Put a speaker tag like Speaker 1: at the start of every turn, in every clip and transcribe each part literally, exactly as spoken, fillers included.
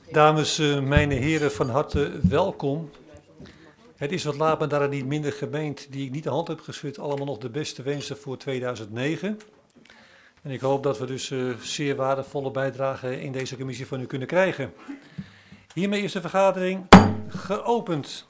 Speaker 1: Dames, uh, mijn heren, van harte welkom. Het is wat laat, maar daar niet minder gemeend die ik niet de hand heb geschud. Allemaal nog de beste wensen voor tweeduizend negen. En ik hoop dat we dus uh, zeer waardevolle bijdragen in deze commissie van u kunnen krijgen. Hiermee is de vergadering geopend.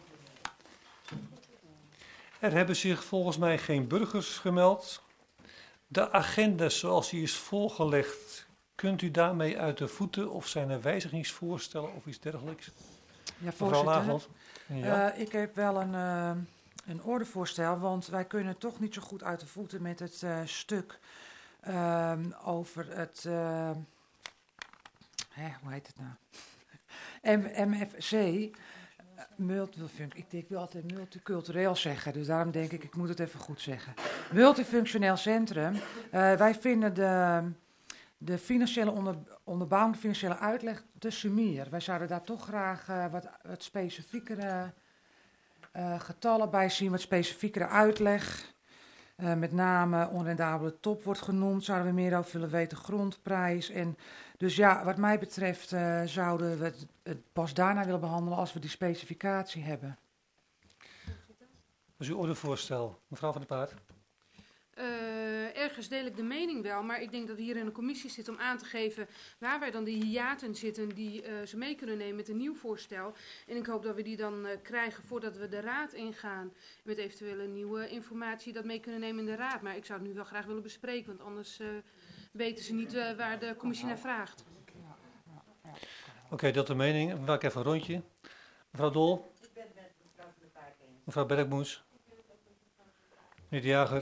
Speaker 1: Er hebben zich volgens mij geen burgers gemeld. De agenda zoals die is voorgelegd, kunt u daarmee uit de voeten of zijn er wijzigingsvoorstellen of iets dergelijks?
Speaker 2: Ja, voorzitter.
Speaker 1: Ja.
Speaker 2: Uh, ik heb wel een, uh, een ordevoorstel, want wij kunnen toch niet zo goed uit de voeten met het uh, stuk uh, over het, uh, hè, hoe heet het nou? M F C. Multifunc- ik, ik wil altijd multicultureel zeggen, dus daarom denk ik, ik moet het even goed zeggen. Multifunctioneel centrum. Uh, wij vinden de, de financiële onder, onderbouwing, de financiële uitleg te sumier. Wij zouden daar toch graag uh, wat, wat specifiekere uh, getallen bij zien, wat specifiekere uitleg. Uh, met name onrendabele top wordt genoemd, zouden we meer over willen weten, grondprijs. En dus ja, wat mij betreft uh, zouden we het, het pas daarna willen behandelen als we die specificatie hebben.
Speaker 1: Dat is uw ordevoorstel, mevrouw Van der Paard.
Speaker 3: Uh, ergens deel ik de mening wel, maar ik denk dat we hier in een commissie zitten om aan te geven waar wij dan de hiaten zitten die uh, ze mee kunnen nemen met een nieuw voorstel. En ik hoop dat we die dan uh, krijgen voordat we de raad ingaan met eventuele nieuwe informatie dat mee kunnen nemen in de raad. Maar ik zou het nu wel graag willen bespreken, want anders uh, weten ze niet uh, waar de commissie naar vraagt.
Speaker 1: Oké, okay, dat de mening. Dan maak ik even een rondje. Mevrouw Dol.
Speaker 4: Ik ben met mevrouw Van der Paard eens.
Speaker 1: Mevrouw Berkmoes. Meneer De Jager.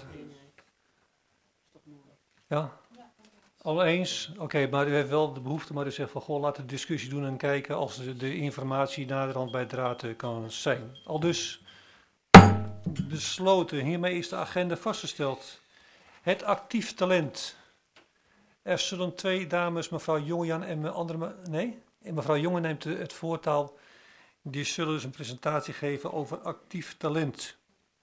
Speaker 1: Ja? Al eens? Oké, okay, maar u heeft wel de behoefte, maar u zegt van, goh, laten we de discussie doen en kijken als de, de informatie naderhand bij de raad kan zijn. Al dus besloten, hiermee is de agenda vastgesteld. Het actief talent. Er zullen twee dames, mevrouw Jongejan en mijn andere, nee, en mevrouw Jonge neemt het voortaal. Die zullen dus een presentatie geven over actief talent.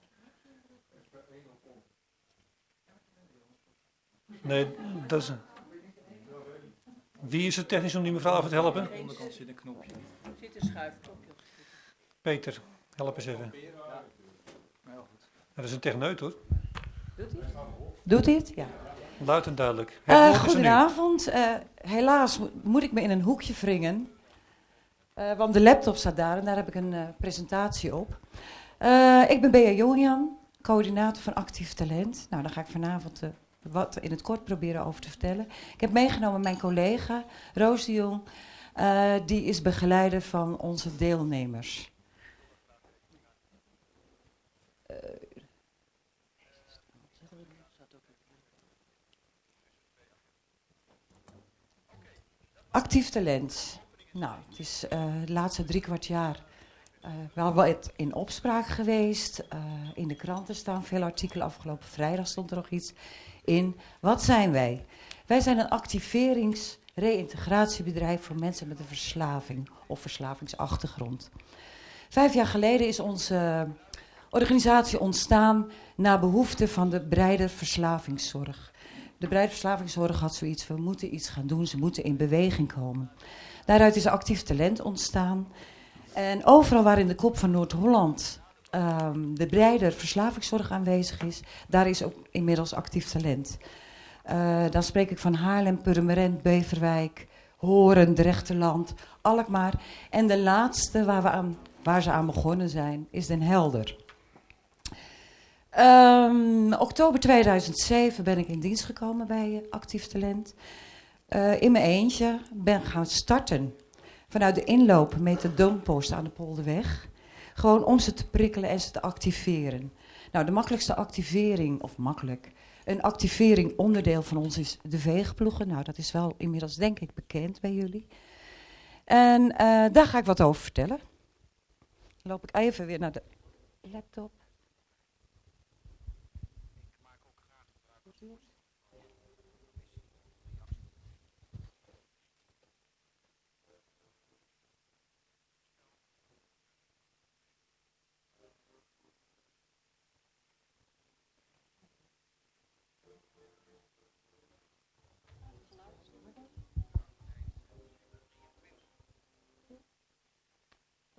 Speaker 1: Nee, dat is... Wie is het technisch om die mevrouw even te helpen?
Speaker 5: Aan de onderkant zit een knopje.
Speaker 4: Zit een schuifknopje.
Speaker 1: Peter, help eens even. Dat is een techneut hoor.
Speaker 4: Doet hij het? Doet hij het? Ja.
Speaker 1: Luid en duidelijk.
Speaker 4: Uh, goedenavond. Uh, helaas mo- moet ik me in een hoekje wringen. Uh, want de laptop staat daar en daar heb ik een uh, presentatie op. Uh, ik ben Bea Jongejan, coördinator van Actief Talent. Nou, daar ga ik vanavond... Uh, wat in het kort proberen over te vertellen. Ik heb meegenomen mijn collega, Roos de Jong. Uh, die is begeleider van onze deelnemers. Uh, Actief talent. Nou, het is uh, de laatste drie kwart jaar uh, wel wat in opspraak geweest. Uh, in de kranten staan veel artikelen. Afgelopen vrijdag stond er nog iets in. Wat zijn wij? Wij zijn een activerings-reïntegratiebedrijf voor mensen met een verslaving of verslavingsachtergrond. Vijf jaar geleden is onze organisatie ontstaan naar behoefte van de brede verslavingszorg. De brede verslavingszorg had zoiets, we moeten iets gaan doen, ze moeten in beweging komen. Daaruit is Actief Talent ontstaan. En overal waar in de kop van Noord-Holland Um, de brede verslavingszorg aanwezig is, daar is ook inmiddels Actief Talent. Uh, dan spreek ik van Haarlem, Purmerend, Beverwijk, Horen, Drechterland, Alkmaar. En de laatste waar, we aan, waar ze aan begonnen zijn, is Den Helder. Um, oktober tweeduizend zeven ben ik in dienst gekomen bij uh, Actief Talent. Uh, in mijn eentje ben gaan starten vanuit de inloop met de doonpost aan de Polderweg. Gewoon om ze te prikkelen en ze te activeren. Nou, de makkelijkste activering, of makkelijk, een activering onderdeel van ons is de veegploegen. Nou, dat is wel inmiddels denk ik bekend bij jullie. En uh, daar ga ik wat over vertellen. Dan loop ik even weer naar de laptop.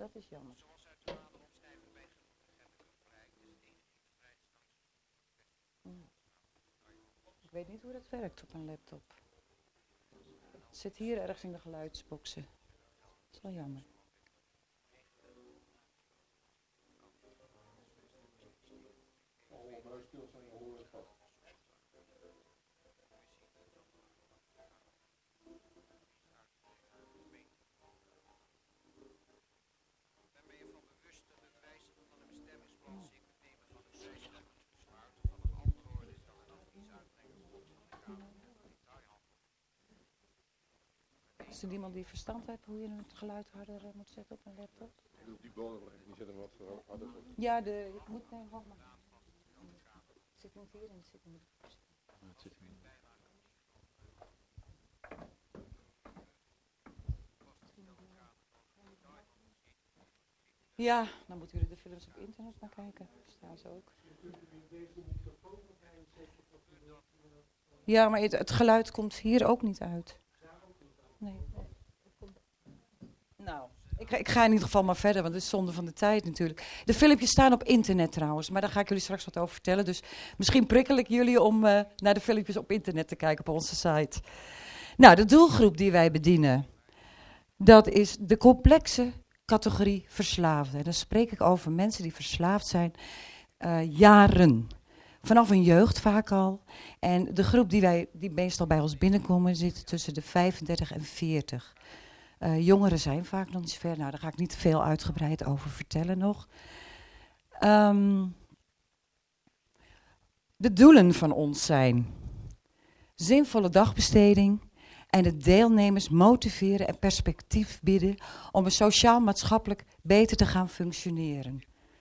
Speaker 4: Dat is jammer. Ik weet niet hoe dat werkt op een laptop. Het zit hier ergens in de geluidsboxen. Dat is wel jammer. Is er iemand die verstand heeft hoe je het geluid harder uh, moet zetten op een laptop?
Speaker 5: Die bonen, die zetten wat harder op.
Speaker 4: Ja, de, ik moet nee, wacht maar. Het zit niet hierin, het zit in de...
Speaker 5: Ja, het zit hierin.
Speaker 4: Ja, dan moeten jullie de films op internet naar kijken. Daar staan ze ook. Ja, maar het, het geluid komt hier ook niet uit. Nee. Nou, ik, ik ga in ieder geval maar verder, want het is zonde van de tijd natuurlijk. De filmpjes staan op internet trouwens, maar daar ga ik jullie straks wat over vertellen. Dus misschien prikkel ik jullie om uh, naar de filmpjes op internet te kijken op onze site. Nou, de doelgroep die wij bedienen, dat is de complexe categorie verslaafden. En dan spreek ik over mensen die verslaafd zijn uh, jaren. Vanaf een jeugd vaak al. En de groep die, wij, die meestal bij ons binnenkomen zit tussen de vijfendertig en veertig. Uh, jongeren zijn vaak nog niet ver. Nou, daar ga ik niet veel uitgebreid over vertellen nog. Um, de doelen van ons zijn zinvolle dagbesteding en de deelnemers motiveren en perspectief bieden om een sociaal-maatschappelijk beter te gaan functioneren.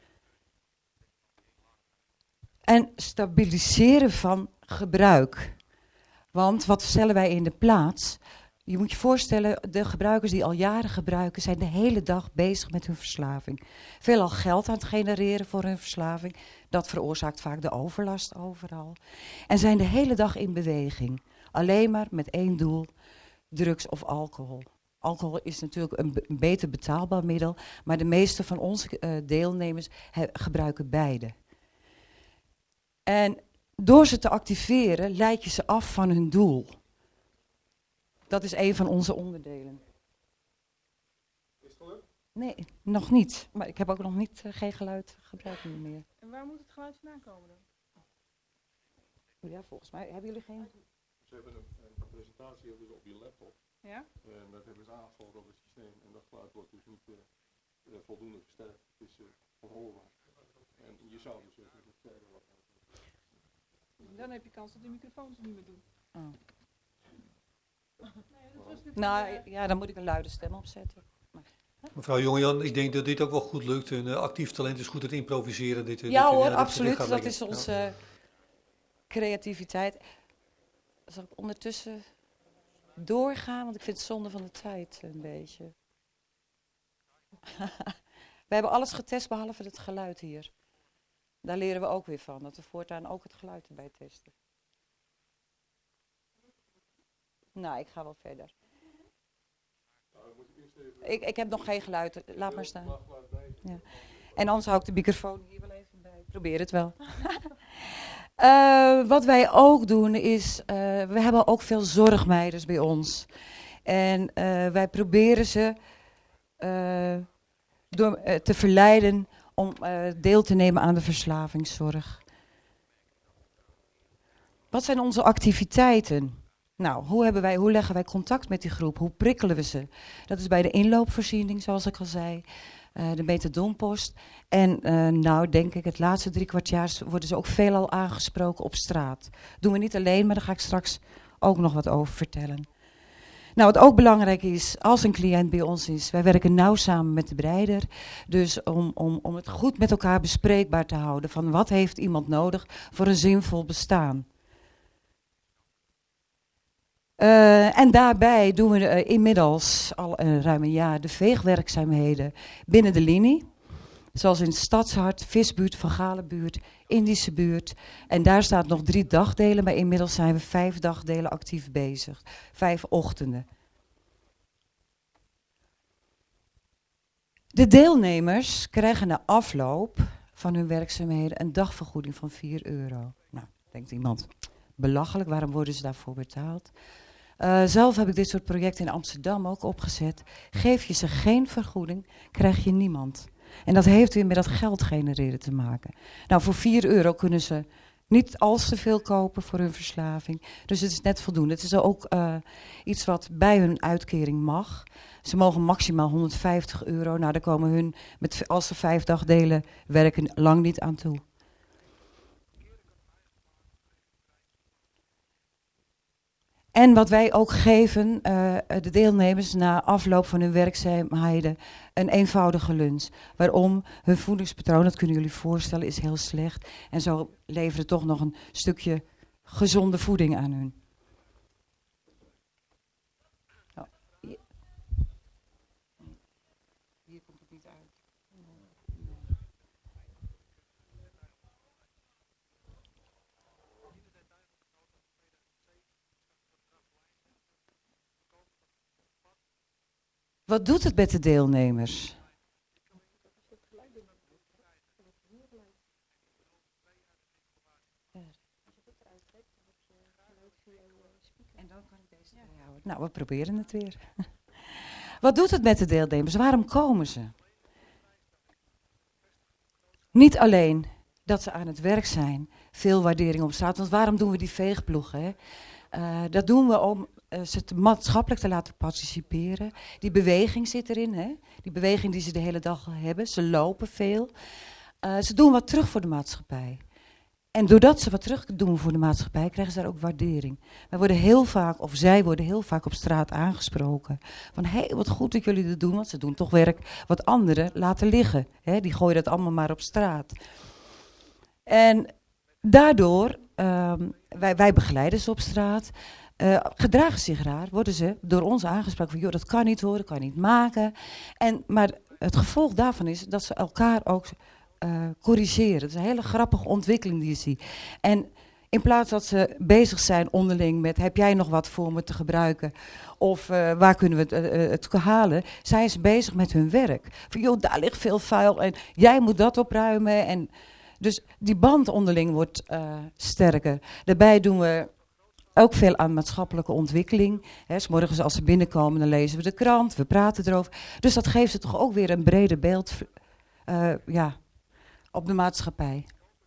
Speaker 4: En stabiliseren van gebruik. Want wat stellen wij in de plaats? Je moet je voorstellen, de gebruikers die al jaren gebruiken, zijn de hele dag bezig met hun verslaving. Veelal geld aan het genereren voor hun verslaving. Dat veroorzaakt vaak de overlast overal. En zijn de hele dag in beweging. Alleen maar met één doel, drugs of alcohol. Alcohol is natuurlijk een, be- een beter betaalbaar middel, maar de meeste van onze uh, deelnemers he- gebruiken beide. En door ze te activeren, leid je ze af van hun doel. Dat is een van onze onderdelen.
Speaker 5: Is het gelukt?
Speaker 4: Nee, nog niet. Maar ik heb ook nog niet, uh, geen geluid gebruikt meer.
Speaker 6: En waar moet het geluid vandaan komen dan?
Speaker 4: Ja, volgens mij. Hebben jullie geen...
Speaker 5: Ze hebben een, een presentatie hebben ze op je laptop.
Speaker 6: Ja?
Speaker 5: En dat hebben ze aangesloten op het systeem. En dat geluid wordt dus niet uh, uh, voldoende versterkt. Het is uh, onhoorbaar. En je zou dus uh, het verder wat
Speaker 6: Dan heb je kans dat de microfoons het niet meer doen.
Speaker 4: Oh.
Speaker 6: Nee, dat was net
Speaker 4: Nou,
Speaker 6: een, uh,
Speaker 4: ja, dan moet ik een luide stem opzetten.
Speaker 1: Mevrouw Jongejan, ik denk dat dit ook wel goed lukt. Een uh, actief talent is goed het improviseren. Dit, uh,
Speaker 4: Ja
Speaker 1: dit, uh,
Speaker 4: hoor,
Speaker 1: dit, dit
Speaker 4: absoluut.
Speaker 1: gaat
Speaker 4: Dat
Speaker 1: lekker.
Speaker 4: is onze
Speaker 1: Ja.
Speaker 4: uh, creativiteit. Zal ik ondertussen doorgaan? Want ik vind het zonde van de tijd een beetje. We hebben alles getest behalve het geluid hier. Daar leren we ook weer van. Dat we voortaan ook het geluid erbij testen. Nou, ik ga wel verder. Ik, ik heb nog geen geluid. Laat maar staan. Ja. En anders hou ik de microfoon hier wel even bij. Probeer het wel. uh, wat wij ook doen is, uh, we hebben ook veel zorgmeiders bij ons. En uh, wij proberen ze uh, door, uh, te verleiden om uh, deel te nemen aan de verslavingszorg. Wat zijn onze activiteiten? Nou, hoe, hebben wij, hoe leggen wij contact met die groep? Hoe prikkelen we ze? Dat is bij de inloopvoorziening, zoals ik al zei. Uh, de methadonpost. En uh, nou, denk ik, het laatste drie kwart jaar worden ze ook veelal aangesproken op straat. Doen we niet alleen, maar daar ga ik straks ook nog wat over vertellen. Nou, wat ook belangrijk is, als een cliënt bij ons is, wij werken nauw samen met de bereider. Dus om, om, om het goed met elkaar bespreekbaar te houden van wat heeft iemand nodig voor een zinvol bestaan. Uh, en daarbij doen we uh, inmiddels al uh, ruim een jaar de veegwerkzaamheden binnen de linie. Zoals in Stadshart, Visbuurt, Van Galenbuurt, Indische buurt. En daar staat nog drie dagdelen, maar inmiddels zijn we vijf dagdelen actief bezig. Vijf ochtenden. De deelnemers krijgen na afloop van hun werkzaamheden een dagvergoeding van vier euro. Nou, denkt iemand, belachelijk, waarom worden ze daarvoor betaald? Uh, zelf heb ik dit soort projecten in Amsterdam ook opgezet. Geef je ze geen vergoeding, krijg je niemand. En dat heeft weer met dat geld genereren te maken. Nou, voor vier euro kunnen ze niet als te veel kopen voor hun verslaving. Dus het is net voldoende. Het is ook uh, iets wat bij hun uitkering mag. Ze mogen maximaal honderdvijftig euro. Nou, daar komen hun, met, als ze vijf dagdelen werken, lang niet aan toe. En wat wij ook geven, uh, de deelnemers na afloop van hun werkzaamheden, een eenvoudige lunch. Waarom? Hun voedingspatroon, dat kunnen jullie voorstellen, is heel slecht. En zo leveren toch nog een stukje gezonde voeding aan hun. Oh, hier. Hier komt het niet uit. Wat doet het met de deelnemers? En dan kan ik deze houden. Nou, we proberen het weer. Wat doet het met de deelnemers? Waarom komen ze? Niet alleen dat ze aan het werk zijn, veel waardering op straat. Want waarom doen we die veegploegen? Hè? Uh, dat doen we om uh, ze te maatschappelijk te laten participeren. Die beweging zit erin, hè? Die beweging die ze de hele dag al hebben. Ze lopen veel. Uh, ze doen wat terug voor de maatschappij. En doordat ze wat terug doen voor de maatschappij, krijgen ze daar ook waardering. Wij worden heel vaak, of zij worden heel vaak op straat aangesproken. Van, hé, hey, wat goed dat jullie dat doen, want ze doen toch werk wat anderen laten liggen. Hè? Die gooien dat allemaal maar op straat. En daardoor, um, wij, wij begeleiden ze op straat, uh, gedragen zich raar, worden ze door ons aangesproken van, joh, dat kan niet hoor, dat kan niet maken. En, maar het gevolg daarvan is dat ze elkaar ook uh, corrigeren. Het is een hele grappige ontwikkeling die je ziet. En in plaats dat ze bezig zijn onderling met, heb jij nog wat voor me te gebruiken? Of uh, waar kunnen we het, uh, het halen? Zijn ze bezig met hun werk. Van, joh, daar ligt veel vuil en jij moet dat opruimen. En dus die band onderling wordt uh, sterker. Daarbij doen we ook veel aan maatschappelijke ontwikkeling. Hè, 's morgens als ze binnenkomen, dan lezen we de krant, we praten erover. Dus dat geeft ze toch ook weer een breder beeld uh, ja, op de maatschappij.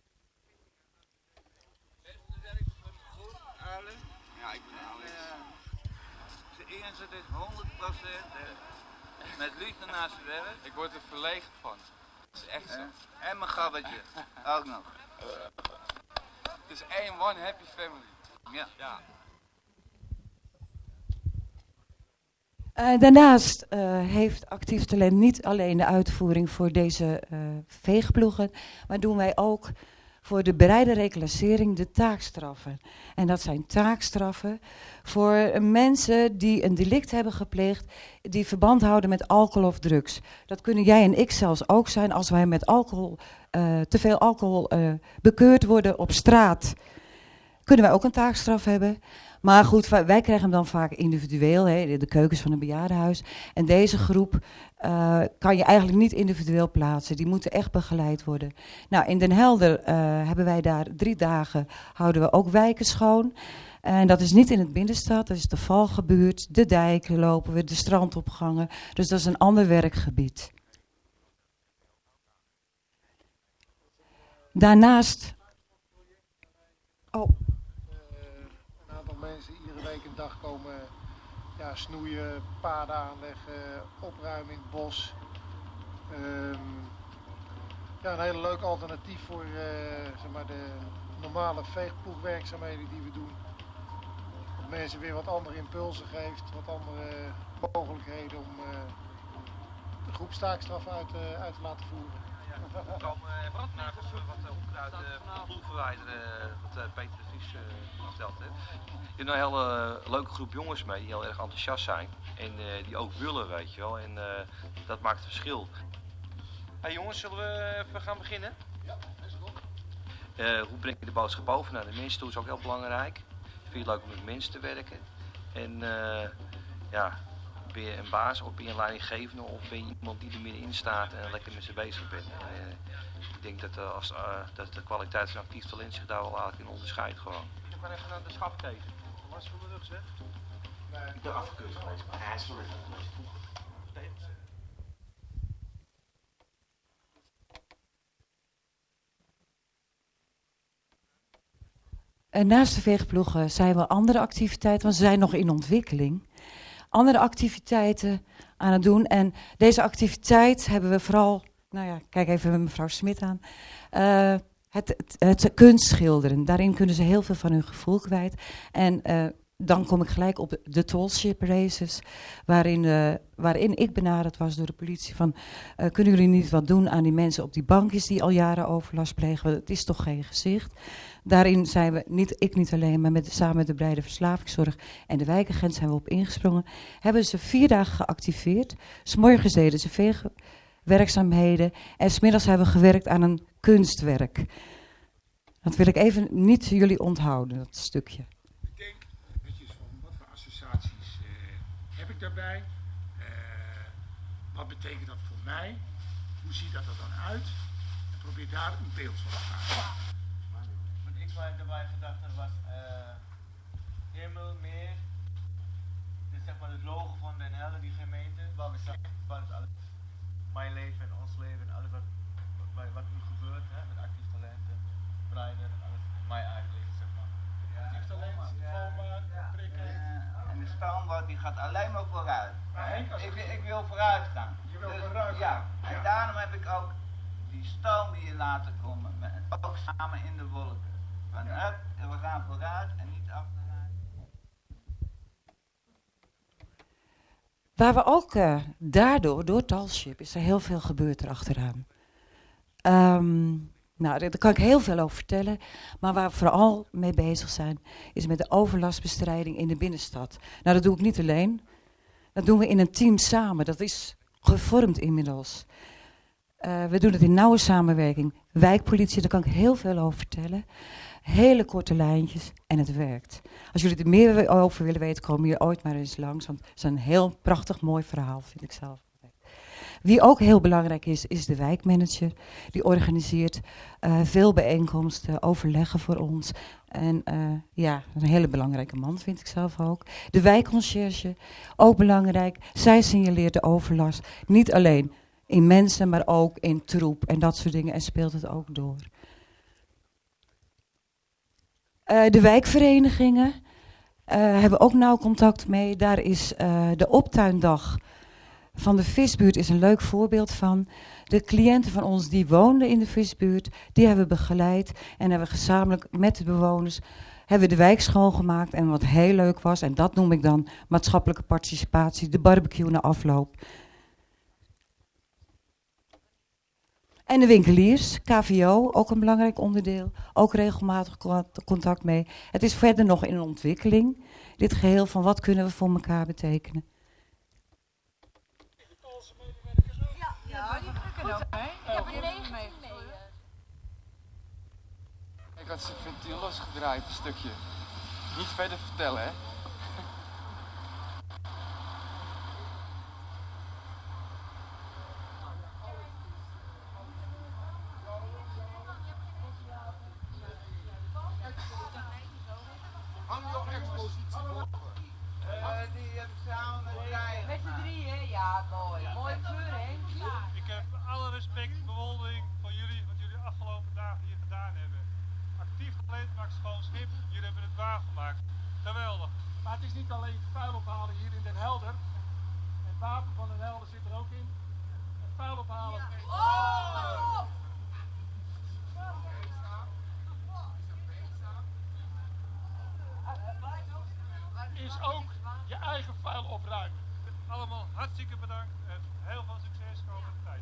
Speaker 7: Ja, ik ben Alex. Ze eerst het is honderd procent met liefde naar zijn werk.
Speaker 8: Ik word er verlegen van. Dat is echt zo.
Speaker 7: Uh, en mijn gabbetje, ook nog.
Speaker 8: Het is één one happy family.
Speaker 7: Ja.
Speaker 8: Ja.
Speaker 4: Uh, daarnaast uh, heeft Actief Talent niet alleen de uitvoering voor deze uh, veegploegen, maar doen wij ook voor de bereide reclassering de taakstraffen. En dat zijn taakstraffen voor mensen die een delict hebben gepleegd, die verband houden met alcohol of drugs. Dat kunnen jij en ik zelfs ook zijn als wij met alcohol, uh, te veel alcohol uh, bekeurd worden op straat. Kunnen wij ook een taakstraf hebben. Maar goed, wij krijgen hem dan vaak individueel, hè, de keukens van een bejaardenhuis. En deze groep uh, kan je eigenlijk niet individueel plaatsen. Die moeten echt begeleid worden. Nou, in Den Helder uh, hebben wij daar drie dagen, houden we ook wijken schoon. En dat is niet in het binnenstad, dat is de Valgebuurt, de dijken lopen we, de strandopgangen. Dus dat is een ander werkgebied. Daarnaast... Oh...
Speaker 9: Mensen iedere week een dag komen ja, snoeien, paden aanleggen, opruiming, bos. Um, ja, een hele leuk alternatief voor uh, zeg maar de normale veegploegwerkzaamheden die we doen. Dat mensen weer wat andere impulsen geeft, wat andere mogelijkheden om uh, de groepstaakstraf uit, uh, uit te laten voeren.
Speaker 10: Er komen brandnagels wat onkruid van de vloer verwijderen, wat Peter de Vries verteld heeft. Je hebt een hele leuke groep jongens mee die heel erg enthousiast zijn en uh, die ook willen, weet je wel. En uh, dat maakt het verschil. Hey jongens, zullen we even gaan beginnen? Ja, is het goed. Uh, hoe breng je de boodschap over naar de mensen toe is ook heel belangrijk. Vind je het leuk om met mensen te werken. En uh, ja, ben je een baas of ben je een leidinggevende of ben je iemand die er middenin staat en lekker met ze bezig bent. En, uh, ik denk dat, uh, als, uh, dat de kwaliteit van actief talent zich daar wel eigenlijk in onderscheidt gewoon.
Speaker 11: Ik ben even naar de schap gekeken. Wat is voor de gezegd?
Speaker 12: Ik ben afgekeurd geweest, maar hij is voor de geweest.
Speaker 4: En naast de veegploegen zijn we andere activiteiten, want ze zijn nog in ontwikkeling. Andere activiteiten aan het doen. En deze activiteit hebben we vooral, nou ja, kijk even met mevrouw Smit aan. Uh, het, het, het kunstschilderen. Daarin kunnen ze heel veel van hun gevoel kwijt. En uh, dan kom ik gelijk op de Tallship Races, waarin, uh, waarin ik benaderd was door de politie van, uh, kunnen jullie niet wat doen aan die mensen op die bankjes die al jaren overlast plegen, want het is toch geen gezicht. Daarin zijn we, niet, ik niet alleen, maar met, samen met de Breide Verslavingszorg en de wijkagent zijn we op ingesprongen. Hebben ze vier dagen geactiveerd. 's Morgens deden ze veegwerkzaamheden en 's middags hebben we gewerkt aan een kunstwerk. Dat wil ik even niet jullie onthouden, dat stukje.
Speaker 13: Ik denk, eventjes van wat voor associaties uh, heb ik daarbij? Uh, wat betekent dat voor mij? Hoe ziet dat er dan uit? En probeer daar een beeld van te maken.
Speaker 7: Wat ik daarbij gedacht had was uh, hemel, meer. Dit is zeg maar het logo van Den Helder, die gemeente, waar we zijn, waar het alles, mijn leven en ons leven en alles wat, wat, wat nu gebeurt, hè, met actief talenten, Breider en alles, mijn eigen leven zeg maar. Ja, actief talent, vormbaar, ja, prikken. Uh, en de stoomboot die gaat alleen maar vooruit. Maar Henk, ik, ik, ik wil vooruit gaan. Je wil dus, vooruit gaan? Ja, en ja. Daarom heb ik ook die stoom hier laten komen, met, ook samen in de wolken. Van up, en we gaan vooruit en niet achteruit.
Speaker 4: Waar we ook uh, daardoor, door Tallship, is er heel veel gebeurd erachteraan. Um, nou, daar kan ik heel veel over vertellen. Maar waar we vooral mee bezig zijn, is met de overlastbestrijding in de binnenstad. Nou, dat doe ik niet alleen. Dat doen we in een team samen. Dat is gevormd inmiddels. Uh, we doen het in nauwe samenwerking. Wijkpolitie, daar kan ik heel veel over vertellen. Hele korte lijntjes en het werkt. Als jullie er meer over willen weten, komen hier ooit maar eens langs. Want het is een heel prachtig mooi verhaal, vind ik zelf. Wie ook heel belangrijk is, is de wijkmanager. Die organiseert uh, veel bijeenkomsten, overleggen voor ons. En uh, ja, een hele belangrijke man, vind ik zelf ook. De wijkconciërge, ook belangrijk. Zij signaleert de overlast. Niet alleen in mensen, maar ook in troep en dat soort dingen. En speelt het ook door. Uh, de wijkverenigingen uh, hebben we ook nauw contact mee. Daar is uh, de optuindag van de visbuurt is een leuk voorbeeld van. De cliënten van ons die woonden in de visbuurt, die hebben we begeleid. En hebben we gezamenlijk met de bewoners hebben we de wijk schoongemaakt. En wat heel leuk was, en dat noem ik dan maatschappelijke participatie, de barbecue na afloop. En de winkeliers, K V O, ook een belangrijk onderdeel. Ook regelmatig contact mee. Het is verder nog in ontwikkeling. Dit geheel van wat kunnen we voor elkaar betekenen.
Speaker 6: Ja, ja die drukken ook mee. Ik heb er negen mee.
Speaker 8: Ik had zijn ventiel losgedraaid, een stukje. Niet verder vertellen, hè?
Speaker 7: Met z'n drieën, ja, mooi. Mooie kleur, hè?
Speaker 14: Ik heb alle respect, bewondering voor jullie, wat jullie de afgelopen dagen hier gedaan hebben. Actief talent maakt schoon schip, jullie hebben het waargemaakt. Geweldig.
Speaker 13: Maar het is niet alleen vuil ophalen hier in Den Helder. Het wapen van Den Helder zit er ook in. Het vuil ophalen. Ja. Oh! Is ook je eigen vuil opruimen.
Speaker 14: Allemaal hartstikke bedankt en heel veel succes komende tijd.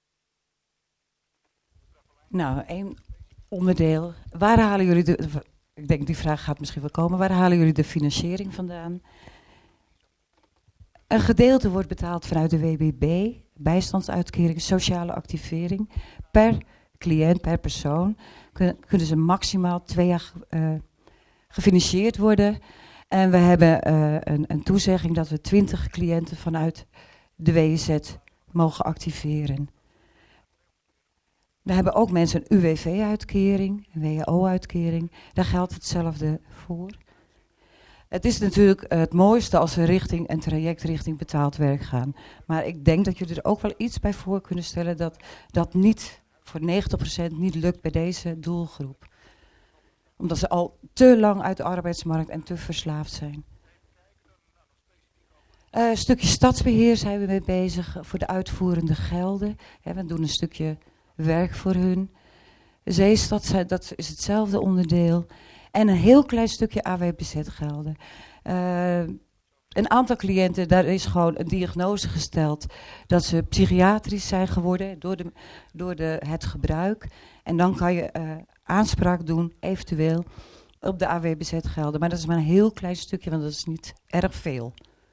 Speaker 4: Nou, één onderdeel. Waar halen jullie de ik denk die vraag gaat misschien wel komen. Waar halen jullie de financiering vandaan? Een gedeelte wordt betaald vanuit de W B B, bijstandsuitkering, sociale activering. Per cliënt, per persoon kun, kunnen ze maximaal twee jaar uh, gefinancierd worden. En we hebben uh, een, een toezegging dat we twintig cliënten vanuit de W I Z mogen activeren. We hebben ook mensen een U W V-uitkering, een W H O-uitkering. Daar geldt hetzelfde voor. Het is natuurlijk het mooiste als we richting een traject richting betaald werk gaan. Maar ik denk dat jullie er ook wel iets bij voor kunnen stellen dat dat niet voor negentig procent niet lukt bij deze doelgroep. Omdat ze al te lang uit de arbeidsmarkt en te verslaafd zijn. Uh, een stukje stadsbeheer zijn we mee bezig voor de uitvoerende gelden. Ja, we doen een stukje werk voor hun. Zeestad, dat is hetzelfde onderdeel. En een heel klein stukje A W B Z-gelden. Uh, een aantal cliënten, daar is gewoon een diagnose gesteld dat ze psychiatrisch zijn geworden door, de, door de, het gebruik. En dan kan je uh, aanspraak doen, eventueel, op de A W B Z-gelden. Maar dat is maar een heel klein stukje, want dat is niet erg veel.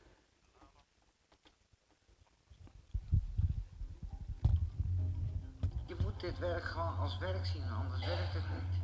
Speaker 15: Je moet dit werk gewoon als werk zien, anders werkt het niet.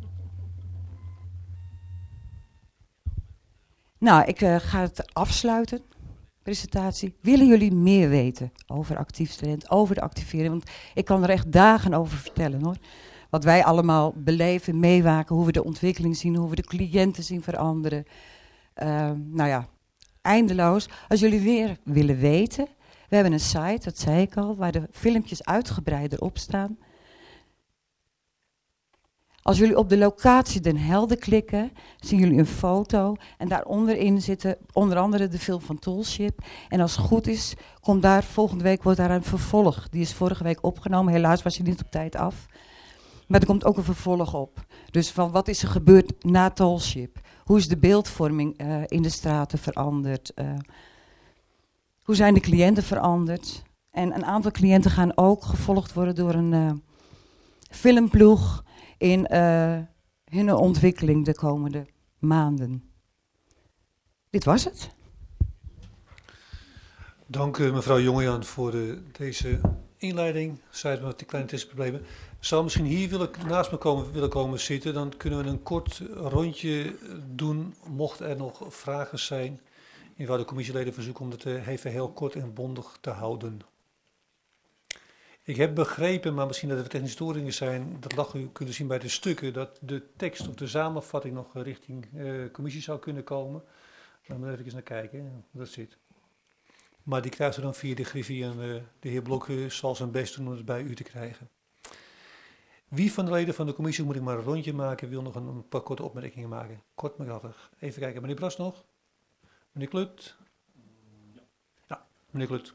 Speaker 4: Nou, ik uh, ga het afsluiten, presentatie. Willen jullie meer weten over Actief Talent, over de activering? Want ik kan er echt dagen over vertellen, hoor. Wat wij allemaal beleven, meewaken, hoe we de ontwikkeling zien, hoe we de cliënten zien veranderen. Uh, nou ja, eindeloos. Als jullie weer willen weten, we hebben een site, dat zei ik al, waar de filmpjes uitgebreider op staan. Als jullie op de locatie Den Helder klikken, zien jullie een foto. En daaronderin zitten onder andere de film van Toolship. En als het goed is, komt daar volgende week wordt daar een vervolg. Die is vorige week opgenomen. Helaas was je niet op tijd af. Maar er komt ook een vervolg op. Dus van wat is er gebeurd na Toolship? Hoe is de beeldvorming uh, in de straten veranderd? Uh, hoe zijn de cliënten veranderd? En een aantal cliënten gaan ook gevolgd worden door een uh, filmploeg in uh, hun ontwikkeling de komende maanden. Dit was het.
Speaker 1: Dank u mevrouw Jongejan voor de, deze inleiding. Zij met die kleine testproblemen. Zou misschien hier willen, naast me komen, willen komen zitten, dan kunnen we een kort rondje doen, mocht er nog vragen zijn. Ik wou de commissieleden verzoeken om het even heel kort en bondig te houden. Ik heb begrepen, maar misschien dat er technische storingen zijn, dat lag u kunnen zien bij de stukken, dat de tekst of de samenvatting nog richting uh, commissie zou kunnen komen. Laten we even eens naar kijken hoe dat zit. Maar die krijgt u dan via de griffie en uh, de heer Blok uh, zal zijn best doen om het bij u te krijgen. Wie van de leden van de commissie, moet ik maar een rondje maken, wil nog een, een paar korte opmerkingen maken? Kort maar krachtig. Even kijken, meneer Bras nog? Meneer Klut? Ja, ja meneer Klut.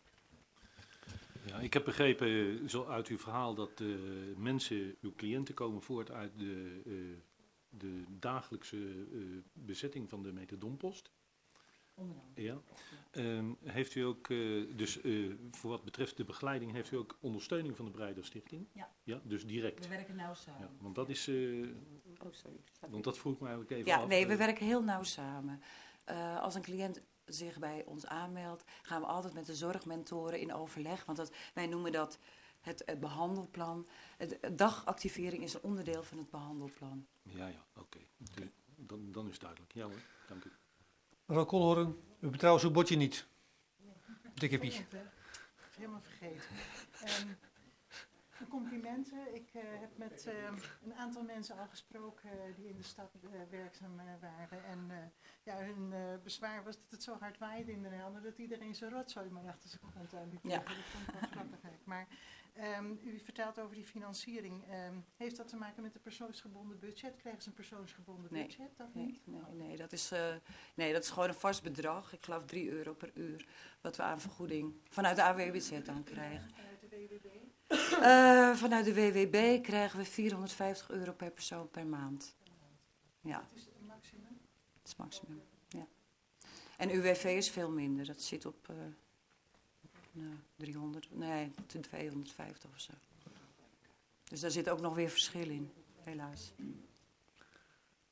Speaker 16: Ja, ik heb begrepen zo uit uw verhaal dat uh, mensen, uw cliënten komen voort uit de, uh, de dagelijkse uh, bezetting van de methadonpost. Ja. Um, heeft u ook, uh, dus uh, voor wat betreft de begeleiding, heeft u ook ondersteuning van de Breider Stichting?
Speaker 4: Ja.
Speaker 16: Ja, dus direct.
Speaker 4: We werken nauw samen.
Speaker 16: Ja, want dat is, uh,
Speaker 4: oh, sorry.
Speaker 16: Want dat vroeg me eigenlijk even
Speaker 4: ja,
Speaker 16: af.
Speaker 4: Ja, nee, we werken heel nauw samen. Uh, als een cliënt zich bij ons aanmeldt, gaan we altijd met de zorgmentoren in overleg. Want dat, wij noemen dat het, het behandelplan. Het, het dagactivering is een onderdeel van het behandelplan.
Speaker 16: Ja, ja, oké. Okay. Dan, dan is het duidelijk. Ja hoor, dank u.
Speaker 1: Mevrouw Kolhoorn, u hebt trouwens uw bordje niet. Dikke Pie.
Speaker 17: Helemaal vergeten. Um, complimenten. Ik uh, heb met uh, een aantal mensen al gesproken uh, die in de stad uh, werkzaam uh, waren. En uh, ja, hun uh, bezwaar was dat het zo hard waaide in Den Helder dat iedereen zijn rotzooi maar achter zijn kont aan liep. Ja. Dat vond ik wel grappig. Maar um, u vertelt over die financiering. Um, heeft dat te maken met een persoonsgebonden budget? Krijgen ze een persoonsgebonden
Speaker 4: nee.
Speaker 17: budget? Dat
Speaker 4: nee,
Speaker 17: niet?
Speaker 4: Nee, nee, dat is, uh, nee, dat is gewoon een vast bedrag. Ik geloof drie euro per uur wat we aan vergoeding vanuit de A W B Z dan krijgen.
Speaker 17: Vanuit de W W B?
Speaker 4: Uh, vanuit de W W B krijgen we vierhonderdvijftig euro per persoon per maand. Ja.
Speaker 17: Dat is het maximum?
Speaker 4: Dat is het maximum, ja. En U W V is veel minder. Dat zit op uh, nou, driehonderd, nee, tweehonderdvijftig of zo. Dus daar zit ook nog weer verschil in, helaas.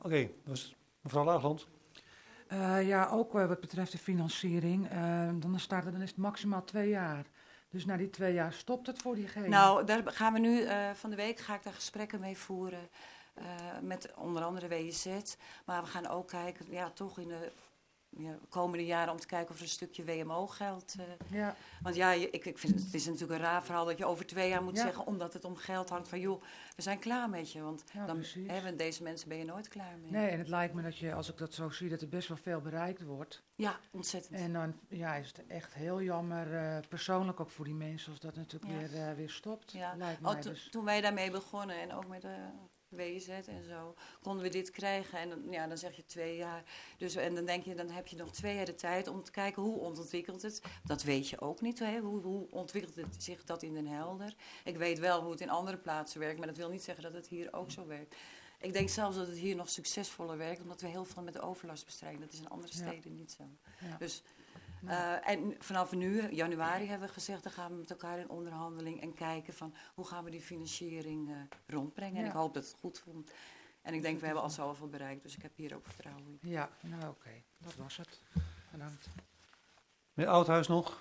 Speaker 1: Oké, dus mevrouw Laagland.
Speaker 2: Uh, ja, ook uh, wat betreft de financiering. Uh, dan, staat er, dan is het maximaal twee jaar. Dus na die twee jaar stopt het voor diegene.
Speaker 4: Nou, daar gaan we nu uh, van de week ga ik daar gesprekken mee voeren. Uh, met onder andere W I Z. Maar we gaan ook kijken, ja, toch in de ja, komende jaren om te kijken of er een stukje W M O-geld... Uh,
Speaker 2: ja.
Speaker 4: Want ja, ik, ik vind het is natuurlijk een raar verhaal dat je over twee jaar moet
Speaker 2: ja.
Speaker 4: zeggen, omdat het om geld hangt, van joh, we zijn klaar met je. Want
Speaker 2: ja,
Speaker 4: dan hebben deze mensen ben je nooit klaar mee.
Speaker 2: Nee, en het lijkt me dat je, als ik dat zo zie, dat er best wel veel bereikt wordt.
Speaker 4: Ja, ontzettend.
Speaker 2: En dan ja, is het echt heel jammer, uh, persoonlijk ook voor die mensen, als dat natuurlijk ja. weer, uh, weer stopt.
Speaker 4: Ja.
Speaker 2: Lijkt
Speaker 4: Al
Speaker 2: mij
Speaker 4: to,
Speaker 2: dus.
Speaker 4: Toen wij daarmee begonnen en ook met de W I Z en zo, konden we dit krijgen. En dan, ja, dan zeg je twee jaar. Dus, en dan denk je, dan heb je nog twee jaar de tijd om te kijken hoe ontwikkelt het. Dat weet je ook niet, hè? Hoe, hoe ontwikkelt het zich dat in Den Helder. Ik weet wel hoe het in andere plaatsen werkt, maar dat wil niet zeggen dat het hier ook zo werkt. Ik denk zelfs dat het hier nog succesvoller werkt, omdat we heel veel met de overlast bestrijden. Dat is in andere steden ja. niet zo. Ja. Dus, uh, en vanaf nu, januari, hebben we gezegd, dan gaan we met elkaar in onderhandeling en kijken van hoe gaan we die financiering uh, rondbrengen. Ja. En ik hoop dat het goed komt. En ik denk, we hebben al zoveel bereikt, dus ik heb hier ook vertrouwen in.
Speaker 2: Ja, nou oké, okay. dat was het. Bedankt.
Speaker 1: Meneer Oudhuis nog?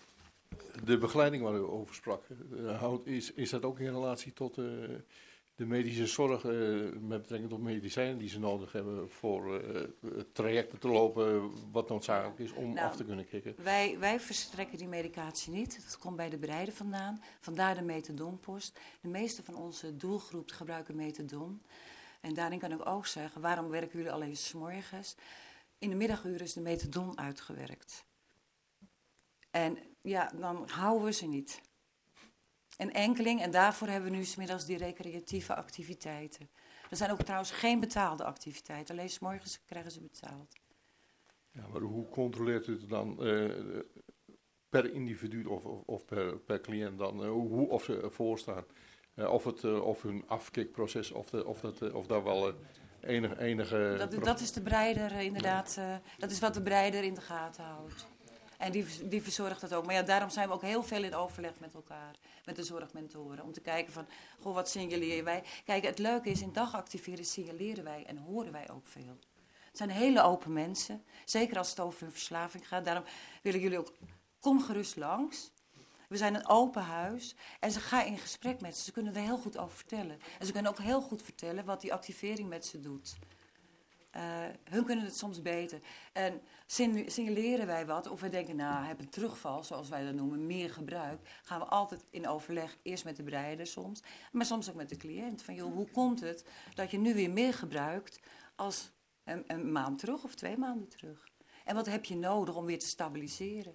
Speaker 5: De begeleiding waar u over sprak, uh, is, is dat ook in relatie tot uh, de medische zorg uh, met betrekking tot medicijnen die ze nodig hebben voor uh, trajecten te lopen, wat noodzakelijk is om nou, af te kunnen kicken?
Speaker 4: Wij, wij verstrekken die medicatie niet. Dat komt bij de bereider vandaan. Vandaar de methadonpost. De meeste van onze doelgroep gebruiken methadon. En daarin kan ik ook zeggen, waarom werken jullie alleen 's morgens? In de middaguren is de methadon uitgewerkt. En ja, dan houden we ze niet. Een enkeling, en daarvoor hebben we nu 's middags die recreatieve activiteiten. Er zijn ook trouwens geen betaalde activiteiten, alleen 's morgens krijgen ze betaald.
Speaker 5: Ja, maar hoe controleert u het dan uh, per individu of, of, of per, per cliënt dan, uh, hoe of ze ervoor staan? Uh, of, het, uh, of hun afkikproces, of, de, of, dat, uh, of daar wel uh, enige... enige
Speaker 4: dat, dat is de breider uh, inderdaad, uh, dat is wat de breider in de gaten houdt. En die, die verzorgt dat ook. Maar ja, daarom zijn we ook heel veel in overleg met elkaar, met de zorgmentoren. Om te kijken van, goh, wat signaleren wij? Kijk, het leuke is, in dagactiveren signaleren wij en horen wij ook veel. Het zijn hele open mensen, zeker als het over hun verslaving gaat. Daarom willen jullie ook, kom gerust langs. We zijn een open huis en ze gaan in gesprek met ze. Ze kunnen er heel goed over vertellen. En ze kunnen ook heel goed vertellen wat die activering met ze doet. Uh, hun kunnen het soms beter. En signaleren wij wat, of we denken, nou, heb een terugval, zoals wij dat noemen, meer gebruik, gaan we altijd in overleg, eerst met de breider soms, maar soms ook met de cliënt. Van, joh, hoe komt het dat je nu weer meer gebruikt als een, een maand terug of twee maanden terug? En wat heb je nodig om weer te stabiliseren?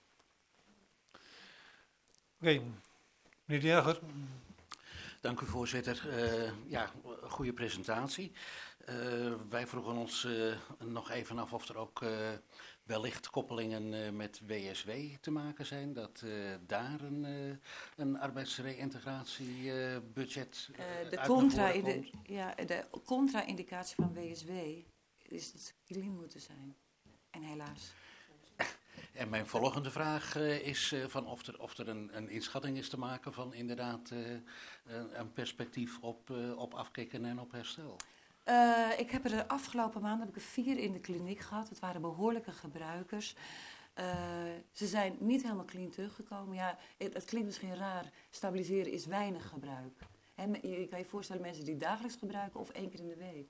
Speaker 1: Oké, okay. Meneer De Jager.
Speaker 18: Dank u, voorzitter. Uh, ja, goede presentatie. Uh, wij vroegen ons uh, nog even af of er ook uh, wellicht koppelingen uh, met W S W te maken zijn. Dat uh, daar een, uh, een arbeidsreïntegratiebudget uh, uh,
Speaker 4: de contra in de, ja, de contra-indicatie van W S W is dat ze clean moeten zijn. En helaas.
Speaker 18: En mijn volgende vraag uh, is uh, van of er, of er een, een inschatting is te maken van inderdaad uh, een, een perspectief op, uh, op afkicken en op herstel.
Speaker 4: Uh, ik heb er de afgelopen maanden heb ik er vier in de kliniek gehad. Het waren behoorlijke gebruikers. Uh, ze zijn niet helemaal clean teruggekomen. Ja, het, het klinkt misschien raar. Stabiliseren is weinig gebruik. En je kan je voorstellen mensen die dagelijks gebruiken of één keer in de week.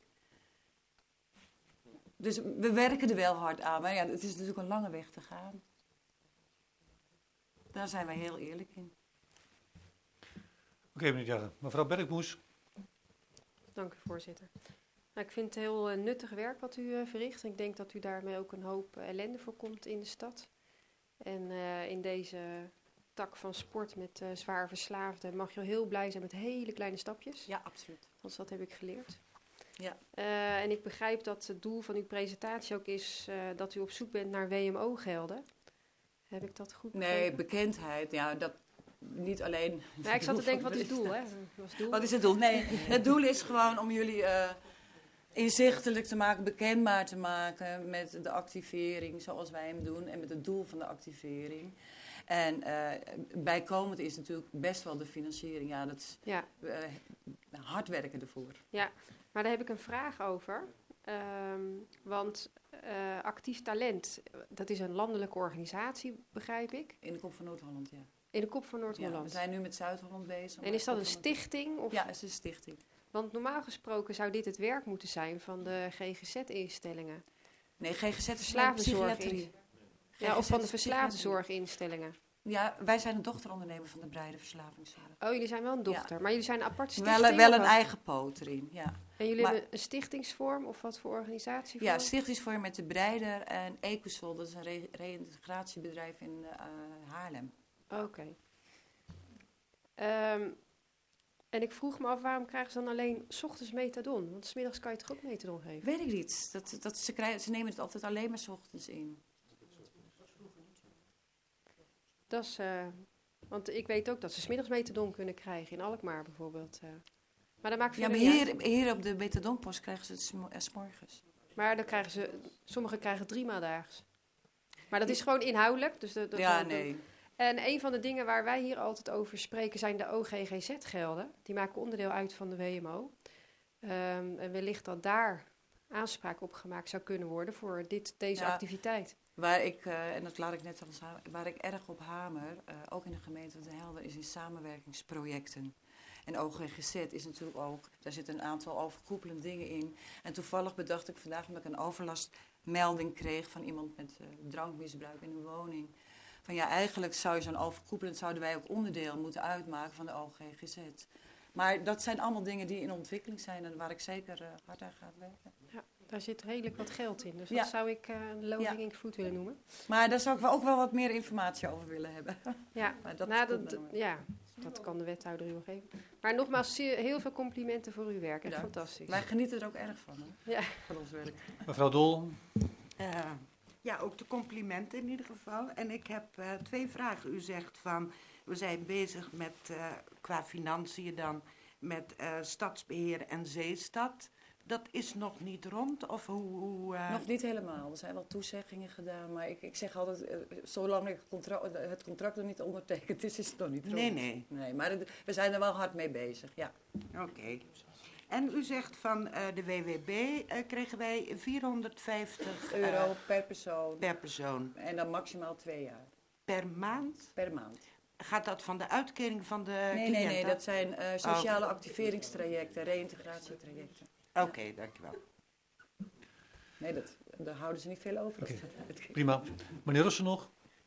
Speaker 4: Dus we werken er wel hard aan, maar ja, het is natuurlijk een lange weg te gaan. Daar zijn wij heel eerlijk in.
Speaker 1: Oké, okay, meneer Jager. Mevrouw Bergmoes.
Speaker 19: Dank u, voorzitter. Nou, ik vind het heel uh, nuttig werk wat u uh, verricht. En ik denk dat u daarmee ook een hoop uh, ellende voorkomt in de stad. En uh, in deze tak van sport met uh, zwaar verslaafden mag je heel blij zijn met hele kleine stapjes.
Speaker 4: Ja, absoluut.
Speaker 19: Want dat heb ik geleerd.
Speaker 4: Ja.
Speaker 19: Uh, en ik begrijp dat het doel van uw presentatie ook is uh, dat u op zoek bent naar W M O-gelden. Heb ik dat goed begrepen?
Speaker 4: Nee, bekendheid. Ja, dat niet alleen...
Speaker 19: Nou, ik zat te denken, wat is het doel, hè? Wat is het doel?
Speaker 4: Wat is het doel? Nee, het doel is gewoon om jullie uh, inzichtelijk te maken, bekendbaar te maken met de activering zoals wij hem doen en met het doel van de activering. En uh, bijkomend is natuurlijk best wel de financiering. Ja, dat is
Speaker 19: ja.
Speaker 4: Uh, hard werken ervoor.
Speaker 19: Ja, Maar daar heb ik een vraag over. Um, want uh, Actief Talent, dat is een landelijke organisatie, begrijp ik?
Speaker 4: In de Kop van Noord-Holland, ja.
Speaker 19: In de Kop van Noord-Holland.
Speaker 4: Ja, we zijn nu met Zuid-Holland bezig.
Speaker 19: En is dat een stichting? Of?
Speaker 4: Ja, het is een stichting.
Speaker 19: Want normaal gesproken zou dit het werk moeten zijn van de G G Z-instellingen.
Speaker 4: Nee, G G Z is psychiatrie.
Speaker 19: Ja, of van de verslavenzorginstellingen.
Speaker 4: Ja, wij zijn een dochterondernemer van de Breide Verslavingszorg.
Speaker 19: Oh, jullie zijn wel een dochter, ja. Maar jullie zijn een aparte
Speaker 4: stichting?
Speaker 19: Wel,
Speaker 4: wel een eigen poot erin, ja.
Speaker 19: En jullie
Speaker 4: maar,
Speaker 19: hebben een stichtingsvorm of wat voor organisatie?
Speaker 4: Ja, stichtingsvorm met de Breider en Ecosol, dat is een re- reïntegratiebedrijf in uh, Haarlem.
Speaker 19: Oké. Okay. Um, en ik vroeg me af, waarom krijgen ze dan alleen 's ochtends methadon? Want 's middags kan je toch ook methadon geven?
Speaker 4: Weet ik niet. Dat, dat, ze, krijgen, ze nemen het altijd alleen maar 's ochtends in.
Speaker 19: Dat is, uh, want ik weet ook dat ze 's middags methadon kunnen krijgen, in Alkmaar bijvoorbeeld. Uh. Maar dat maakt
Speaker 4: ja, maar hier, hier op de methadonpost krijgen ze het 's, uh, 's morgens.
Speaker 19: Maar dan krijgen ze, sommigen krijgen drie maal daags. Maar dat is gewoon inhoudelijk. Dus dat, dat
Speaker 4: ja,
Speaker 19: dat,
Speaker 4: nee.
Speaker 19: En een van de dingen waar wij hier altijd over spreken zijn de O G G Z-gelden. Die maken onderdeel uit van de W M O. Um, en wellicht dat daar aanspraak op gemaakt zou kunnen worden voor dit, deze ja, activiteit.
Speaker 4: Waar ik, uh, en dat laat ik net al eens, waar ik erg op hamer, uh, ook in de gemeente Den Helder, is in samenwerkingsprojecten. En O G G Z is natuurlijk ook, daar zitten een aantal overkoepelende dingen in. En toevallig bedacht ik vandaag, omdat ik een overlastmelding kreeg van iemand met uh, drankmisbruik in een woning. Van ja, eigenlijk zou je zo'n overkoepelend, zouden wij ook onderdeel moeten uitmaken van de O G G Z. Maar dat zijn allemaal dingen die in ontwikkeling zijn en waar ik zeker uh, hard aan ga werken.
Speaker 19: Ja, daar zit redelijk wat geld in. Dus
Speaker 4: ja.
Speaker 19: dat zou ik uh, een loading ja. in voet willen noemen.
Speaker 4: Maar daar zou ik wel ook wel wat meer informatie over willen hebben.
Speaker 19: Ja,
Speaker 4: maar dat,
Speaker 19: nou, dat, ja dat kan de wethouder u wel geven. Maar nogmaals, heel veel complimenten voor uw werk. Echt fantastisch.
Speaker 4: Wij genieten er ook erg van, hè?
Speaker 19: Ja.
Speaker 4: Van ons werk.
Speaker 1: Mevrouw Dol.
Speaker 20: Uh, ja, ook de complimenten in ieder geval. En ik heb uh, twee vragen. U zegt van, we zijn bezig met, uh, qua financiën dan, met uh, stadsbeheer en zeestad. Dat is nog niet rond? Of hoe, hoe, uh...
Speaker 4: Nog niet helemaal. Er zijn wel toezeggingen gedaan. Maar ik, ik zeg altijd, uh, zolang ik contra- het contract nog niet ondertekend is, is het nog niet rond.
Speaker 20: Nee, nee.
Speaker 4: nee maar het, we zijn er wel hard mee bezig, ja.
Speaker 20: Oké. Okay. En u zegt van uh, de W W B uh, kregen wij vierhonderdvijftig
Speaker 4: euro uh, per persoon.
Speaker 20: Per persoon.
Speaker 4: En dan maximaal twee jaar.
Speaker 20: Per maand?
Speaker 4: Per maand.
Speaker 20: Gaat dat van de uitkering van de
Speaker 4: nee,
Speaker 20: cliënten?
Speaker 4: Nee, nee, dat zijn uh, sociale oh. activeringstrajecten, reïntegratietrajecten.
Speaker 20: Oké, okay, dankjewel.
Speaker 4: Nee, dat, daar houden ze niet veel over.
Speaker 1: Okay. Prima. Meneer Russen nog?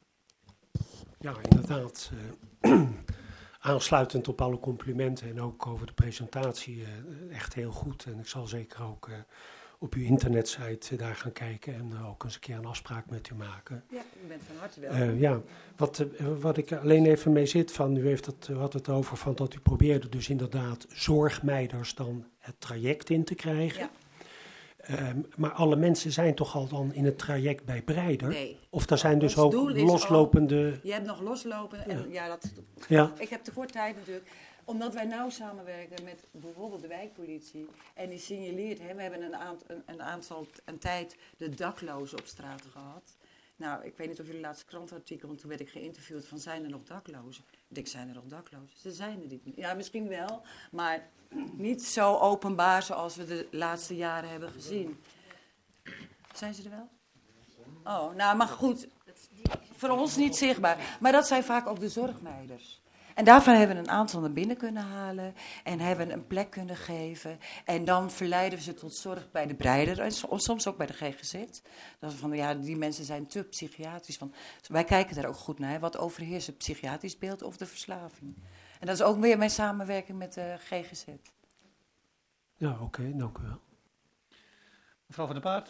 Speaker 21: Ja, inderdaad. Uh, aansluitend op alle complimenten en ook over de presentatie, uh, echt heel goed. En ik zal zeker ook uh, op uw internetsite uh, daar gaan kijken en uh, ook eens een keer een afspraak met u maken.
Speaker 4: Ja, u bent van harte welkom.
Speaker 21: Uh, ja, wat, uh, wat ik alleen even mee zit van, u heeft het, uh, had het over van dat u probeerde dus inderdaad zorgmeiders dan het traject in te krijgen.
Speaker 4: Ja.
Speaker 21: Um, maar alle mensen zijn toch al dan in het traject bij Breider?
Speaker 4: Nee.
Speaker 21: Of er zijn dus ook loslopende...
Speaker 4: Al, je hebt nog loslopende... En, ja. Ja, dat,
Speaker 21: ja.
Speaker 4: Ik heb te kort tijd natuurlijk. Omdat wij nauw samenwerken met bijvoorbeeld de wijkpolitie. En die signaleert, hè, we hebben een, aant, een, een aantal, een tijd de daklozen op straat gehad. Nou, ik weet niet of jullie laatste krantartikel, want toen werd ik geïnterviewd van, zijn er nog daklozen? Ik denk, zijn er nog daklozen? Ze zijn er niet meer. Ja, misschien wel, maar niet zo openbaar zoals we de laatste jaren hebben gezien. Zijn ze er wel? Oh, nou, maar goed, voor ons niet zichtbaar. Maar dat zijn vaak ook de zorgmeiders. En daarvan hebben we een aantal naar binnen kunnen halen en hebben een plek kunnen geven. En dan verleiden we ze tot zorg bij de Breider en soms ook bij de G G Z. Dat is van, ja, die mensen zijn te psychiatrisch. Van, wij kijken daar ook goed naar. Wat overheerst, het psychiatrisch beeld of de verslaving? En dat is ook weer mijn samenwerking met de G G Z.
Speaker 21: Ja, oké, okay, dank u wel.
Speaker 1: Mevrouw van der Paard.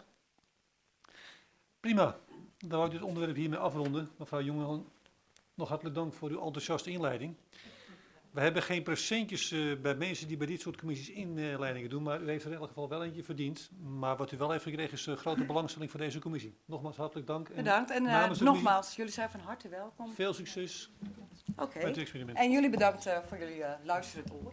Speaker 1: Prima. Dan wou ik dit onderwerp hiermee afronden. Mevrouw Jongen, nog hartelijk dank voor uw enthousiaste inleiding. We hebben geen procentjes uh, bij mensen die bij dit soort commissies inleidingen doen, maar u heeft er in elk geval wel eentje verdiend. Maar wat u wel heeft gekregen is uh, grote belangstelling voor deze commissie. Nogmaals hartelijk dank. En
Speaker 4: bedankt en uh, nogmaals, jullie zijn van harte welkom.
Speaker 1: Veel succes.
Speaker 4: Oké. Okay. En jullie bedankt uh, voor jullie uh, luisterend oor.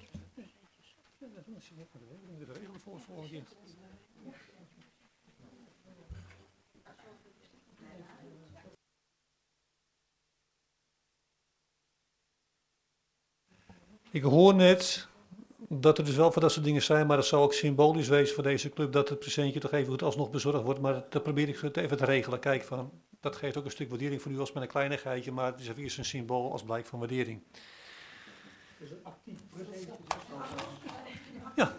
Speaker 1: Ik hoor net dat er dus wel voor dat soort dingen zijn, maar dat zou ook symbolisch wezen voor deze club, dat het presentje toch even goed alsnog bezorgd wordt. Maar dat probeer ik het even te regelen. Kijk, van, dat geeft ook een stuk waardering voor u als met een kleinigheidje, maar het is weer een symbool als blijk van waardering.
Speaker 21: Dus een actief presentje.
Speaker 1: Ja.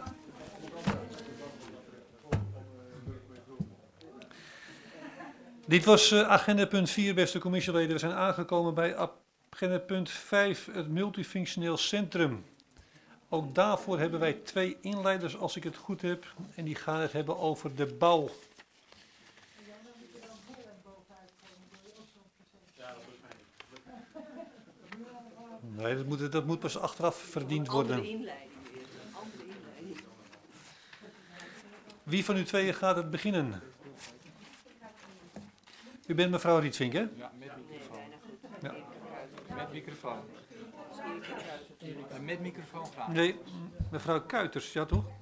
Speaker 1: Dit was uh, agenda punt vier, beste commissieleden. We zijn aangekomen bij agenda punt vijf, het multifunctioneel centrum. Ook daarvoor hebben wij twee inleiders, als ik het goed heb. En die gaan het hebben over de bouw. Nee, dat moet, dat moet pas achteraf verdiend worden.
Speaker 3: Andere inleiding weer. Een andere inleiding.
Speaker 1: Wie van u tweeën gaat het beginnen? U bent mevrouw Rietvink, hè?
Speaker 8: Ja, met microfoon.
Speaker 1: Ja.
Speaker 8: Met microfoon. Met microfoon graag.
Speaker 1: Nee, mevrouw Kuiters, ja toch?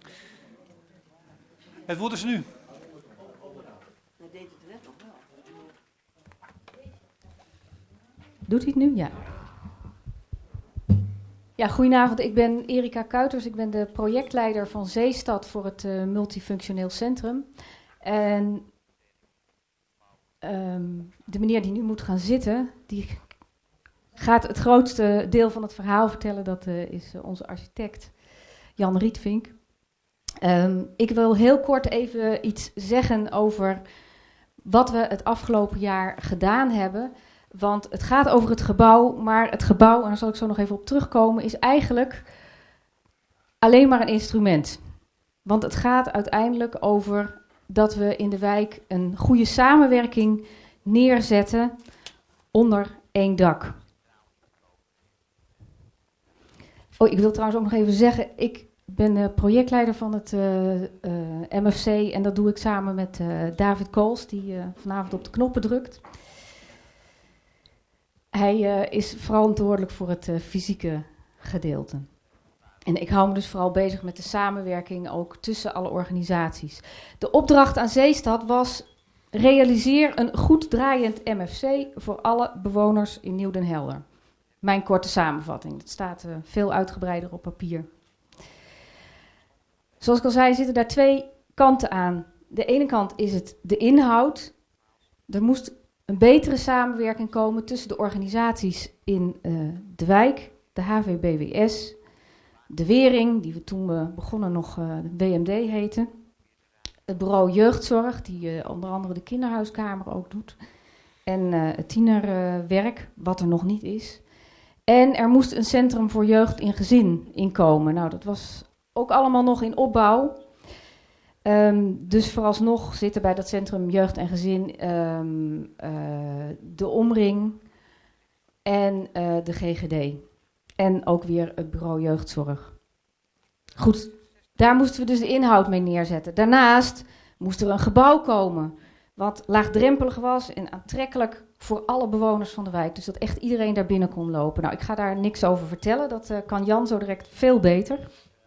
Speaker 1: Het woord is nu.
Speaker 3: Hij deed het net nog wel.
Speaker 22: Doet hij het nu? Ja. Ja, goedenavond. Ik ben Erika Kuiters. Ik ben de projectleider van Zeestad voor het uh, multifunctioneel centrum. En um, de meneer die nu moet gaan zitten, die gaat het grootste deel van het verhaal vertellen. Dat uh, is uh, onze architect Jan Rietvink. Um, ik wil heel kort even iets zeggen over wat we het afgelopen jaar gedaan hebben. Want het gaat over het gebouw, maar het gebouw, en daar zal ik zo nog even op terugkomen, is eigenlijk alleen maar een instrument. Want het gaat uiteindelijk over dat we in de wijk een goede samenwerking neerzetten onder één dak. Oh, ik wil trouwens ook nog even zeggen, ik ben uh, projectleider van het uh, uh, M F C en dat doe ik samen met uh, David Kools, die uh, vanavond op de knoppen drukt. Hij uh, is verantwoordelijk voor het uh, fysieke gedeelte. En ik hou me dus vooral bezig met de samenwerking ook tussen alle organisaties. De opdracht aan Zeestad was: realiseer een goed draaiend M F C voor alle bewoners in Nieuw Den Helder. Mijn korte samenvatting. Dat staat uh, veel uitgebreider op papier. Zoals ik al zei, zitten daar twee kanten aan. De ene kant is het de inhoud. Er moest een betere samenwerking komen tussen de organisaties in uh, de wijk, de H V B W S, de Wering, die we toen we begonnen nog uh, W M D heette, het bureau jeugdzorg, die uh, onder andere de kinderhuiskamer ook doet, en uh, het tienerwerk, uh, wat er nog niet is. En er moest een centrum voor jeugd in gezin inkomen. Nou, dat was ook allemaal nog in opbouw. Um, dus vooralsnog zitten bij dat centrum jeugd en gezin um, uh, de omring en uh, de G G D. En ook weer het bureau jeugdzorg. Goed, daar moesten we dus de inhoud mee neerzetten. Daarnaast moest er een gebouw komen wat laagdrempelig was en aantrekkelijk voor alle bewoners van de wijk. Dus dat echt iedereen daar binnen kon lopen. Nou, ik ga daar niks over vertellen. Dat uh, kan Jan zo direct veel beter.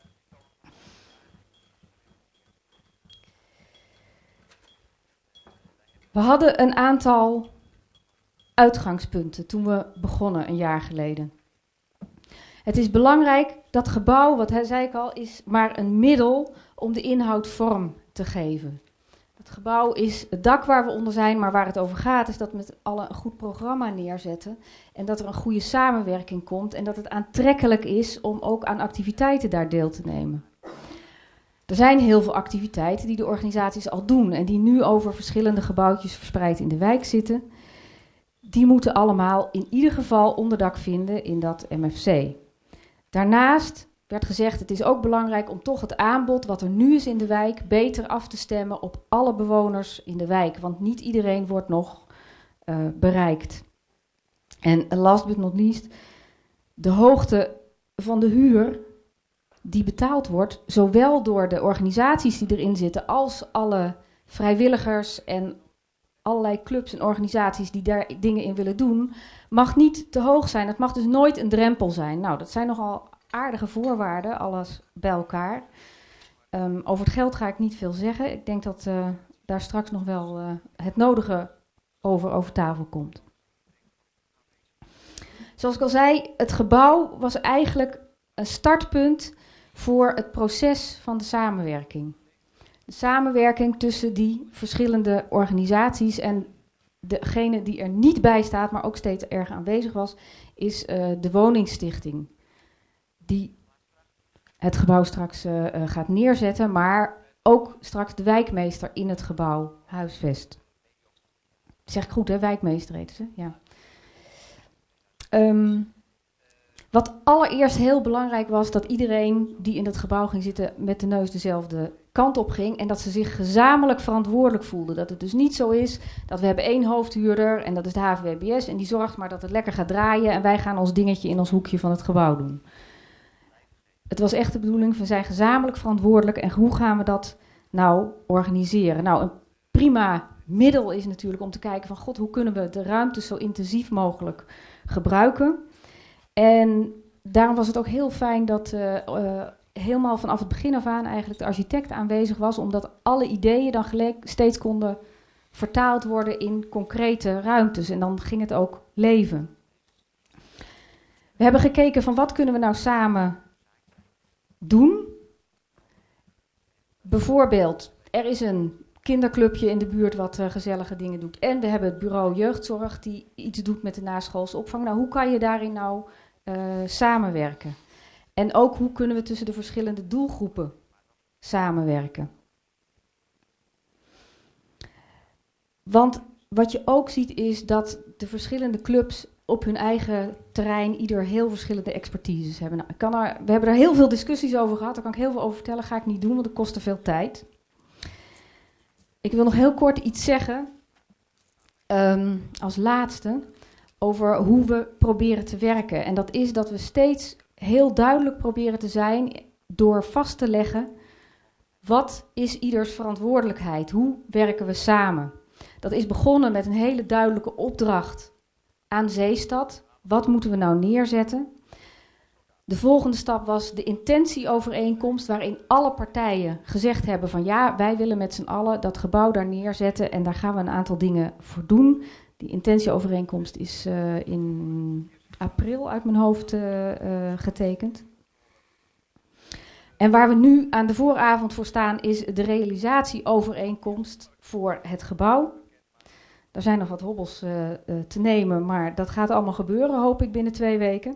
Speaker 22: We hadden een aantal uitgangspunten toen we begonnen een jaar geleden. Het is belangrijk, dat gebouw, wat hij zei ik al, is maar een middel om de inhoud vorm te geven. Het gebouw is het dak waar we onder zijn, maar waar het over gaat is dat we met allen een goed programma neerzetten en dat er een goede samenwerking komt en dat het aantrekkelijk is om ook aan activiteiten daar deel te nemen. Er zijn heel veel activiteiten die de organisaties al doen en die nu over verschillende gebouwtjes verspreid in de wijk zitten. Die moeten allemaal in ieder geval onderdak vinden in dat M F C. Daarnaast werd gezegd, het is ook belangrijk om toch het aanbod wat er nu is in de wijk beter af te stemmen op alle bewoners in de wijk. Want niet iedereen wordt nog uh, bereikt. En last but not least, de hoogte van de huur die betaald wordt, zowel door de organisaties die erin zitten als alle vrijwilligers en allerlei clubs en organisaties die daar dingen in willen doen, mag niet te hoog zijn. Het mag dus nooit een drempel zijn. Nou, dat zijn nogal aardige voorwaarden, alles bij elkaar. Um, over het geld ga ik niet veel zeggen. Ik denk dat uh, daar straks nog wel uh, het nodige over, over tafel komt. Zoals ik al zei, het gebouw was eigenlijk een startpunt voor het proces van de samenwerking. De samenwerking tussen die verschillende organisaties en degene die er niet bij staat, maar ook steeds erg aanwezig was, is uh, de woningstichting. Die het gebouw straks uh, uh, gaat neerzetten, maar ook straks de wijkmeester in het gebouw huisvest. Zeg ik goed, hè? Wijkmeester heet ze, ja. Um, wat allereerst heel belangrijk was, dat iedereen die in het gebouw ging zitten met de neus dezelfde kant op ging en dat ze zich gezamenlijk verantwoordelijk voelden. Dat het dus niet zo is dat we hebben één hoofdhuurder en dat is de H V W B S en die zorgt maar dat het lekker gaat draaien en wij gaan ons dingetje in ons hoekje van het gebouw doen. Het was echt de bedoeling, we zijn gezamenlijk verantwoordelijk en hoe gaan we dat nou organiseren? Nou, een prima middel is natuurlijk om te kijken van god, hoe kunnen we de ruimte zo intensief mogelijk gebruiken? En daarom was het ook heel fijn dat uh, uh, helemaal vanaf het begin af aan eigenlijk de architect aanwezig was, omdat alle ideeën dan gelijk steeds konden vertaald worden in concrete ruimtes en dan ging het ook leven. We hebben gekeken van wat kunnen we nou samen doen. Bijvoorbeeld, er is een kinderclubje in de buurt wat uh, gezellige dingen doet. En we hebben het bureau jeugdzorg die iets doet met de naschoolse opvang. Nou, hoe kan je daarin nou uh, samenwerken? En ook hoe kunnen we tussen de verschillende doelgroepen samenwerken? Want wat je ook ziet is dat de verschillende clubs op hun eigen terrein ieder heel verschillende expertises hebben. Nou, ik kan er, we hebben er heel veel discussies over gehad, daar kan ik heel veel over vertellen, ga ik niet doen, want dat kost te veel tijd. Ik wil nog heel kort iets zeggen, um, als laatste, over hoe we proberen te werken. En dat is dat we steeds heel duidelijk proberen te zijn door vast te leggen, wat is ieders verantwoordelijkheid? Hoe werken we samen? Dat is begonnen met een hele duidelijke opdracht aan Zeestad. Wat moeten we nou neerzetten? De volgende stap was de intentieovereenkomst, waarin alle partijen gezegd hebben van ja, wij willen met z'n allen dat gebouw daar neerzetten en daar gaan we een aantal dingen voor doen. Die intentieovereenkomst is uh, in april uit mijn hoofd uh, uh, getekend. En waar we nu aan de vooravond voor staan is de realisatieovereenkomst voor het gebouw. Er zijn nog wat hobbels uh, uh, te nemen, maar dat gaat allemaal gebeuren, hoop ik, binnen twee weken.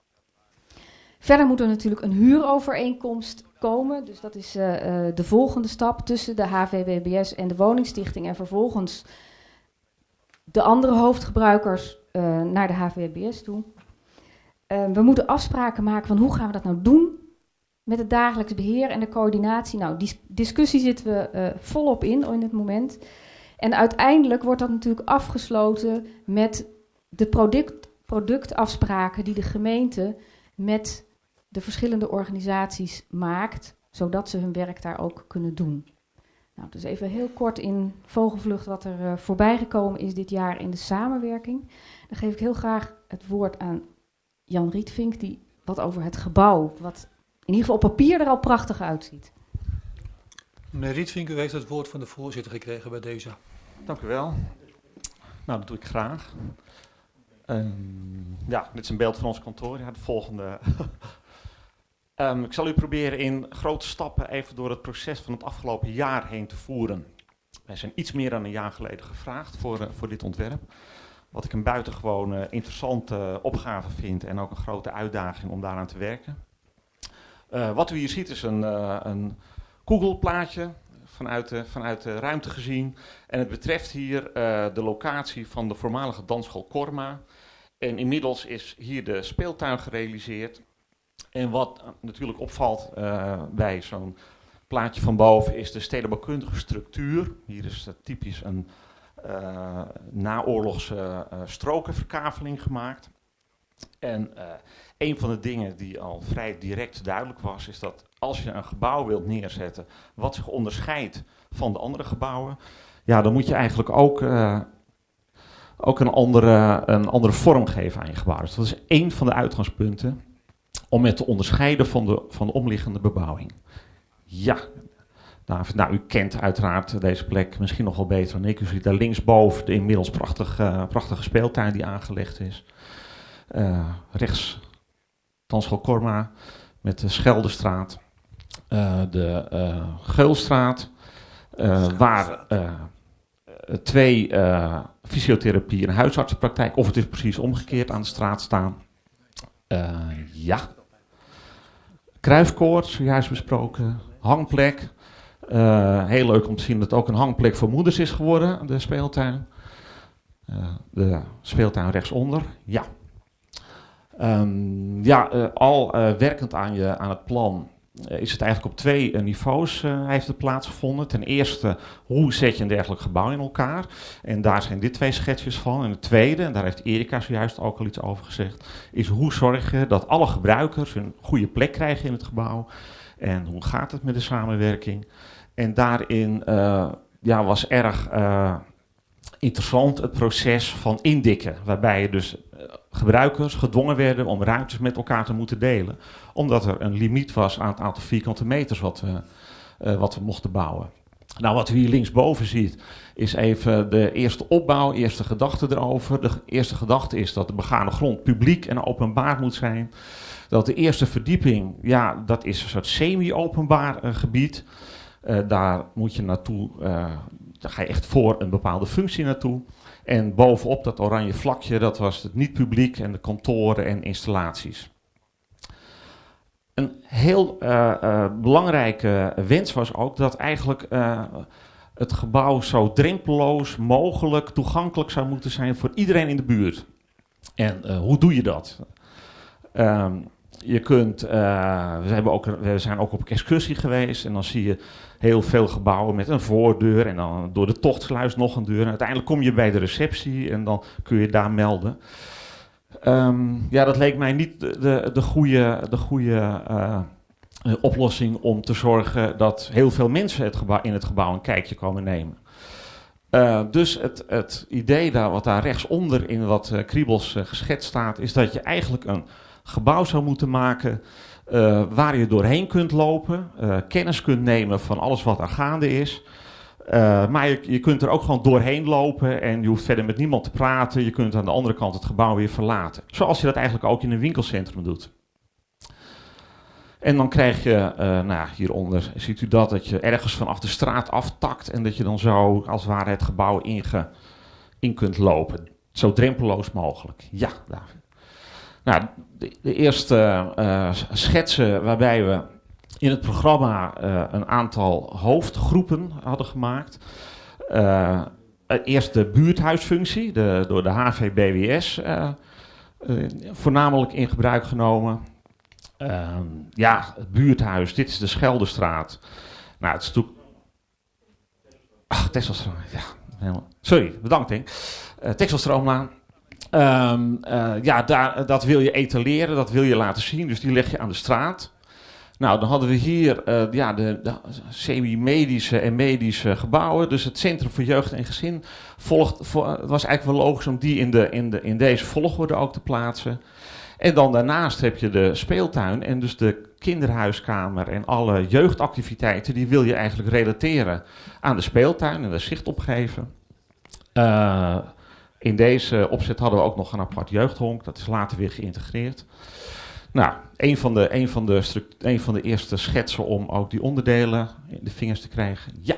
Speaker 22: Verder moet er natuurlijk een huurovereenkomst komen. Dus dat is uh, uh, de volgende stap tussen de H V W B S en de woningstichting. En vervolgens de andere hoofdgebruikers uh, naar de H V W B S toe. Uh, we moeten afspraken maken van hoe gaan we dat nou doen met het dagelijks beheer en de coördinatie. Nou, die discussie zitten we uh, volop in in het moment. En uiteindelijk wordt dat natuurlijk afgesloten met de product, productafspraken die de gemeente met de verschillende organisaties maakt, zodat ze hun werk daar ook kunnen doen. Nou, dus even heel kort in vogelvlucht wat er uh, voorbij gekomen is dit jaar in de samenwerking. Dan geef ik heel graag het woord aan Jan Rietvink, die wat over het gebouw, wat in ieder geval op papier er al prachtig uitziet.
Speaker 1: Meneer Rietvink, u heeft het woord van de voorzitter gekregen bij deze.
Speaker 9: Dank u wel. Nou, dat doe ik graag. Um, ja, dit is een beeld van ons kantoor. Ja, het volgende. um, ik zal u proberen in grote stappen even door het proces van het afgelopen jaar heen te voeren. Wij zijn iets meer dan een jaar geleden gevraagd voor, uh, voor dit ontwerp. Wat ik een buitengewoon uh, interessante uh, opgave vind en ook een grote uitdaging om daaraan te werken. Uh, wat u hier ziet is een, uh, een Google-plaatje vanuit de, vanuit de ruimte gezien. En het betreft hier uh, de locatie van de voormalige dansschool Korma. En inmiddels is hier de speeltuin gerealiseerd. En wat uh, natuurlijk opvalt uh, bij zo'n plaatje van boven is de stedenbouwkundige structuur. Hier is uh, typisch een uh, naoorlogse uh, strokenverkaveling gemaakt. En uh, een van de dingen die al vrij direct duidelijk was, is dat als je een gebouw wilt neerzetten wat zich onderscheidt van de andere gebouwen, ja, dan moet je eigenlijk ook, uh, ook een, andere, een andere vorm geven aan je gebouw. Dus dat is één van de uitgangspunten om het te onderscheiden van de, van de omliggende bebouwing. Ja, David, nou, u kent uiteraard deze plek misschien nog wel beter dan ik. U ziet daar linksboven de inmiddels prachtig, uh, prachtige speeltuin die aangelegd is. Uh, rechts dansschool Korma met de Scheldestraat. uh, de uh, Geulstraat, uh, waar uh, twee uh, fysiotherapie- en huisartsenpraktijk, of het is precies omgekeerd, aan de straat staan. Uh, ja. Kruifkoord, zojuist besproken. Hangplek. Uh, heel leuk om te zien dat het ook een hangplek voor moeders is geworden, de speeltuin. Uh, de speeltuin rechtsonder, ja. Um, ja, uh, al uh, werkend aan, je, aan het plan uh, is het eigenlijk op twee uh, niveaus uh, heeft het plaatsgevonden. Ten eerste, hoe zet je een dergelijk gebouw in elkaar? En daar zijn dit twee schetsjes van. En het tweede, en daar heeft Erika zojuist ook al iets over gezegd, is hoe zorg je dat alle gebruikers een goede plek krijgen in het gebouw? En hoe gaat het met de samenwerking? En daarin uh, ja, was erg uh, interessant het proces van indikken, waarbij je dus uh, gebruikers gedwongen werden om ruimtes met elkaar te moeten delen, omdat er een limiet was aan het aantal vierkante meters wat we, uh, wat we mochten bouwen. Nou, wat u hier linksboven ziet, is even de eerste opbouw, eerste gedachte erover. De eerste gedachte is dat de begane grond publiek en openbaar moet zijn. Dat de eerste verdieping, ja, dat is een soort semi-openbaar uh, gebied. Uh, daar moet je naartoe, uh, daar ga je echt voor een bepaalde functie naartoe. En bovenop dat oranje vlakje, dat was het niet-publiek en de kantoren en installaties. Een heel uh, uh, belangrijke wens was ook dat eigenlijk uh, het gebouw zo drempeloos mogelijk toegankelijk zou moeten zijn voor iedereen in de buurt. En uh, hoe doe je dat? Um, je kunt, uh, we, hebben ook, we zijn ook op excursie geweest en dan zie je heel veel gebouwen met een voordeur en dan door de tochtsluis nog een deur. En uiteindelijk kom je bij de receptie en dan kun je daar melden. Um, ja, dat leek mij niet de, de, de goede, de goede uh, oplossing om te zorgen dat heel veel mensen het gebouw, in het gebouw een kijkje komen nemen. Uh, dus het, het idee daar, wat daar rechtsonder in wat uh, kriebels uh, geschetst staat, is dat je eigenlijk een gebouw zou moeten maken uh, waar je doorheen kunt lopen, uh, kennis kunt nemen van alles wat er gaande is. Uh, maar je, je kunt er ook gewoon doorheen lopen en je hoeft verder met niemand te praten. Je kunt aan de andere kant het gebouw weer verlaten. Zoals je dat eigenlijk ook in een winkelcentrum doet. En dan krijg je, uh, nou ja, hieronder ziet u dat, dat je ergens vanaf de straat aftakt en dat je dan zo als het ware het gebouw inge, in kunt lopen. Zo drempeloos mogelijk. Ja, David. Nou, de, de eerste uh, schetsen waarbij we in het programma uh, een aantal hoofdgroepen hadden gemaakt. Uh, eerst de buurthuisfunctie, de, door de H V B W S uh, uh, voornamelijk in gebruik genomen. Uh, ja, het buurthuis, dit is de Scheldestraat. Nou, het is natuurlijk... Ach, Texelstroom, ja. Helemaal. Sorry, bedankt Henk. Uh, Texelstroomlaan. Um, uh, ja, daar, dat wil je etaleren, dat wil je laten zien, dus die leg je aan de straat. Nou, dan hadden we hier uh, ja, de, de semi-medische en medische gebouwen. Dus het Centrum voor Jeugd en Gezin volgt, vo, het was eigenlijk wel logisch om die in, de, in, de, in deze volgorde ook te plaatsen. En dan daarnaast heb je de speeltuin en dus de kinderhuiskamer en alle jeugdactiviteiten. Die wil je eigenlijk relateren aan de speeltuin en er zicht op geven. Uh, in deze opzet hadden we ook nog een apart jeugdhonk. Dat is later weer geïntegreerd. Nou, een van de, een van de, struct, een van de eerste schetsen om ook die onderdelen in de vingers te krijgen. Ja.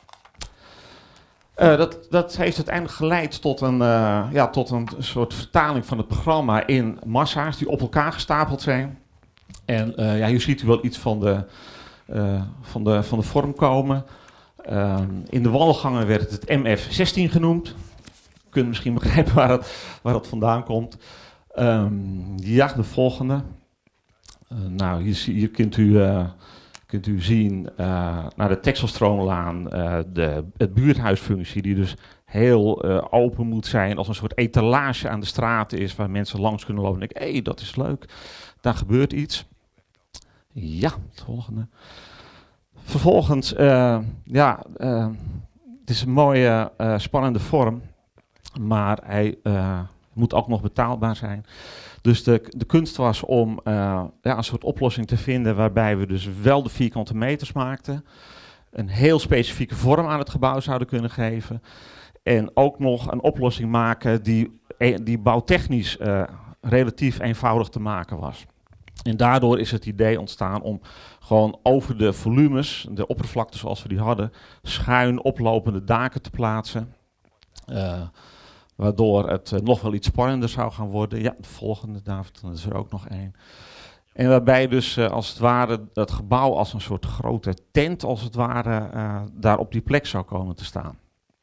Speaker 9: Uh, dat, dat heeft uiteindelijk geleid tot een, uh, ja, tot een soort vertaling van het programma in massa's die op elkaar gestapeld zijn. En uh, ja, hier ziet u wel iets van de, uh, van de, van de vorm komen. Uh, in de wandelgangen werd het het M F zestien genoemd. U kunt misschien begrijpen waar het, waar het vandaan komt. Um, ja, de volgende. Uh, nou, hier, hier kunt, u, uh, kunt u zien uh, naar de Texelstroomlaan, uh, de het buurthuisfunctie die dus heel uh, open moet zijn, als een soort etalage aan de straat is, waar mensen langs kunnen lopen en denken, hé, hey, dat is leuk, daar gebeurt iets. Ja, het volgende. Vervolgens, uh, ja, uh, het is een mooie, uh, spannende vorm, maar hij... Uh, moet ook nog betaalbaar zijn. Dus de, de kunst was om uh, ja, een soort oplossing te vinden waarbij we dus wel de vierkante meters maakten. Een heel specifieke vorm aan het gebouw zouden kunnen geven. En ook nog een oplossing maken die, die bouwtechnisch uh, relatief eenvoudig te maken was. En daardoor is het idee ontstaan om gewoon over de volumes, de oppervlakte zoals we die hadden, schuin oplopende daken te plaatsen. Uh, waardoor het uh, nog wel iets spannender zou gaan worden. Ja, de volgende, David, dan is er ook nog één. En waarbij dus uh, als het ware dat gebouw als een soort grote tent als het ware uh, daar op die plek zou komen te staan.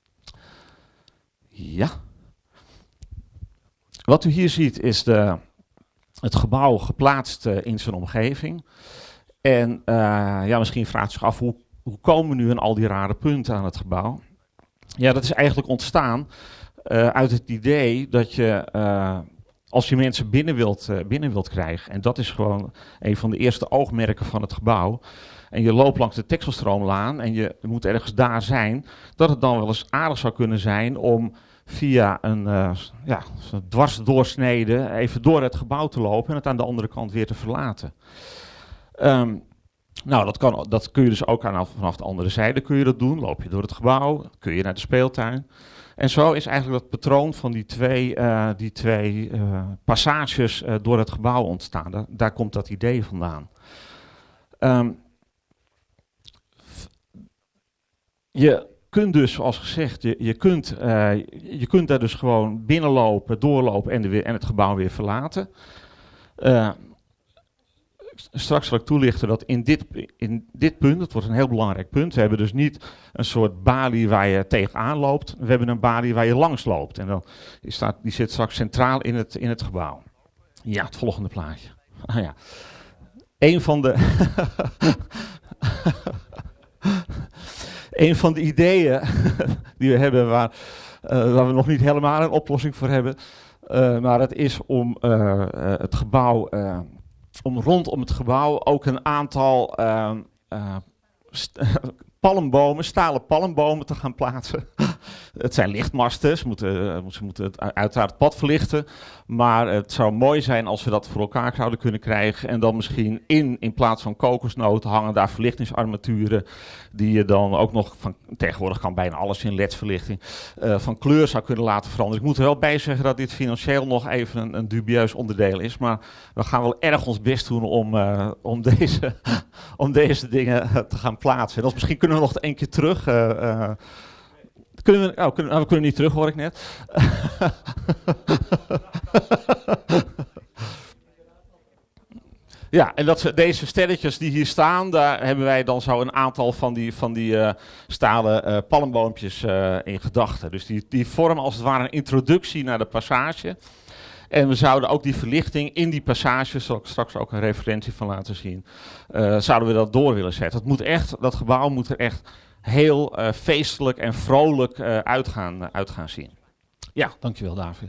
Speaker 9: Ja. Wat u hier ziet is de, het gebouw geplaatst uh, in zijn omgeving. En uh, ja, misschien vraagt u zich af, hoe, hoe komen we nu aan al die rare punten aan het gebouw? Ja, dat is eigenlijk ontstaan uh, uit het idee dat je, uh, als je mensen binnen wilt, uh, binnen wilt krijgen, en dat is gewoon een van de eerste oogmerken van het gebouw, en je loopt langs de Texelstroomlaan en je moet ergens daar zijn, dat het dan wel eens aardig zou kunnen zijn om via een uh, ja, dwarsdoorsnede even door het gebouw te lopen en het aan de andere kant weer te verlaten. Um, nou, dat, kan, dat kun je dus ook aan, vanaf de andere zijde kun je dat doen. Loop je door het gebouw, kun je naar de speeltuin. En zo is eigenlijk dat patroon van die twee, uh, die twee uh, passages uh, door het gebouw ontstaan. Daar, daar komt dat idee vandaan. Um, je kunt dus, zoals gezegd, je, je, kunt, uh, je kunt daar dus gewoon binnenlopen, doorlopen en, de weer, en het gebouw weer verlaten. Uh, Straks zal ik toelichten dat in dit, in dit punt, dat wordt een heel belangrijk punt, we hebben dus niet een soort balie waar je tegenaan loopt, we hebben een balie waar je langs loopt. En dan die, staat, die zit straks centraal in het, in het gebouw. Ja, het volgende plaatje. Ah, ja. Een van de... een van de ideeën die we hebben waar, uh, waar we nog niet helemaal een oplossing voor hebben, uh, maar het is om uh, uh, het gebouw... Uh, om rondom het gebouw ook een aantal uh, uh, st- palmbomen, stalen palmbomen te gaan plaatsen. Het zijn lichtmasten, ze moeten, uh, ze moeten het uiteraard het pad verlichten. Maar het zou mooi zijn als we dat voor elkaar zouden kunnen krijgen. En dan misschien in, in plaats van kokosnoten hangen daar verlichtingsarmaturen. Die je dan ook nog, van, tegenwoordig kan bijna alles in L E D-verlichting, uh, van kleur zou kunnen laten veranderen. Ik moet er wel bij zeggen dat dit financieel nog even een, een dubieus onderdeel is. Maar we gaan wel erg ons best doen om, uh, om, deze, om deze dingen uh, te gaan plaatsen. En als misschien kunnen we nog één keer terug... Uh, uh, Kunnen we, oh, kunnen, oh, we kunnen niet terug, hoor ik net. Ja, en dat, deze sterretjes die hier staan, daar hebben wij dan zo een aantal van die, van die uh, stalen uh, palmboompjes uh, in gedachten. Dus die, die vormen als het ware een introductie naar de passage. En we zouden ook die verlichting in die passages, zal ik straks ook een referentie van laten zien, uh, zouden we dat door willen zetten. Het moet echt, dat gebouw moet er echt heel uh, feestelijk en vrolijk uh, uitgaan, uh, uitgaan zien. Ja, dankjewel David.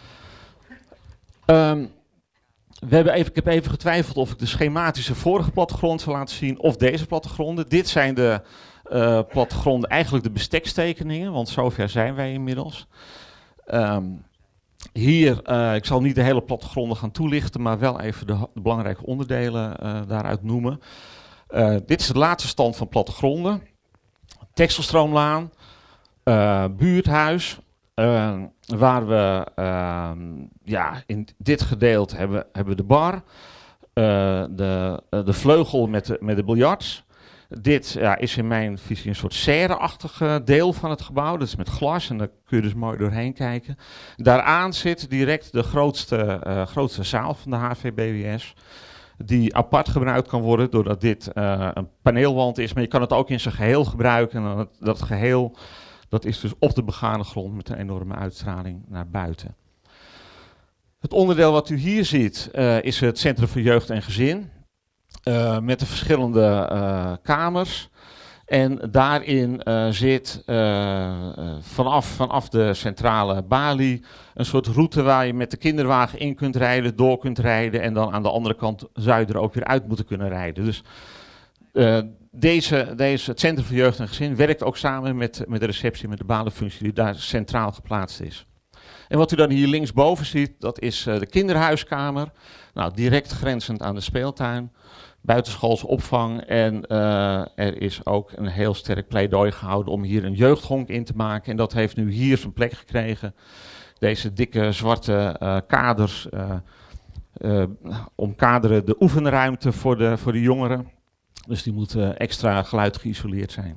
Speaker 9: Um, we hebben even, ik heb even getwijfeld of ik de schematische vorige plattegrond zou laten zien of deze plattegronden. Dit zijn de uh, plattegronden, eigenlijk de bestekstekeningen, want zover zijn wij inmiddels. Um, hier, uh, ik zal niet de hele plattegronden gaan toelichten, maar wel even de, de belangrijke onderdelen uh, daaruit noemen. Uh, dit is de laatste stand van plattegronden. Texelstroomlaan, uh, buurthuis, uh, waar we uh, ja, in dit gedeelte hebben, hebben we de bar, uh, de, uh, de vleugel met de, met de biljarts. Dit ja, is in mijn visie een soort serre-achtig uh, deel van het gebouw, dat is met glas en daar kun je dus mooi doorheen kijken. Daaraan zit direct de grootste, uh, grootste zaal van de H V B W S. Die apart gebruikt kan worden doordat dit uh, een paneelwand is. Maar je kan het ook in zijn geheel gebruiken. En dat, dat geheel dat is dus op de begane grond met een enorme uitstraling naar buiten. Het onderdeel wat u hier ziet uh, is het Centrum voor Jeugd en Gezin. Uh, met de verschillende uh, kamers. En daarin uh, zit uh, uh, vanaf, vanaf de centrale balie een soort route waar je met de kinderwagen in kunt rijden, door kunt rijden en dan aan de andere kant zou je er ook weer uit moeten kunnen rijden. Dus uh, deze, deze, het Centrum voor Jeugd en Gezin werkt ook samen met, met de receptie, met de balenfunctie die daar centraal geplaatst is. En wat u dan hier linksboven ziet, dat is uh, de kinderhuiskamer, nou, direct grenzend aan de speeltuin. Buitenschoolse opvang en uh, er is ook een heel sterk pleidooi gehouden om hier een jeugdhonk in te maken. En dat heeft nu hier zijn plek gekregen. Deze dikke zwarte uh, kaders uh, uh, omkaderen de oefenruimte voor de, voor de jongeren. Dus die moet uh, extra geluid geïsoleerd zijn.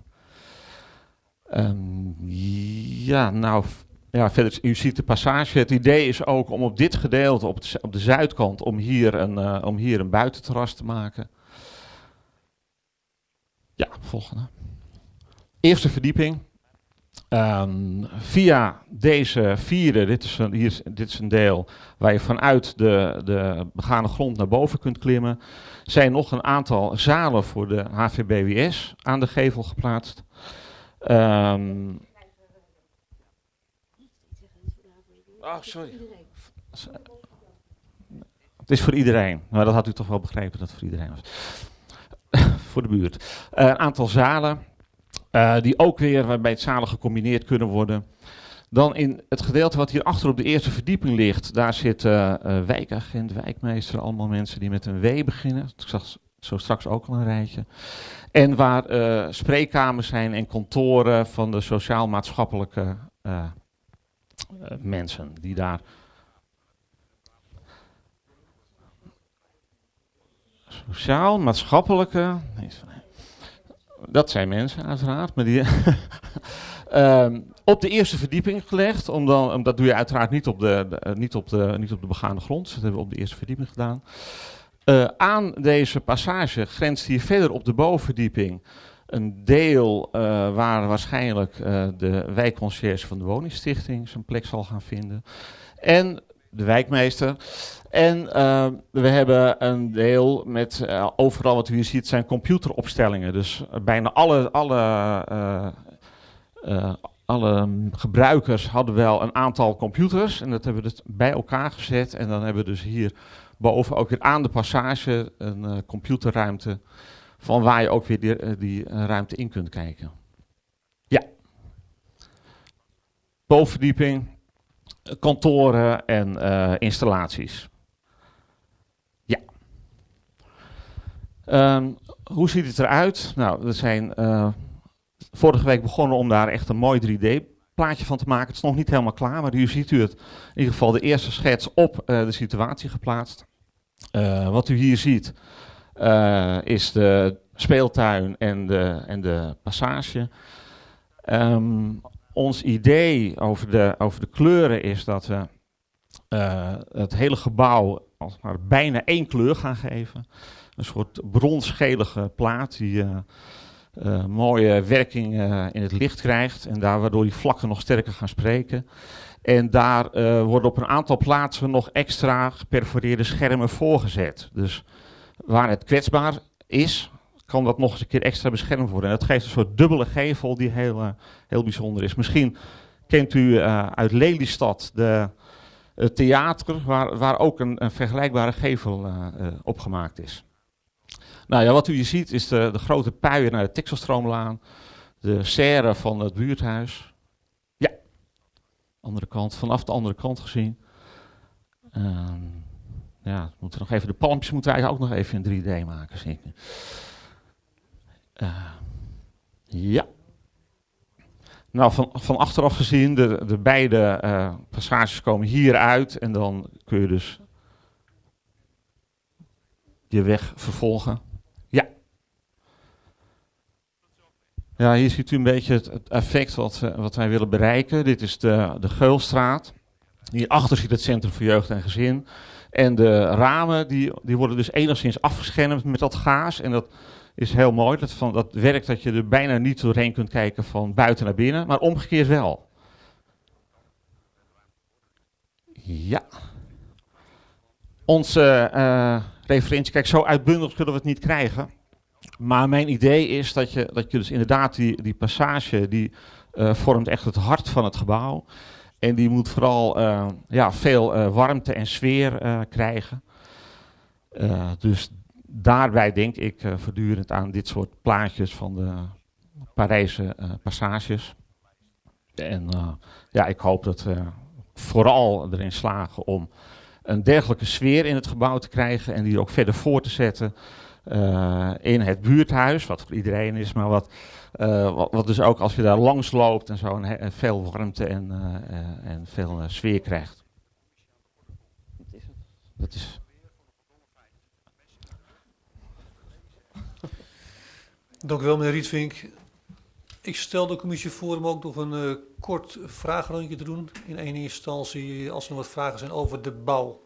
Speaker 9: Um, ja, nou, ja, verder, u ziet de passage. Het idee is ook om op dit gedeelte, op, het, op de zuidkant, om hier, een, uh, om hier een buitenterras te maken. Ja, volgende. Eerste verdieping. Um, via deze vierde, dit is, een, hier, dit is een deel waar je vanuit de, de begane grond naar boven kunt klimmen, zijn nog een aantal zalen voor de H V B W S aan de gevel geplaatst. Um, oh, sorry. Het is voor iedereen. Maar dat had u toch wel begrepen dat het voor iedereen was. Voor de buurt. Uh, een aantal zalen. Uh, die ook weer waarbij het zalen gecombineerd kunnen worden. Dan in het gedeelte wat hier achter op de eerste verdieping ligt, daar zitten uh, wijkagent, wijkmeester, allemaal mensen die met een W beginnen. Ik zag zo straks ook al een rijtje. En waar uh, spreekkamers zijn en kantoren van de sociaal-maatschappelijke uh, uh, mensen die daar... Sociaal-maatschappelijke... Nee, dat zijn mensen uiteraard, maar die um, op de eerste verdieping gelegd. Om dan, um, dat doe je uiteraard niet op de, de, uh, niet op de, niet op de begane grond. Dat hebben we op de eerste verdieping gedaan. Uh, aan deze passage grenst hier verder op de bovenverdieping een deel uh, waar waarschijnlijk uh, de wijkconciërge van de woningstichting zijn plek zal gaan vinden. En de wijkmeester. En uh, we hebben een deel met uh, overal wat u hier ziet zijn computeropstellingen. Dus uh, bijna alle, alle, uh, uh, alle gebruikers hadden wel een aantal computers. En dat hebben we dus bij elkaar gezet. En dan hebben we dus hier boven ook weer aan de passage een uh, computerruimte. Van waar je ook weer die, uh, die uh, ruimte in kunt kijken. Ja. Bovenverdieping. Kantoren en uh, installaties. Ja. Um, hoe ziet het eruit? Nou, we zijn uh, vorige week begonnen om daar echt een mooi drie D-plaatje van te maken. Het is nog niet helemaal klaar, maar hier ziet u het. In ieder geval de eerste schets op uh, de situatie geplaatst. Uh, wat u hier ziet uh, is de speeltuin en de, en de passage. Um, Ons idee over de, over de kleuren is dat we uh, het hele gebouw als het maar bijna één kleur gaan geven. Een soort bronsgelige plaat die uh, uh, mooie werking uh, in het licht krijgt. En daar waardoor die vlakken nog sterker gaan spreken. En daar uh, worden op een aantal plaatsen nog extra geperforeerde schermen voorgezet. Dus waar het kwetsbaar is, kan dat nog eens een keer extra beschermd worden. En dat geeft een soort dubbele gevel die heel, uh, heel bijzonder is. Misschien kent u uh, uit Lelystad de uh, theater, waar, waar ook een, een vergelijkbare gevel uh, uh, opgemaakt is. Nou ja, wat u hier ziet is de, de grote puier naar de Texelstroomlaan, de serre van het buurthuis. Ja, andere kant, vanaf de andere kant gezien. Uh, ja, moeten nog even, de palmpjes moeten we eigenlijk ook nog even in drie D maken, zie ik. Uh, ja. Nou, van, van achteraf gezien, de, de beide uh, passages komen hier uit en dan kun je dus je weg vervolgen. Ja. Ja, hier ziet u een beetje het, het effect wat, uh, wat wij willen bereiken. Dit is de, de Geulstraat. Hierachter zit het Centrum voor Jeugd en Gezin. En de ramen, die, die worden dus enigszins afgeschermd met dat gaas en dat is heel mooi. Dat, van, dat werkt dat je er bijna niet doorheen kunt kijken van buiten naar binnen, maar omgekeerd wel. Ja. Onze uh, referentie, kijk, zo uitbundig kunnen we het niet krijgen. Maar mijn idee is dat je, dat je dus inderdaad die, die passage, die uh, vormt echt het hart van het gebouw. En die moet vooral uh, ja, veel uh, warmte en sfeer uh, krijgen. Uh, dus daarbij denk ik uh, voortdurend aan dit soort plaatjes van de Parijse uh, passages. En uh, ja, ik hoop dat we vooral erin slagen om een dergelijke sfeer in het gebouw te krijgen en die ook verder voor te zetten uh, in het buurthuis, wat voor iedereen is, maar wat, uh, wat, wat dus ook als je daar langs loopt en zo een, een veel warmte en, uh, uh, en veel uh, sfeer krijgt. Dat is
Speaker 1: Dank u wel, meneer Rietvink. Ik stel de commissie voor om ook nog een uh, kort vragenrondje te doen. In één instantie, als er nog wat vragen zijn over de bouw.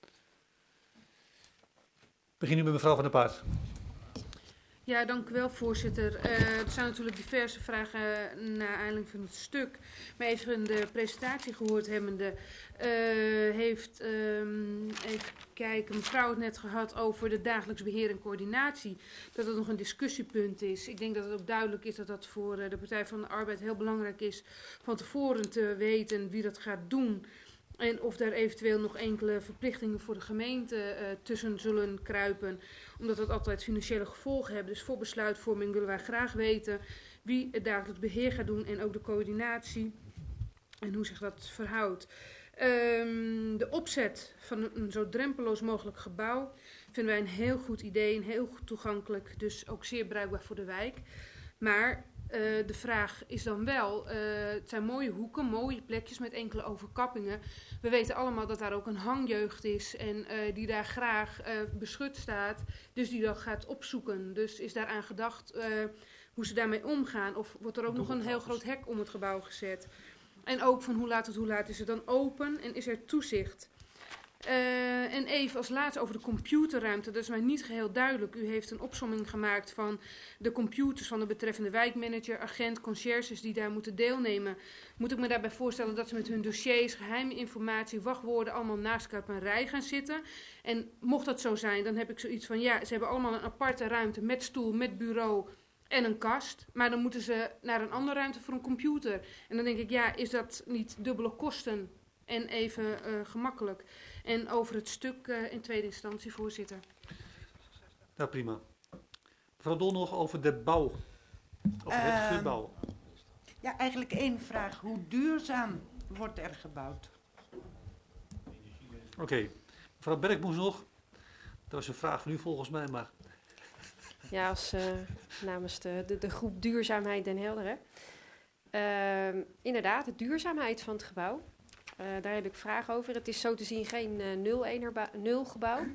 Speaker 1: Ik begin nu met mevrouw Van der Paard.
Speaker 6: Ja, dank u wel, voorzitter. Uh, er zijn natuurlijk diverse vragen naar aanleiding van het stuk. Maar even de presentatie gehoord hebbende, uh, heeft, um, even kijken, mevrouw het net gehad over de dagelijks beheer en coördinatie. Dat het nog een discussiepunt is. Ik denk dat het ook duidelijk is dat dat voor uh, de Partij van de Arbeid heel belangrijk is van tevoren te weten wie dat gaat doen. En of daar eventueel nog enkele verplichtingen voor de gemeente uh, tussen zullen kruipen. Omdat dat altijd financiële gevolgen hebben. Dus voor besluitvorming willen wij graag weten wie het dagelijks beheer gaat doen. En ook de coördinatie. En hoe zich dat verhoudt. Um, de opzet van een, een zo drempeloos mogelijk gebouw vinden wij een heel goed idee. En heel goed toegankelijk. Dus ook zeer bruikbaar voor de wijk. Maar uh, de vraag is dan wel, uh, het zijn mooie hoeken, mooie plekjes met enkele overkappingen. We weten allemaal dat daar ook een hangjeugd is en uh, die daar graag uh, beschut staat. Dus die dat gaat opzoeken. Dus is daaraan gedacht uh, hoe ze daarmee omgaan? Of wordt er ook nog een heel groot hek om het gebouw gezet? En ook van hoe laat tot hoe laat is het dan open en is er toezicht? Uh, en even als laatste over de computerruimte. Dat is mij niet geheel duidelijk. U heeft een opsomming gemaakt van de computers van de betreffende wijkmanager, agent, conciërges die daar moeten deelnemen. Moet ik me daarbij voorstellen dat ze met hun dossiers, geheime informatie, wachtwoorden allemaal naast elkaar op een rij gaan zitten? En mocht dat zo zijn, dan heb ik zoiets van ja, ze hebben allemaal een aparte ruimte met stoel, met bureau en een kast. Maar dan moeten ze naar een andere ruimte voor een computer. En dan denk ik, ja, is dat niet dubbele kosten en even uh, gemakkelijk? En over het stuk uh, in tweede instantie, voorzitter.
Speaker 1: Nou, prima. Mevrouw Dol nog over de bouw. Over uh, het gebouw.
Speaker 20: Ja, eigenlijk één vraag. Hoe duurzaam wordt er gebouwd?
Speaker 1: Oké. Okay. Mevrouw Bergmoes nog. Dat was een vraag van u volgens mij, maar...
Speaker 19: Ja, als uh, namens de, de, de groep Duurzaamheid Den Helder. Uh, inderdaad, de duurzaamheid van het gebouw. Uh, daar heb ik vragen over. Het is zo te zien geen uh, nul-eenerba- nul gebouw.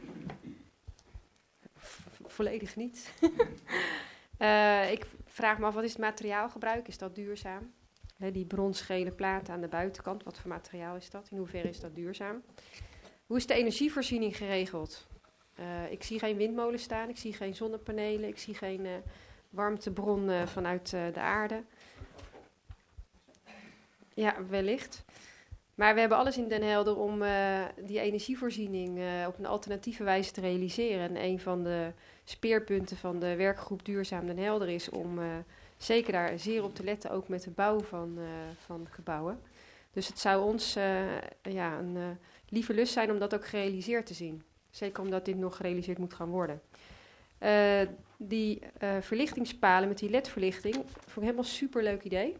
Speaker 19: V- volledig niet. uh, ik vraag me af, wat is het materiaalgebruik? Is dat duurzaam? He, die bronsgele platen aan de buitenkant, wat voor materiaal is dat? In hoeverre is dat duurzaam? Hoe is de energievoorziening geregeld? Uh, ik zie geen windmolen staan, ik zie geen zonnepanelen, ik zie geen uh, warmtebron uh, vanuit uh, de aarde. Ja, wellicht. Maar we hebben alles in Den Helder om uh, die energievoorziening uh, op een alternatieve wijze te realiseren. En een van de speerpunten van de werkgroep Duurzaam Den Helder is om uh, zeker daar zeer op te letten, ook met de bouw van, uh, van gebouwen. Dus het zou ons uh, ja, een uh, lieve lust zijn om dat ook gerealiseerd te zien. Zeker omdat dit nog gerealiseerd moet gaan worden. Uh, die uh, verlichtingspalen met die L E D-verlichting, vond ik helemaal een superleuk idee.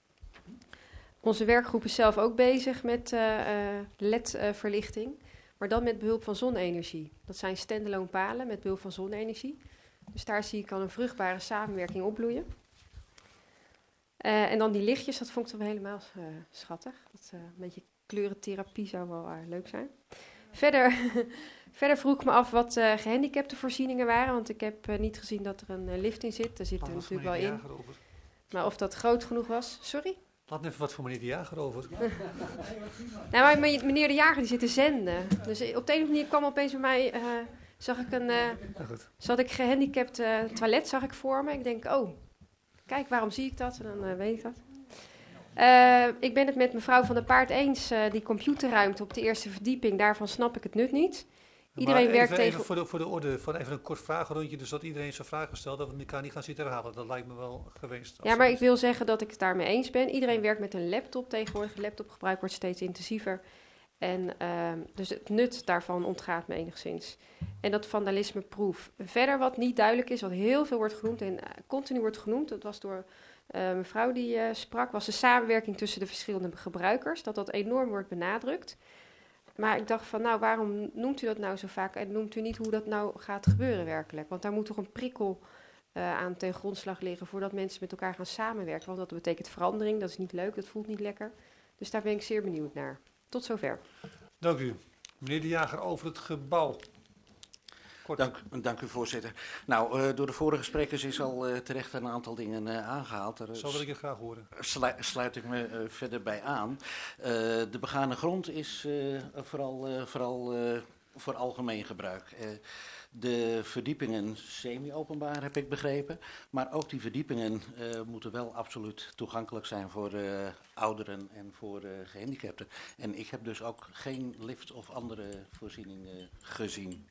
Speaker 19: Onze werkgroep is zelf ook bezig met uh, uh, L E D-verlichting, maar dan met behulp van zonne-energie. Dat zijn standalone palen met behulp van zonne-energie. Dus daar zie ik al een vruchtbare samenwerking opbloeien. Uh, en dan die lichtjes, dat vond ik dan helemaal uh, schattig. Dat, uh, een beetje kleurentherapie zou wel uh, leuk zijn. Verder, verder vroeg ik me af wat uh, gehandicapte voorzieningen waren, want ik heb uh, niet gezien dat er een uh, lift in zit. Daar zit er natuurlijk wel in. Maar of dat groot genoeg was, sorry?
Speaker 1: Laat even wat voor meneer De Jager over.
Speaker 19: Nou, maar meneer De Jager die zit te zenden. Dus op de een of andere manier kwam opeens bij mij, uh, zag ik een, uh, zat ik gehandicapt uh, toilet zag ik voor me. Ik denk, oh, kijk, waarom zie ik dat? En dan uh, weet ik dat. Uh, ik ben het met mevrouw Van der Paard eens, uh, die computerruimte op de eerste verdieping, daarvan snap ik het nut niet. Iedereen
Speaker 1: maar
Speaker 19: werkt
Speaker 1: even,
Speaker 19: tegen...
Speaker 1: even voor, de, voor de orde, van even een kort vragenrondje, dus dat iedereen zijn vragen stelt, dat we elkaar niet gaan zitten herhalen. Dat lijkt me wel geweest.
Speaker 19: Ja, maar ik wil zeggen dat ik het daarmee eens ben. Iedereen werkt met een laptop tegenwoordig. Laptopgebruik wordt steeds intensiever. En uh, dus het nut daarvan ontgaat me enigszins. En dat vandalismeproof. Verder wat niet duidelijk is, wat heel veel wordt genoemd en uh, continu wordt genoemd, dat was door uh, mevrouw die uh, sprak, was de samenwerking tussen de verschillende gebruikers. Dat dat enorm wordt benadrukt. Maar ik dacht van, nou, waarom noemt u dat nou zo vaak en noemt u niet hoe dat nou gaat gebeuren werkelijk? Want daar moet toch een prikkel uh, aan ten grondslag liggen voordat mensen met elkaar gaan samenwerken. Want dat betekent verandering, dat is niet leuk, dat voelt niet lekker. Dus daar ben ik zeer benieuwd naar. Tot zover.
Speaker 1: Dank u. Meneer De Jager, over het gebouw. Kort.
Speaker 18: Dank, dank u, voorzitter. Nou, uh, door de vorige sprekers is al uh, terecht een aantal dingen uh, aangehaald. Er,
Speaker 1: Zo wil ik het graag horen.
Speaker 18: Slu sluit ik me uh, verder bij aan. Uh, de begane grond is uh, vooral, uh, vooral uh, voor algemeen gebruik. Uh, de verdiepingen semi-openbaar, heb ik begrepen. Maar ook die verdiepingen uh, moeten wel absoluut toegankelijk zijn voor uh, ouderen en voor uh, gehandicapten. En ik heb dus ook geen lift of andere voorzieningen gezien.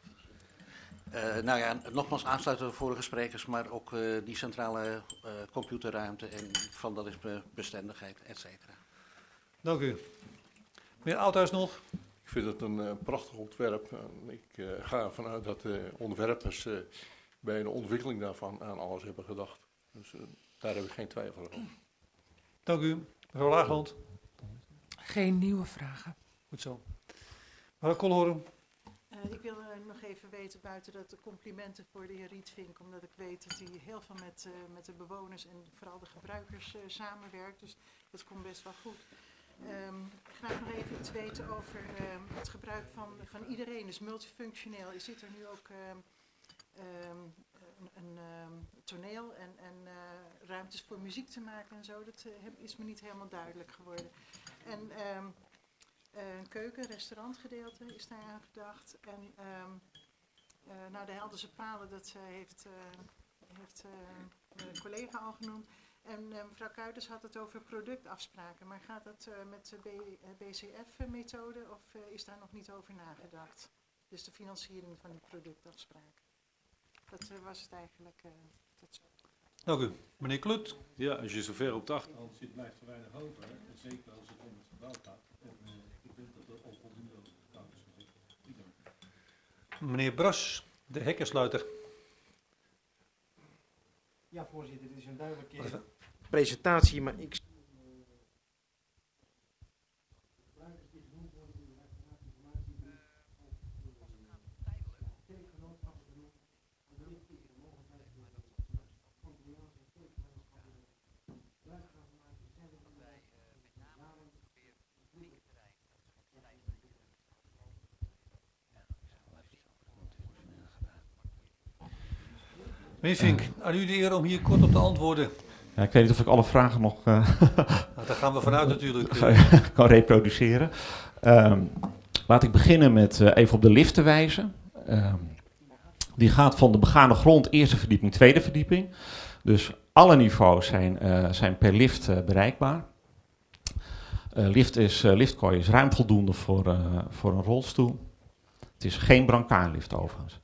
Speaker 18: Uh, nou ja, nogmaals aansluiten op de vorige sprekers, maar ook uh, die centrale uh, computerruimte en van dat is bestendigheid, et cetera.
Speaker 1: Dank u. Meneer Oudhuis nog?
Speaker 5: Ik vind het een uh, prachtig ontwerp. Uh, ik uh, ga ervan uit dat de ontwerpers uh, bij de ontwikkeling daarvan aan alles hebben gedacht. Dus uh, daar heb ik geen twijfel over.
Speaker 1: Dank u. Mevrouw Laagland?
Speaker 2: Geen nieuwe vragen.
Speaker 1: Goed zo. Mevrouw Kolhoorn?
Speaker 17: Uh, ik wil uh, nog even weten, buiten dat de complimenten voor de heer Rietvink, omdat ik weet dat hij heel veel met, uh, met de bewoners en vooral de gebruikers uh, samenwerkt. Dus dat komt best wel goed. Um, graag nog even iets weten over um, het gebruik van, van iedereen, dus multifunctioneel. Je ziet er nu ook um, um, een, een um, toneel en, en uh, ruimtes voor muziek te maken en zo. Dat uh, is me niet helemaal duidelijk geworden. En um, uh, een keuken, restaurantgedeelte is daar aan gedacht. En um, uh, nou, de Helderse Palen, dat uh, heeft, uh, heeft uh, mijn collega al genoemd. En uh, mevrouw Kuijters had het over productafspraken, maar gaat dat uh, met de B C F-methode of uh, is daar nog niet over nagedacht? Dus de financiering van die productafspraken. Dat uh, was het eigenlijk. Uh, tot zo.
Speaker 1: Dank u. Meneer Klut.
Speaker 16: Ja, als je zo ver op de achtergrond zit, blijft er weinig over. Hè? En zeker als het om het gebouw gaat. En, uh, ik denk dat er ook voldoende over het gebouw is gezegd.
Speaker 1: Meneer Bras, de hekkensluiter.
Speaker 10: Ja, voorzitter, dit is een duidelijke presentatie, maar ik...
Speaker 1: Meneer Vink, aan u de eer om hier kort op te antwoorden.
Speaker 9: Ja, ik weet niet of ik alle vragen nog uh,
Speaker 1: nou, daar gaan we vanuit natuurlijk.
Speaker 9: kan reproduceren. Um, laat ik beginnen met uh, even op de lift te wijzen. Um, die gaat van de begane grond, eerste verdieping, tweede verdieping. Dus alle niveaus zijn, uh, zijn per lift uh, bereikbaar. Uh, lift is, uh, liftkooi is ruim voldoende voor, uh, voor een rolstoel. Het is geen brancardlift overigens.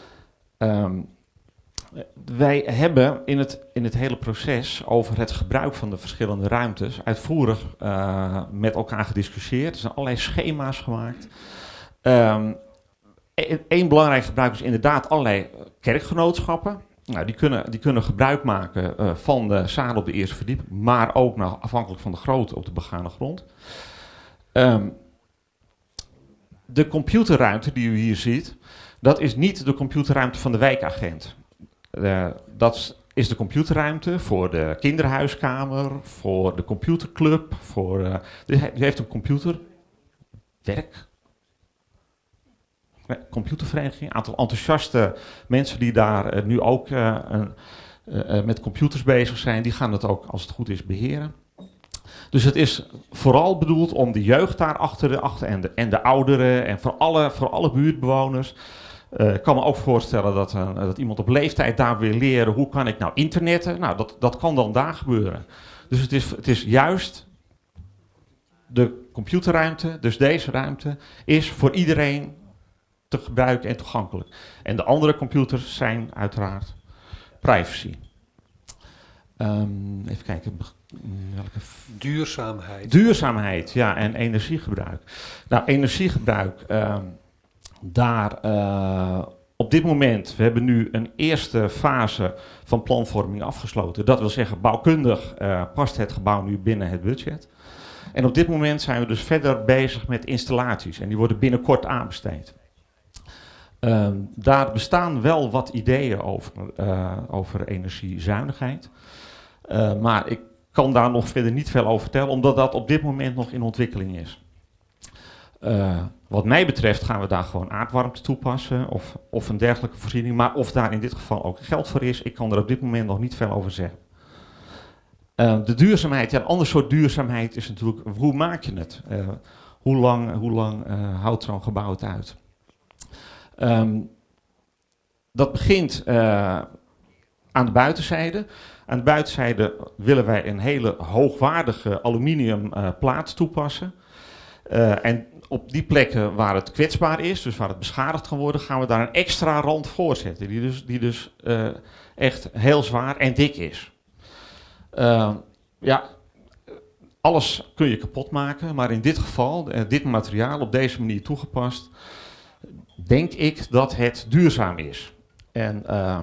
Speaker 9: Um, Wij hebben in het, in het hele proces over het gebruik van de verschillende ruimtes uitvoerig uh, met elkaar gediscussieerd. Er zijn allerlei schema's gemaakt. Um, Eén belangrijk gebruik is inderdaad allerlei kerkgenootschappen. Nou, die, kunnen, die kunnen gebruik maken uh, van de zalen op de eerste verdieping, maar ook nou, afhankelijk van de grootte op de begane grond. Um, de computerruimte die u hier ziet, dat is niet de computerruimte van de wijkagent. Uh, dat is de computerruimte voor de kinderhuiskamer, voor de computerclub, voor, uh, dus hij heeft een computerwerk, computervereniging, een aantal enthousiaste mensen die daar uh, nu ook uh, uh, uh, met computers bezig zijn, die gaan het ook, als het goed is, beheren. Dus het is vooral bedoeld om de jeugd daar achter, de, achter en, de, en de ouderen en voor alle, voor alle buurtbewoners. Uh, ik kan me ook voorstellen dat, uh, dat iemand op leeftijd daar wil leren hoe kan ik nou internetten. Nou, dat, dat kan dan daar gebeuren. Dus het is, het is juist de computerruimte, dus deze ruimte, is voor iedereen te gebruiken en toegankelijk. En de andere computers zijn uiteraard privacy. Um, even kijken. Welke
Speaker 1: Duurzaamheid.
Speaker 9: Duurzaamheid, ja, en energiegebruik. Nou, energiegebruik... Um, Daar uh, op dit moment, we hebben nu een eerste fase van planvorming afgesloten. Dat wil zeggen, bouwkundig uh, past het gebouw nu binnen het budget. En op dit moment zijn we dus verder bezig met installaties en die worden binnenkort aanbesteed. Uh, daar bestaan wel wat ideeën over, uh, over energiezuinigheid. Uh, maar ik kan daar nog verder niet veel over vertellen, omdat dat op dit moment nog in ontwikkeling is. Uh, wat mij betreft gaan we daar gewoon aardwarmte toepassen of, of een dergelijke voorziening. Maar of daar in dit geval ook geld voor is, ik kan er op dit moment nog niet veel over zeggen. Uh, de duurzaamheid, ja, een ander soort duurzaamheid is natuurlijk, hoe maak je het? Uh, hoe lang, hoe lang uh, houdt zo'n gebouw het uit? Um, dat begint uh, aan de buitenzijde. Aan de buitenzijde willen wij een hele hoogwaardige aluminium uh, plaat toepassen. Uh, en op die plekken waar het kwetsbaar is, dus waar het beschadigd kan worden, gaan we daar een extra rand voor zetten. Die dus, die dus uh, echt heel zwaar en dik is. Uh, ja, alles kun je kapot maken, maar in dit geval, uh, dit materiaal op deze manier toegepast, denk ik dat het duurzaam is. En uh,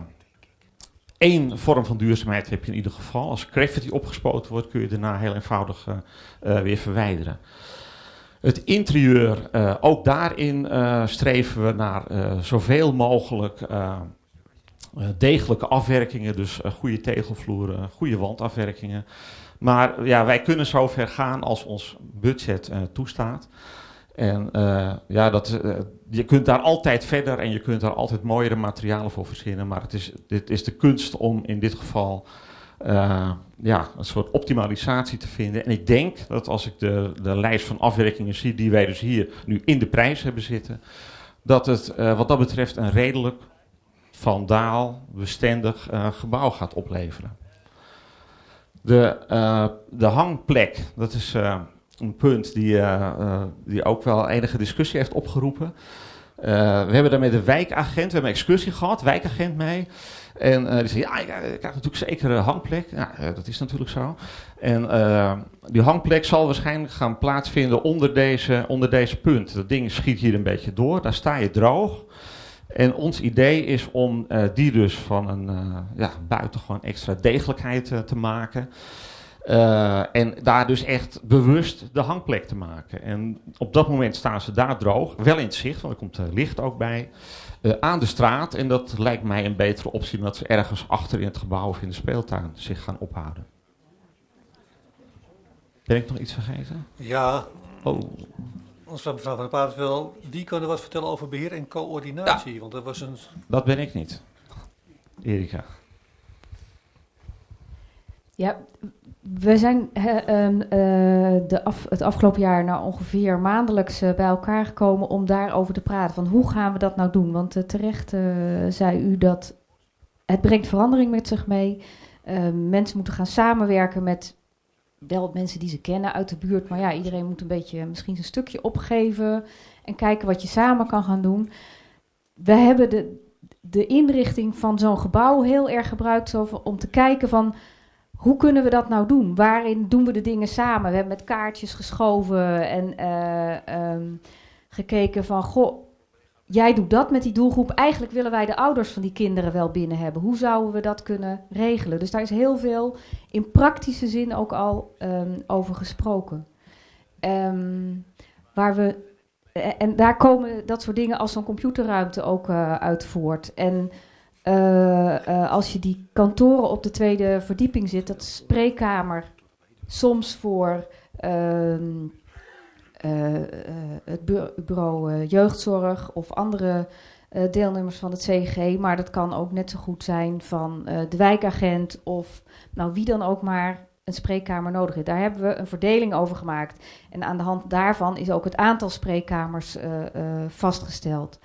Speaker 9: één vorm van duurzaamheid heb je in ieder geval. Als graffiti opgespoten wordt, kun je daarna heel eenvoudig uh, uh, weer verwijderen. Het interieur, uh, ook daarin uh, streven we naar uh, zoveel mogelijk uh, uh, degelijke afwerkingen. Dus uh, goede tegelvloeren, goede wandafwerkingen. Maar ja, wij kunnen zover gaan als ons budget uh, toestaat. En uh, ja, dat, uh, je kunt daar altijd verder en je kunt daar altijd mooiere materialen voor verzinnen. Maar het is, dit is de kunst om in dit geval uh, ja, een soort optimalisatie te vinden. En ik denk dat als ik de, de lijst van afwerkingen zie die wij dus hier nu in de prijs hebben zitten, dat het uh, wat dat betreft een redelijk vandaal, bestendig uh, gebouw gaat opleveren. De, uh, de hangplek, dat is uh, een punt die, uh, uh, die ook wel enige discussie heeft opgeroepen. Uh, we hebben daar met de wijkagent, we hebben een excursie gehad, wijkagent mee. En uh, die zei, ja, ik, ik krijg natuurlijk zeker een hangplek. Ja, uh, dat is natuurlijk zo. En uh, die hangplek zal waarschijnlijk gaan plaatsvinden onder deze, onder deze punt. Dat ding schiet hier een beetje door, daar sta je droog. En ons idee is om uh, die dus van een uh, ja, buitengewoon extra degelijkheid uh, te maken. Uh, en daar dus echt bewust de hangplek te maken. En op dat moment staan ze daar droog, wel in het zicht, want er komt uh, licht ook bij, uh, aan de straat. En dat lijkt mij een betere optie dan dat ze ergens achter in het gebouw of in de speeltuin zich gaan ophouden. Ben ik nog iets vergeten?
Speaker 1: Ja.
Speaker 9: Oh.
Speaker 1: Onze mevrouw van der Paard wel, die kan er wat vertellen over beheer en coördinatie. Ja. Want dat was een...
Speaker 9: Dat ben ik niet. Erika.
Speaker 22: Ja, we zijn he, uh, de af, het afgelopen jaar nou ongeveer maandelijks uh, bij elkaar gekomen om daarover te praten. Van hoe gaan we dat nou doen? Want uh, terecht uh, zei u dat het brengt verandering met zich mee. Uh, mensen moeten gaan samenwerken met wel mensen die ze kennen uit de buurt. Maar ja, iedereen moet een beetje misschien zijn stukje opgeven en kijken wat je samen kan gaan doen. We hebben de, de inrichting van zo'n gebouw heel erg gebruikt zo, om te kijken van hoe kunnen we dat nou doen? Waarin doen we de dingen samen? We hebben met kaartjes geschoven en uh, um, gekeken van, goh, jij doet dat met die doelgroep. Eigenlijk willen wij de ouders van die kinderen wel binnen hebben. Hoe zouden we dat kunnen regelen? Dus daar is heel veel in praktische zin ook al um, over gesproken. Um, waar we, en daar komen dat soort dingen als zo'n computerruimte ook uh, uit voort. En Uh, uh, als je die kantoren op de tweede verdieping zit, dat spreekkamer soms voor uh, uh, uh, het bureau uh, jeugdzorg of andere uh, deelnemers van het C G, maar dat kan ook net zo goed zijn van uh, de wijkagent of nou wie dan ook maar een spreekkamer nodig heeft. Daar hebben we een verdeling over gemaakt en aan de hand daarvan is ook het aantal spreekkamers uh, uh, vastgesteld.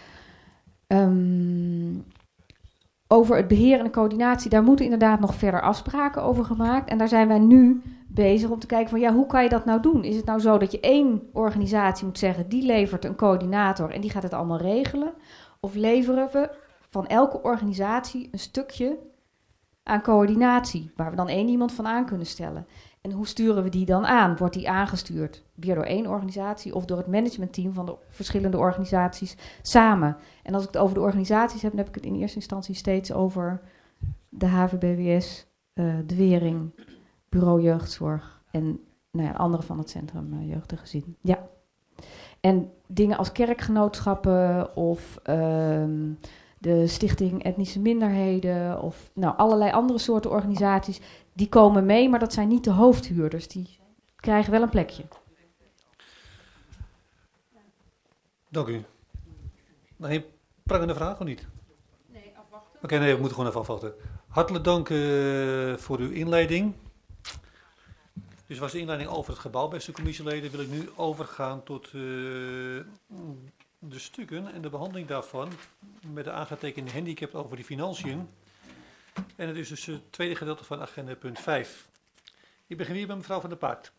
Speaker 22: Um, Over het beheer en de coördinatie, daar moeten inderdaad nog verder afspraken over gemaakt. En daar zijn wij nu bezig om te kijken van ja, hoe kan je dat nou doen? Is het nou zo dat je één organisatie moet zeggen, die levert een coördinator en die gaat het allemaal regelen? Of leveren we van elke organisatie een stukje aan coördinatie, waar we dan één iemand van aan kunnen stellen? En hoe sturen we die dan aan? Wordt die aangestuurd weer door één organisatie of door het managementteam van de verschillende organisaties samen? En als ik het over de organisaties heb, dan heb ik het in eerste instantie steeds over de H V B W S, uh, de Wering, Bureau Jeugdzorg en nou ja, andere van het Centrum uh, Jeugd en Gezin. Ja. En dingen als kerkgenootschappen of uh, de Stichting Etnische Minderheden of nou, allerlei andere soorten organisaties, die komen mee, maar dat zijn niet de hoofdhuurders. Die krijgen wel een plekje.
Speaker 1: Dank u. Nog een prangende vraag of niet?
Speaker 6: Nee, afwachten.
Speaker 1: Oké, okay, nee, we moeten gewoon even afwachten. Hartelijk dank uh, voor uw inleiding. Dus was de inleiding over het gebouw, beste commissieleden. Wil ik nu overgaan tot uh, de stukken en de behandeling daarvan. Met de aangetekende handicap over de financiën. En het is dus het tweede gedeelte van agenda punt vijf. Ik begin hier bij mevrouw Van der Paard.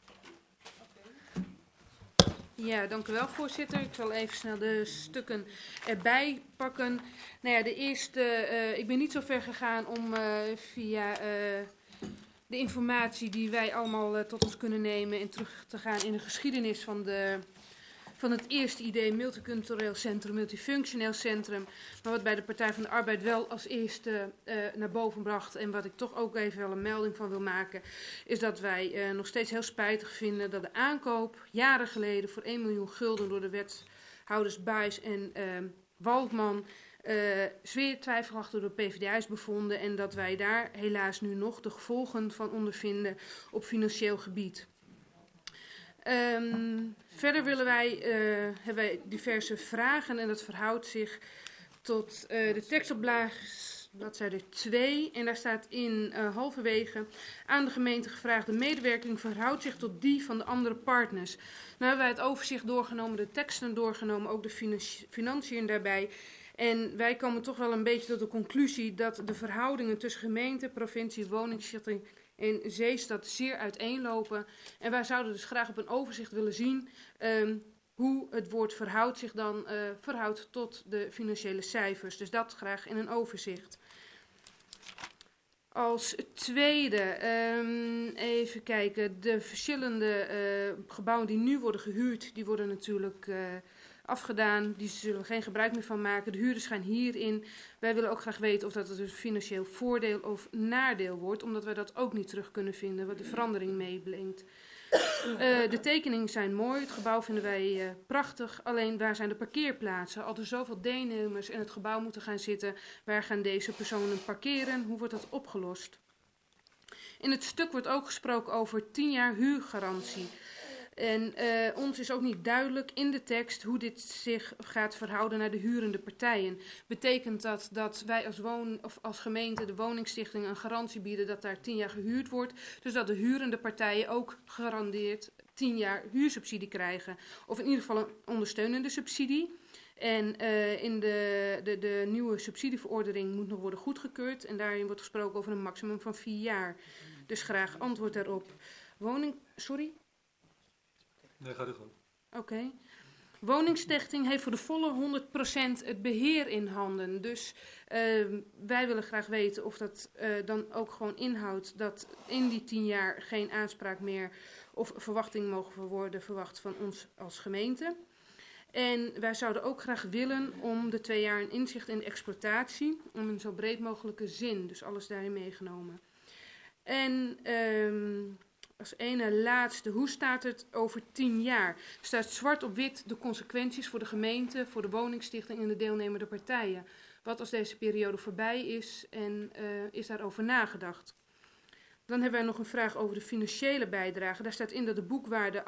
Speaker 6: Ja, dank u wel, voorzitter. Ik zal even snel de stukken erbij pakken. Nou ja, de eerste, uh, ik ben niet zo ver gegaan om uh, via uh, de informatie die wij allemaal uh, tot ons kunnen nemen en terug te gaan in de geschiedenis van, de, van het eerste idee multicultureel centrum, multifunctioneel centrum. Maar wat bij de Partij van de Arbeid wel als eerste uh, naar boven bracht en wat ik toch ook even wel een melding van wil maken, is dat wij uh, nog steeds heel spijtig vinden dat de aankoop jaren geleden voor één miljoen gulden door de wethouders Buijs en uh, Waldman uh, zeer twijfelachtig door de P v d A is bevonden en dat wij daar helaas nu nog de gevolgen van ondervinden op financieel gebied. Um, verder willen wij, uh, hebben wij diverse vragen en dat verhoudt zich tot uh, de tekst op bladzijde twee. En daar staat in uh, halverwege aan de gemeente gevraagd de medewerking verhoudt zich tot die van de andere partners. Nou hebben wij het overzicht doorgenomen, de teksten doorgenomen, ook de financi- financiën daarbij. En wij komen toch wel een beetje tot de conclusie dat de verhoudingen tussen gemeente, provincie, woningstichting en Zeestad zeer uiteenlopen. En wij zouden dus graag op een overzicht willen zien um, hoe het woord verhoudt zich dan uh, verhoudt tot de financiële cijfers. Dus dat graag in een overzicht. Als tweede, um, even kijken, de verschillende uh, gebouwen die nu worden gehuurd, die worden natuurlijk uh, afgedaan. Die zullen geen gebruik meer van maken. De huurders gaan hierin. Wij willen ook graag weten of dat het een financieel voordeel of nadeel wordt, omdat wij dat ook niet terug kunnen vinden, wat de verandering meebrengt. Uh, de tekeningen zijn mooi, het gebouw vinden wij uh, prachtig, alleen waar zijn de parkeerplaatsen? Als er zoveel deelnemers in het gebouw moeten gaan zitten, waar gaan deze personen parkeren? Hoe wordt dat opgelost? In het stuk wordt ook gesproken over tien jaar huurgarantie. En uh, ons is ook niet duidelijk in de tekst hoe dit zich gaat verhouden naar de hurende partijen. Betekent dat dat wij als, woon, of als gemeente de woningstichting een garantie bieden dat daar tien jaar gehuurd wordt. Dus dat de hurende partijen ook gegarandeerd tien jaar huursubsidie krijgen. Of in ieder geval een ondersteunende subsidie. En uh, in de, de, de nieuwe subsidieverordening moet nog worden goedgekeurd. En daarin wordt gesproken over een maximum van vier jaar. Dus graag antwoord daarop. Woning, sorry?
Speaker 1: Nee, gaat u goed.
Speaker 6: Oké. Okay. Woningstichting heeft voor de volle honderd procent het beheer in handen. Dus uh, wij willen graag weten of dat uh, dan ook gewoon inhoudt dat in die tien jaar geen aanspraak meer of verwachting mogen worden verwacht van ons als gemeente. En wij zouden ook graag willen om de twee jaar een inzicht in de exploitatie, om een zo breed mogelijke zin, dus alles daarin meegenomen. En um, als ene laatste, hoe staat het over tien jaar? Er staat zwart op wit de consequenties voor de gemeente, voor de woningstichting en de deelnemende partijen. Wat als deze periode voorbij is en uh, is daarover nagedacht? Dan hebben wij nog een vraag over de financiële bijdrage. Daar staat in dat de boekwaarde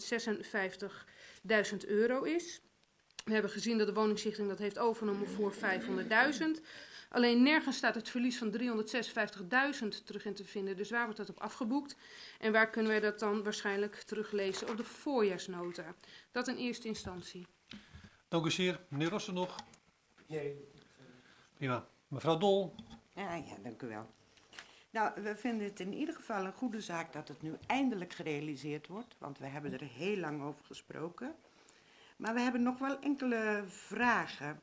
Speaker 6: achthonderdzesenvijftigduizend euro is. We hebben gezien dat de woningstichting dat heeft overgenomen voor vijfhonderdduizend. Alleen nergens staat het verlies van driehonderdzesenvijftigduizend terug in te vinden. Dus waar wordt dat op afgeboekt? En waar kunnen wij dat dan waarschijnlijk teruglezen op de voorjaarsnota? Dat in eerste instantie.
Speaker 1: Dank u zeer. Meneer Rossen nog? Nee. Prima. Mevrouw Dol?
Speaker 20: Ja, ja, dank u wel. Nou, we vinden het in ieder geval een goede zaak dat het nu eindelijk gerealiseerd wordt. Want we hebben er heel lang over gesproken. Maar we hebben nog wel enkele vragen.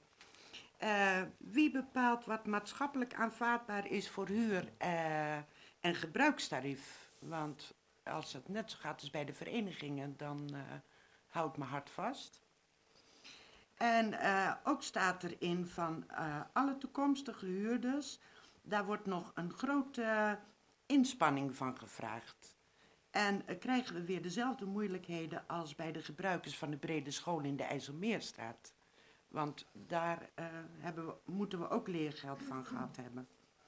Speaker 20: Uh, wie bepaalt wat maatschappelijk aanvaardbaar is voor huur uh, en gebruikstarief? Want als het net zo gaat als bij de verenigingen, dan uh, houdt mijn hart vast. En uh, ook staat erin van uh, alle toekomstige huurders, daar wordt nog een grote inspanning van gevraagd. En uh, krijgen we weer dezelfde moeilijkheden als bij de gebruikers van de brede school in de IJsselmeerstraat. Want daar uh, hebben we, moeten we ook leergeld van gehad hebben.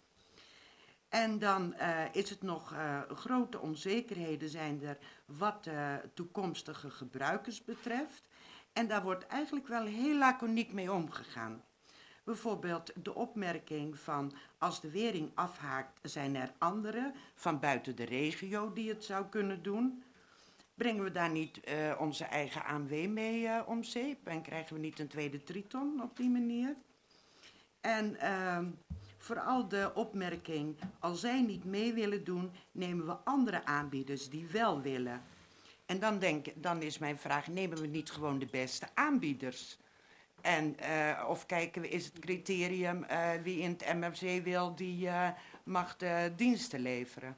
Speaker 20: En dan uh, is het nog uh, grote onzekerheden zijn er wat uh, toekomstige gebruikers betreft. En daar wordt eigenlijk wel heel laconiek mee omgegaan. Bijvoorbeeld de opmerking van als de wering afhaakt zijn er anderen van buiten de regio die het zou kunnen doen. Brengen we daar niet uh, onze eigen A N W mee uh, om zeep en krijgen we niet een tweede Triton op die manier? En uh, vooral de opmerking, als zij niet mee willen doen, nemen we andere aanbieders die wel willen. En dan, denk, dan is mijn vraag, nemen we niet gewoon de beste aanbieders? En, uh, of kijken we, is het criterium uh, wie in het M R C wil, die uh, mag de diensten leveren?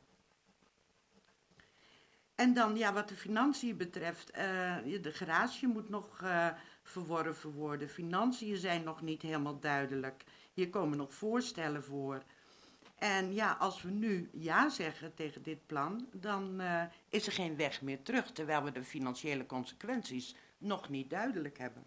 Speaker 20: En dan, ja, wat de financiën betreft, uh, de garage moet nog uh, verworven worden. Financiën zijn nog niet helemaal duidelijk. Hier komen nog voorstellen voor. En ja, als we nu ja zeggen tegen dit plan, dan uh, is er geen weg meer terug, terwijl we de financiële consequenties nog niet duidelijk hebben.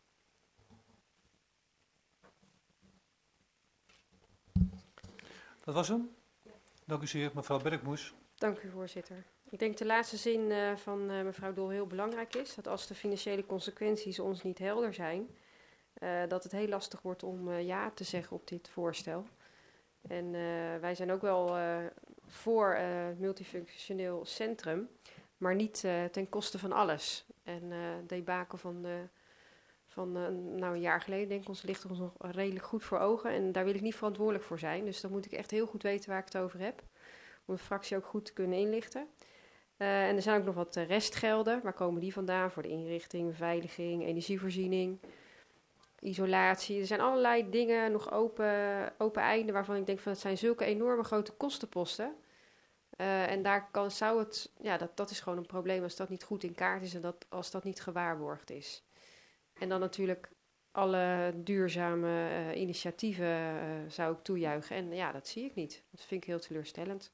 Speaker 1: Dat was hem. Dank u zeer, mevrouw Bergmoes.
Speaker 19: Dank u, voorzitter. Ik denk de laatste zin uh, van uh, mevrouw Dol heel belangrijk is. Dat als de financiële consequenties ons niet helder zijn, uh, dat het heel lastig wordt om uh, ja te zeggen op dit voorstel. En uh, wij zijn ook wel uh, voor uh, multifunctioneel centrum, maar niet uh, ten koste van alles. En uh, debakel van, uh, van uh, nou, een jaar geleden, denk ik, ons ligt ons nog redelijk goed voor ogen. En daar wil ik niet verantwoordelijk voor zijn. Dus dan moet ik echt heel goed weten waar ik het over heb. Om de fractie ook goed te kunnen inlichten. Uh, en er zijn ook nog wat uh, restgelden. Waar komen die vandaan? Voor de inrichting, beveiliging, energievoorziening, isolatie. Er zijn allerlei dingen nog open, open einden waarvan ik denk van het zijn zulke enorme grote kostenposten. Uh, en daar kan, zou het, ja, dat, dat is gewoon een probleem als dat niet goed in kaart is en dat, als dat niet gewaarborgd is. En dan natuurlijk alle duurzame uh, initiatieven uh, zou ik toejuichen. En ja, dat zie ik niet. Dat vind ik heel teleurstellend.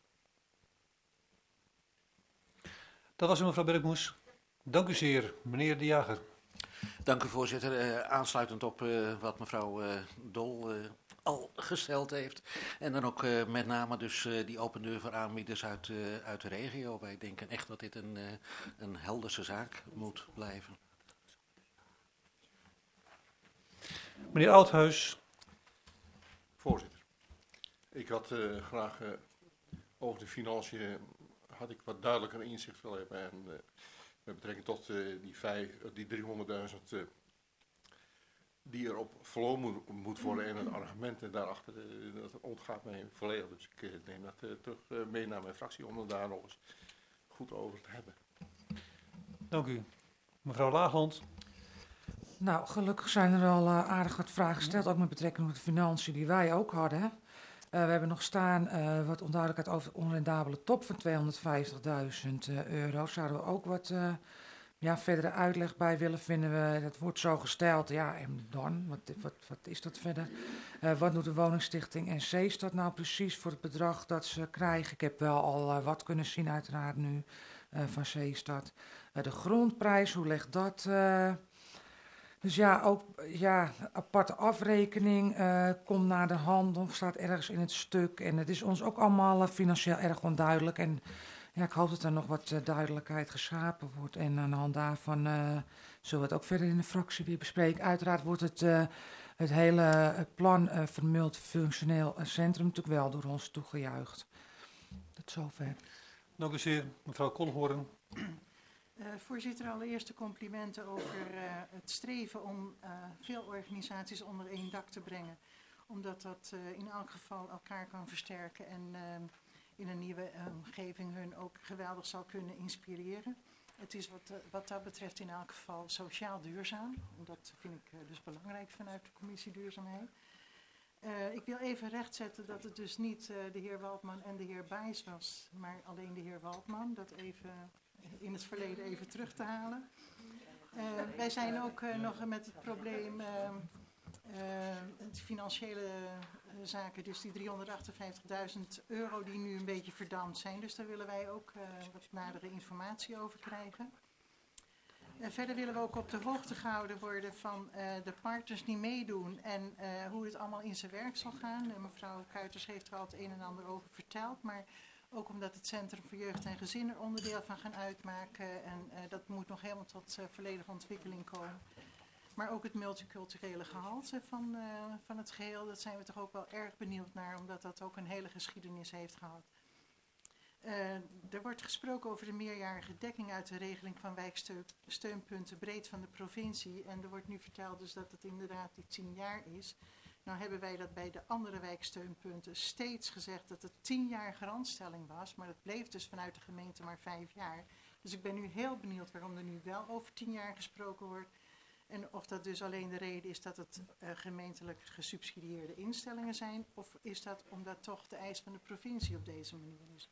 Speaker 1: Dat was mevrouw Bergmoes. Dank u zeer, meneer De Jager.
Speaker 18: Dank u, voorzitter. Uh, aansluitend op uh, wat mevrouw uh, Dol uh, al gesteld heeft. En dan ook uh, met name dus uh, die open deur voor aanbieders uit, uh, uit de regio. Wij denken echt dat dit een, uh, een helderse zaak moet blijven.
Speaker 1: Meneer Oudhuis.
Speaker 5: Voorzitter, ik had uh, graag uh, over de financiën had ik wat duidelijker inzicht willen hebben. En uh, met betrekking tot uh, die, die driehonderdduizend uh, die er op verloren moet, moet worden en het argument daarachter, uh, dat ontgaat mij volledig. Dus ik uh, neem dat uh, terug uh, mee naar mijn fractie om het daar nog eens goed over te hebben.
Speaker 1: Dank u. Mevrouw Laagland.
Speaker 2: Nou, gelukkig zijn er al uh, aardig wat vragen gesteld, ook met betrekking tot de financiën die wij ook hadden. Hè? Uh, we hebben nog staan uh, wat onduidelijkheid over de onrendabele top van tweehonderdvijftigduizend uh, euro. Zouden we ook wat uh, ja, verdere uitleg bij willen, vinden we. Dat wordt zo gesteld. Ja, en dan? Wat, wat, wat is dat verder? Uh, wat doet de woningstichting N C-stad nou precies voor het bedrag dat ze krijgen? Ik heb wel al uh, wat kunnen zien uiteraard nu uh, van C-stad. Uh, de grondprijs, hoe ligt dat? Uh, Dus ja, ook ja, aparte afrekening uh, komt naar de hand of staat ergens in het stuk. En het is ons ook allemaal uh, financieel erg onduidelijk. En ja, ik hoop dat er nog wat uh, duidelijkheid geschapen wordt. En aan de hand daarvan uh, zullen we het ook verder in de fractie weer bespreken. Uiteraard wordt het, uh, het hele uh, plan uh, voor multifunctioneel uh, centrum natuurlijk wel door ons toegejuicht. Tot zover.
Speaker 1: Dank u zeer, mevrouw Kolhoorn.
Speaker 17: Uh, voorzitter, allereerst de complimenten over uh, het streven om uh, veel organisaties onder één dak te brengen. Omdat dat uh, in elk geval elkaar kan versterken en uh, in een nieuwe uh, omgeving hun ook geweldig zal kunnen inspireren. Het is wat, uh, wat dat betreft in elk geval sociaal duurzaam. Dat vind ik uh, dus belangrijk vanuit de commissie Duurzaamheid. Uh, ik wil even rechtzetten dat het dus niet uh, de heer Waldman en de heer Baes was, maar alleen de heer Waldman. Dat even in het verleden even terug te halen. Uh, wij zijn ook uh, nog met het probleem, uh, uh, het financiële uh, zaken, dus die driehonderdachtenzestigduizend euro die nu een beetje verdampt zijn. Dus daar willen wij ook uh, wat nadere informatie over krijgen. Uh, verder willen we ook op de hoogte gehouden worden van uh, de partners die meedoen en uh, hoe het allemaal in zijn werk zal gaan. Uh, mevrouw Kuijters heeft er al het een en ander over verteld, maar Ook omdat het Centrum voor Jeugd en Gezin er onderdeel van gaan uitmaken. En uh, dat moet nog helemaal tot uh, volledige ontwikkeling komen. Maar ook het multiculturele gehalte van, uh, van het geheel, dat zijn we toch ook wel erg benieuwd naar, omdat dat ook een hele geschiedenis heeft gehad. Uh, er wordt gesproken over de meerjarige dekking uit de regeling van wijksteunpunten breed van de provincie. En er wordt nu verteld dus dat het inderdaad die tien jaar is. Nou hebben wij dat bij de andere wijksteunpunten steeds gezegd dat het tien jaar garantstelling was. Maar dat bleef dus vanuit de gemeente maar vijf jaar. Dus ik ben nu heel benieuwd waarom er nu wel over tien jaar gesproken wordt. En of dat dus alleen de reden is dat het uh, gemeentelijk gesubsidieerde instellingen zijn. Of is dat omdat toch de eis van de provincie op deze manier is.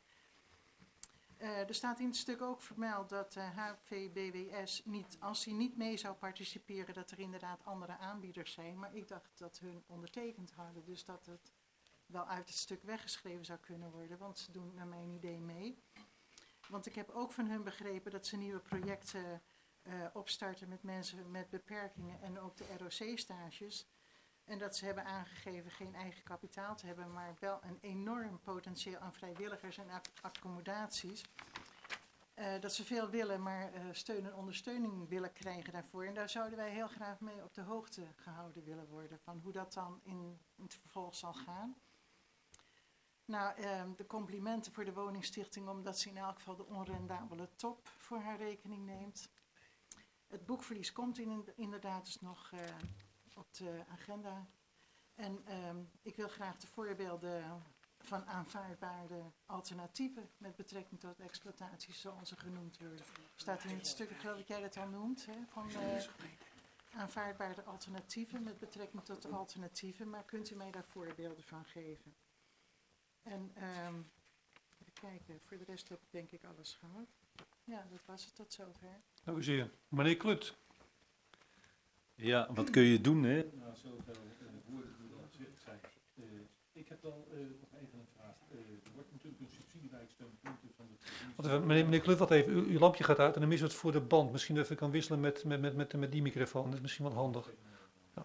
Speaker 17: Uh, er staat in het stuk ook vermeld dat uh, H V B W S, niet, als hij niet mee zou participeren, dat er inderdaad andere aanbieders zijn. Maar ik dacht dat hun ondertekend hadden, dus dat het wel uit het stuk weggeschreven zou kunnen worden. Want ze doen naar mijn idee mee. Want ik heb ook van hun begrepen dat ze nieuwe projecten uh, opstarten met mensen met beperkingen en ook de R O C-stages. En dat ze hebben aangegeven geen eigen kapitaal te hebben, maar wel een enorm potentieel aan vrijwilligers en accommodaties. Uh, dat ze veel willen, maar uh, steun en ondersteuning willen krijgen daarvoor. En daar zouden wij heel graag mee op de hoogte gehouden willen worden van hoe dat dan in, in het vervolg zal gaan. Nou, uh, de complimenten voor de woningstichting, omdat ze in elk geval de onrendabele top voor haar rekening neemt. Het boekverlies komt in, inderdaad dus nog uh, op de agenda. En um, ik wil graag de voorbeelden van aanvaardbare alternatieven met betrekking tot exploitaties zoals ze genoemd worden. Staat in het stuk, ik geloof dat jij dat al noemt, hè, van uh, aanvaardbare alternatieven met betrekking tot de alternatieven. Maar kunt u mij daar voorbeelden van geven? En um, even kijken, voor de rest heb ik denk ik alles gehad. Ja, dat was het tot zover.
Speaker 1: Dank u zeer. Meneer Klut.
Speaker 16: Ja, wat kun je doen, hè? Nou, zoveel uh, woorden die al gezegd zijn. Uh, ik heb wel uh, nog even een vraag. Uh, er wordt natuurlijk een subsidiewijksteunpunten van de...
Speaker 1: Even, meneer, meneer Klut, wat even. U, uw lampje gaat uit en dan mis het voor de band. Misschien even kan wisselen met, met, met, met, met die microfoon. Dat is misschien wel handig. Ja,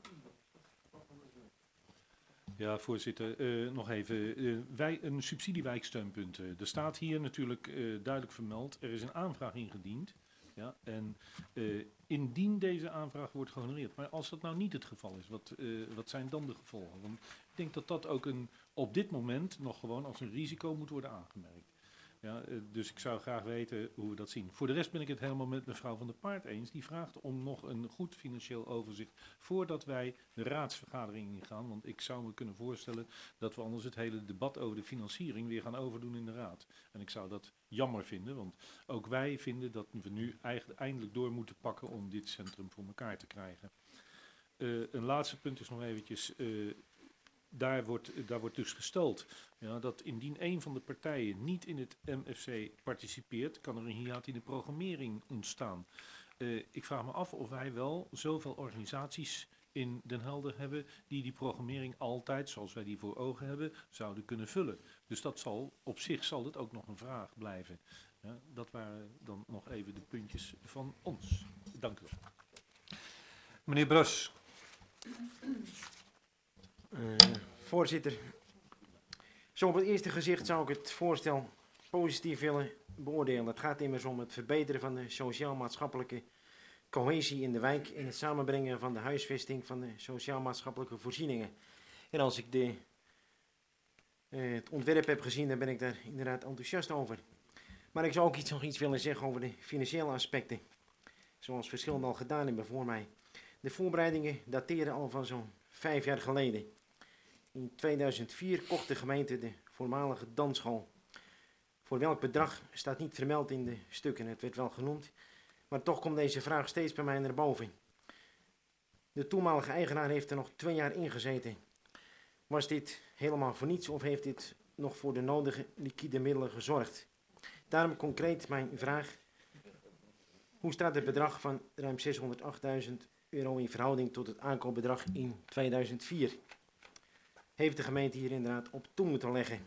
Speaker 16: ja voorzitter. Uh, nog even. Uh, wij, een subsidiewijksteunpunt. Uh, er staat hier natuurlijk uh, duidelijk vermeld. Er is een aanvraag ingediend. Ja, en uh, indien deze aanvraag wordt gehonoreerd, maar als dat nou niet het geval is, wat, uh, wat zijn dan de gevolgen? Want ik denk dat dat ook een, op dit moment nog gewoon als een risico moet worden aangemerkt. Ja, uh, dus ik zou graag weten hoe we dat zien. Voor de rest ben ik het helemaal met mevrouw Van der Paart eens. Die vraagt om nog een goed financieel overzicht voordat wij de raadsvergadering ingaan. Want ik zou me kunnen voorstellen dat we anders het hele debat over de financiering weer gaan overdoen in de raad. En ik zou dat jammer vinden, want ook wij vinden dat we nu eigenlijk eindelijk door moeten pakken om dit centrum voor elkaar te krijgen. Uh, een laatste punt is nog eventjes... Uh, Daar wordt, daar wordt dus gesteld ja, dat indien een van de partijen niet in het M F C participeert, kan er een hiaat in de programmering ontstaan. Uh, ik vraag me af of wij wel zoveel organisaties in Den Helder hebben die die programmering altijd, zoals wij die voor ogen hebben, zouden kunnen vullen. Dus dat zal, op zich zal het ook nog een vraag blijven. Ja, dat waren dan nog even de puntjes van ons. Dank u wel.
Speaker 1: Meneer Bros.
Speaker 10: Uh, voorzitter, zo op het eerste gezicht zou ik het voorstel positief willen beoordelen. Het gaat immers om het verbeteren van de sociaal-maatschappelijke cohesie in de wijk en het samenbrengen van de huisvesting van de sociaal-maatschappelijke voorzieningen. En als ik de, uh, het ontwerp heb gezien, dan ben ik daar inderdaad enthousiast over. Maar ik zou ook iets, nog iets willen zeggen over de financiële aspecten, zoals verschillende al gedaan hebben voor mij. De voorbereidingen dateren al van zo'n vijf jaar geleden. In tweeduizend vier kocht de gemeente de voormalige dansschool. Voor welk bedrag staat niet vermeld in de stukken, het werd wel genoemd. Maar toch komt deze vraag steeds bij mij naar boven. De toenmalige eigenaar heeft er nog twee jaar ingezeten. Was dit helemaal voor niets of heeft dit nog voor de nodige liquide middelen gezorgd? Daarom concreet mijn vraag. Hoe staat het bedrag van ruim zeshonderdachtduizend euro in verhouding tot het aankoopbedrag in tweeduizend vier? Heeft de gemeente hier inderdaad op toe moeten leggen?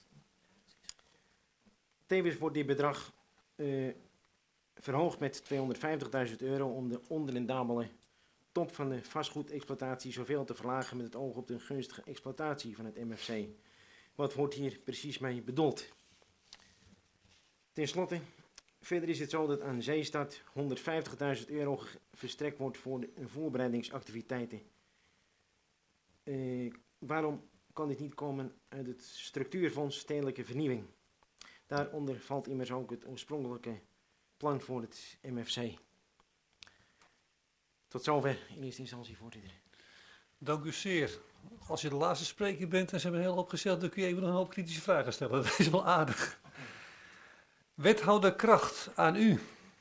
Speaker 10: Tevens wordt dit bedrag uh, verhoogd met tweehonderdvijftigduizend euro om de onrendabele top van de vastgoedexploitatie zoveel te verlagen met het oog op de gunstige exploitatie van het M F C. Wat wordt hier precies mee bedoeld? Ten slotte, verder is het zo dat aan Zeestad honderdvijftigduizend euro ge- verstrekt wordt voor de voorbereidingsactiviteiten. Uh, waarom kan dit niet komen uit het structuurfonds Stedelijke Vernieuwing? Daaronder valt immers ook het oorspronkelijke plan voor het M F C. Tot zover in eerste instantie, voorzitter.
Speaker 1: Dank u zeer. Als je de laatste spreker bent en ze hebben een hele hoop gezegd, dan kun je even nog een hoop kritische vragen stellen. Dat is wel aardig. Wethouder Kracht, aan u.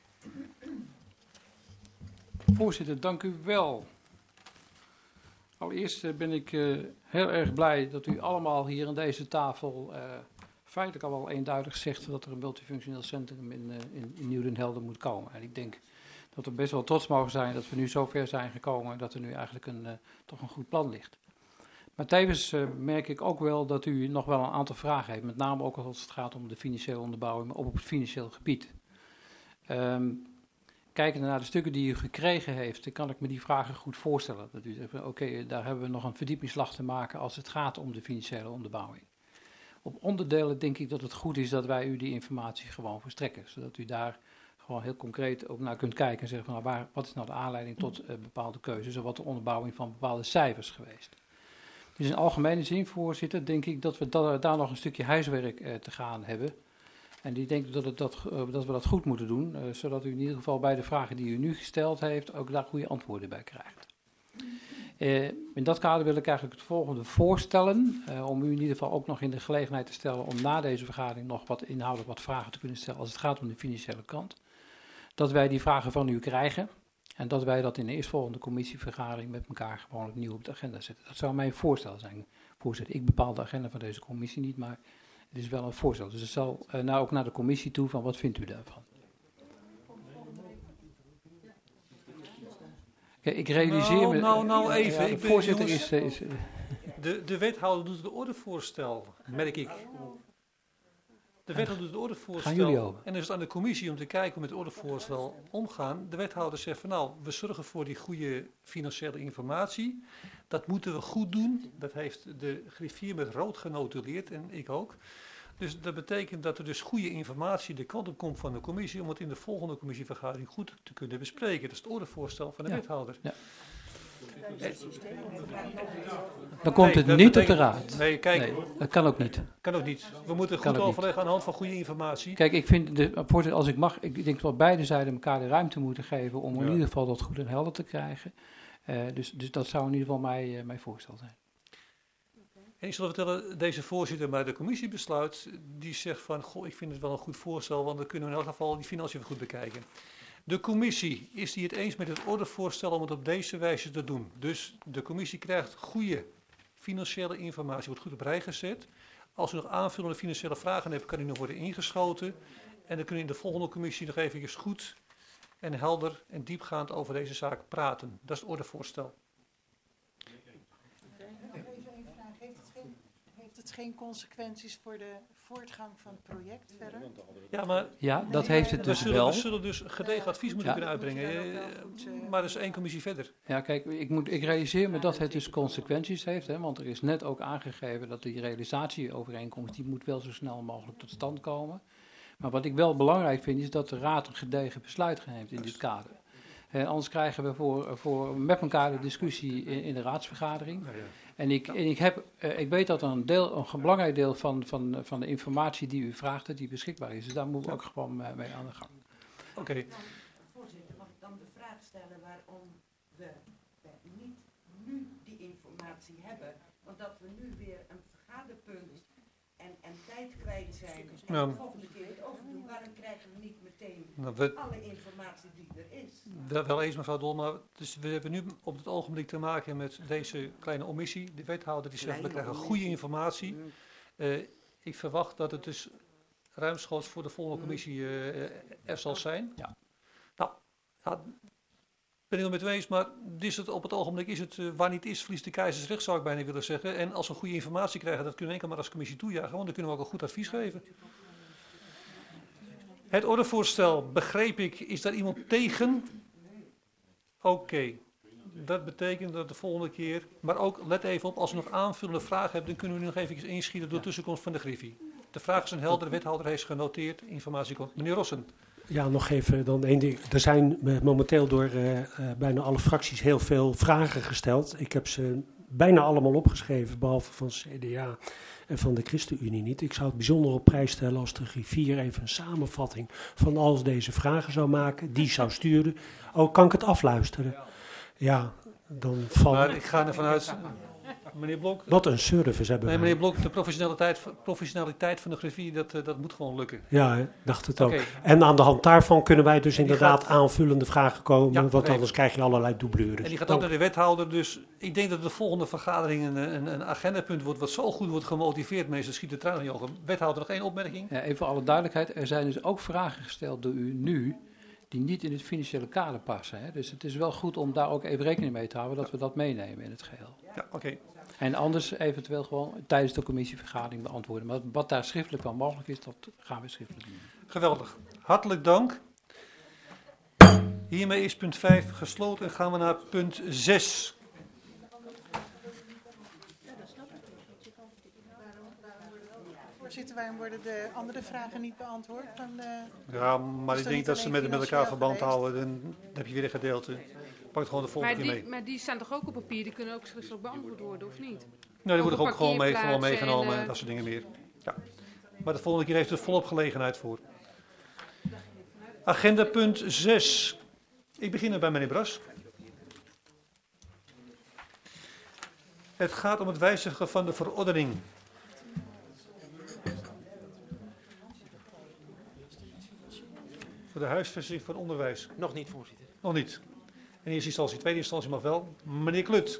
Speaker 11: Voorzitter, dank u wel. Allereerst uh, ben ik uh, heel erg blij dat u allemaal hier aan deze tafel uh, feitelijk al wel eenduidig zegt dat er een multifunctioneel centrum in, uh, in, in Nieuw-Den Helder moet komen. En ik denk dat we best wel trots mogen zijn dat we nu zo ver zijn gekomen dat er nu eigenlijk een, uh, toch een goed plan ligt. Maar tevens uh, merk ik ook wel dat u nog wel een aantal vragen heeft, met name ook als het gaat om de financiële onderbouwing, maar ook op het financieel gebied. Um, Kijkende naar de stukken die u gekregen heeft, kan ik me die vragen goed voorstellen. Dat u zegt, oké, okay, daar hebben we nog een verdiepingsslag te maken als het gaat om de financiële onderbouwing. Op onderdelen denk ik dat het goed is dat wij u die informatie gewoon verstrekken. Zodat u daar gewoon heel concreet ook naar kunt kijken en zeggen van nou, waar, wat is nou de aanleiding tot uh, bepaalde keuzes en wat de onderbouwing van bepaalde cijfers geweest. Dus in algemene zin, voorzitter, denk ik dat we da- daar nog een stukje huiswerk uh, te gaan hebben. En ik denk dat, het dat, uh, dat we dat goed moeten doen, uh, zodat u in ieder geval bij de vragen die u nu gesteld heeft ook daar goede antwoorden bij krijgt. Uh, in dat kader wil ik eigenlijk het volgende voorstellen, uh, om u in ieder geval ook nog in de gelegenheid te stellen om na deze vergadering nog wat inhoudelijk wat vragen te kunnen stellen als het gaat om de financiële kant. Dat wij die vragen van u krijgen en dat wij dat in de eerstvolgende commissievergadering met elkaar gewoon opnieuw op de agenda zetten. Dat zou mijn voorstel zijn, voorzitter. Ik bepaal de agenda van deze commissie niet, maar het is wel een voorstel. Dus het zal uh, nou ook naar de commissie toe van wat vindt u daarvan? Kijk, ik realiseer
Speaker 1: nou,
Speaker 11: me...
Speaker 1: Nou, nou even.
Speaker 11: Ja, de
Speaker 1: ik ben,
Speaker 11: voorzitter
Speaker 1: jongens,
Speaker 11: is... is
Speaker 1: de, de wethouder doet het ordevoorstel, merk ik. De wethouder doet het ordevoorstel.
Speaker 11: Gaan jullie over?
Speaker 1: En dan is het aan de commissie om te kijken hoe met het ordevoorstel omgaan. De wethouder zegt van nou, we zorgen voor die goede financiële informatie. Dat moeten we goed doen. Dat heeft de griffier met rood genotuleerd en ik ook. Dus dat betekent dat er dus goede informatie de kant op komt van de commissie om het in de volgende commissievergadering goed te kunnen bespreken. Dat is het ordevoorstel van de
Speaker 11: Ja.
Speaker 1: wethouder.
Speaker 11: Ja.
Speaker 1: Eh,
Speaker 11: Dan komt
Speaker 1: nee,
Speaker 11: het
Speaker 1: dat
Speaker 11: niet op de
Speaker 1: betekent-
Speaker 11: raad.
Speaker 1: Nee, kijk.
Speaker 11: Nee, dat kan ook niet.
Speaker 1: Kan ook niet. We moeten
Speaker 11: Kan
Speaker 1: goed
Speaker 11: ook
Speaker 1: overleggen aan de hand van goede informatie.
Speaker 11: Kijk, ik vind, de, voorzitter, als ik mag, ik denk dat beide zijden elkaar de ruimte moeten geven om in
Speaker 1: Ja.
Speaker 11: ieder geval dat goed en helder te krijgen. Uh, dus, dus dat zou in ieder geval mijn, uh, mijn voorstel zijn.
Speaker 1: En ik zal vertellen, deze voorzitter bij de commissie besluit, die zegt van, goh, ik vind het wel een goed voorstel, want dan kunnen we in elk geval die financiën goed bekijken. De commissie, is die het eens met het ordevoorstel om het op deze wijze te doen? Dus de commissie krijgt goede financiële informatie, wordt goed op rij gezet. Als u nog aanvullende financiële vragen hebt, kan die nog worden ingeschoten. En dan kunnen we in de volgende commissie nog even goed en helder en diepgaand over deze zaak praten. Dat is het ordevoorstel.
Speaker 17: Heeft het, geen, heeft het geen consequenties voor de voortgang van het project verder?
Speaker 1: Ja, maar
Speaker 11: Ja, dat heeft het
Speaker 1: we
Speaker 11: dus
Speaker 1: zullen,
Speaker 11: wel.
Speaker 1: we zullen dus gedegen advies moeten
Speaker 11: Ja.
Speaker 1: kunnen uitbrengen. eh, Maar dat is één commissie verder.
Speaker 11: Ja, kijk, ik, moet, ik realiseer me dat het dus consequenties heeft, hè, want er is net ook aangegeven dat die realisatieovereenkomst, die moet wel zo snel mogelijk tot stand komen. Maar wat ik wel belangrijk vind, is dat de Raad een gedegen besluit neemt in dit kader. Eh, anders krijgen we voor, voor met elkaar de discussie in, in de raadsvergadering. En ik, en ik, heb, uh, ik weet dat er een, deel, een belangrijk deel van, van, van de informatie die u vraagt, dat die beschikbaar is. Dus daar moeten we ook gewoon uh, mee aan de gang.
Speaker 1: Oké. Okay.
Speaker 20: Voorzitter, mag ik dan de vraag stellen waarom we uh, niet nu die informatie hebben? Want dat we nu weer een vergaderpunt en, en tijd kwijt zijn en
Speaker 1: Ja.
Speaker 20: de volgende keer het overdoen, waarom krijgen we niet meteen
Speaker 1: Nou, we-
Speaker 20: alle informatie die er is?
Speaker 1: Wel, wel eens, mevrouw Dolma. Dus we hebben nu op het ogenblik te maken met deze kleine omissie. De wethouder die zegt, we
Speaker 20: Kleine
Speaker 1: krijgen
Speaker 20: omissie.
Speaker 1: goede informatie. Uh, ik verwacht dat het dus ruimschoots voor de volgende commissie uh, er zal zijn.
Speaker 11: Ja.
Speaker 1: Nou, ja, ben ik het met u eens, maar is het, op het ogenblik is het, uh, waar niet is, verliest de keizersrecht, zou ik bijna willen zeggen. En als we goede informatie krijgen, dat kunnen we enkel maar als commissie toejagen, want dan kunnen we ook een goed advies geven. Het ordevoorstel, begreep ik, is daar iemand tegen? Oké, okay. Dat betekent dat de volgende keer, maar ook let even op, als u nog aanvullende vragen hebt, dan kunnen we nu nog even inschieten door tussenkomst van de griffie. De vragen zijn helder, de wethouder heeft genoteerd, informatie komt. Meneer Rossen.
Speaker 21: Ja, nog even dan één ding. Er zijn uh, momenteel door uh, uh, bijna alle fracties heel veel vragen gesteld. Ik heb ze bijna allemaal opgeschreven, behalve van C D A en van de ChristenUnie niet. Ik zou het bijzonder op prijs stellen als de griffier even een samenvatting van al deze vragen zou maken, die zou sturen. Oh, kan ik het afluisteren? Ja, dan valt...
Speaker 1: Maar ik ga ervan uit... Meneer Blok.
Speaker 21: Wat een service hebben
Speaker 1: Nee,
Speaker 21: wij.
Speaker 1: meneer Blok, de professionaliteit, professionaliteit van de griffier, dat, uh, dat moet gewoon lukken.
Speaker 21: Ja, ik dacht het ook.
Speaker 1: Okay.
Speaker 21: En aan de hand daarvan kunnen wij dus inderdaad
Speaker 1: gaat...
Speaker 21: aanvullende vragen komen,
Speaker 1: Ja,
Speaker 21: want
Speaker 1: even.
Speaker 21: anders krijg je allerlei doublures.
Speaker 1: En die gaat
Speaker 21: Dank.
Speaker 1: ook naar de wethouder, dus ik denk dat de volgende vergadering een, een, een agendapunt wordt wat zo goed wordt gemotiveerd. Meester schiet de traan in je ogen. Wethouder, nog één opmerking?
Speaker 11: Ja, even voor alle duidelijkheid, er zijn dus ook vragen gesteld door u nu die niet in het financiële kader passen. Hè? Dus het is wel goed om daar ook even rekening mee te houden dat we dat meenemen in het geheel.
Speaker 1: Ja, oké. Okay.
Speaker 11: En anders eventueel gewoon tijdens de commissievergadering beantwoorden. Maar wat daar schriftelijk van mogelijk is, dat gaan we schriftelijk doen.
Speaker 1: Geweldig. Hartelijk dank. Hiermee is punt vijf gesloten en gaan we naar punt zes.
Speaker 17: Voorzitter, waarom worden de andere vragen niet beantwoord? Van de,
Speaker 1: ja, maar ik denk dat ze met, met elkaar verband houden. Dan heb je weer een gedeelte. Pak gewoon de volgende
Speaker 6: maar
Speaker 1: keer
Speaker 6: die,
Speaker 1: mee.
Speaker 6: Maar die staan toch ook op papier? Die kunnen ook schriftelijk beantwoord worden, of niet?
Speaker 1: Nou, die worden ook gewoon, mee, gewoon
Speaker 6: parkeerplaatsen
Speaker 1: meegenomen en
Speaker 6: en,
Speaker 1: uh,
Speaker 6: uh,
Speaker 1: dat soort dingen meer. Ja. Maar de volgende keer heeft er volop gelegenheid voor. Agenda punt zes. Ik begin er bij meneer Bras. Het gaat om het wijzigen van de verordening. Voor de huisvesting van onderwijs.
Speaker 10: Nog niet, voorzitter.
Speaker 1: Nog niet. In eerste instantie, tweede instantie mag wel. Meneer Klut.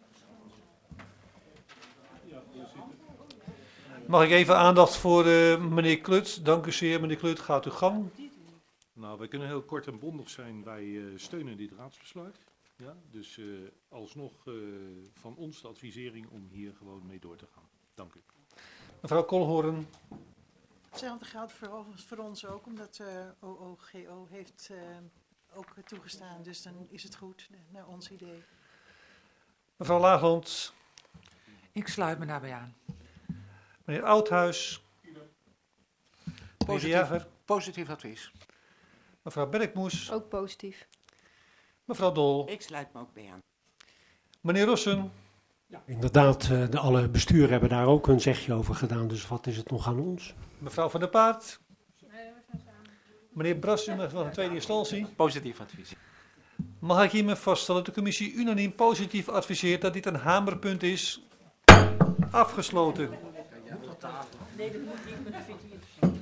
Speaker 1: Mag ik even aandacht voor uh, meneer Klut? Dank u zeer, meneer Klut. Gaat uw gang.
Speaker 16: Nou, wij kunnen heel kort en bondig zijn. Wij uh, steunen dit raadsbesluit. Ja, dus uh, alsnog uh, van ons de advisering om hier gewoon mee door te gaan. Dank u.
Speaker 1: Mevrouw Kolhoorn.
Speaker 17: Hetzelfde geldt voor, voor ons ook, omdat uh, O O G O heeft uh, ook toegestaan. Dus dan is het goed, naar ons idee.
Speaker 1: Mevrouw Laagland.
Speaker 2: Ik sluit me daarbij aan.
Speaker 1: Meneer Oudhuis.
Speaker 18: Positief, positief advies.
Speaker 1: Mevrouw Berkmoes.
Speaker 19: Ook positief.
Speaker 1: Mevrouw Dol.
Speaker 20: Ik sluit me ook bij aan.
Speaker 1: Meneer Rossen.
Speaker 21: Ja, inderdaad, uh, de alle besturen hebben daar ook een zegje over gedaan, dus wat is het nog aan ons?
Speaker 1: Mevrouw van der Paard. Meneer Bras, u mag van de tweede instantie.
Speaker 10: Positief advies.
Speaker 1: Mag ik hiermee vaststellen dat de commissie unaniem positief adviseert dat dit een hamerpunt is? Afgesloten.
Speaker 3: Nee, dat moet niet, maar dat vindt hij interessant.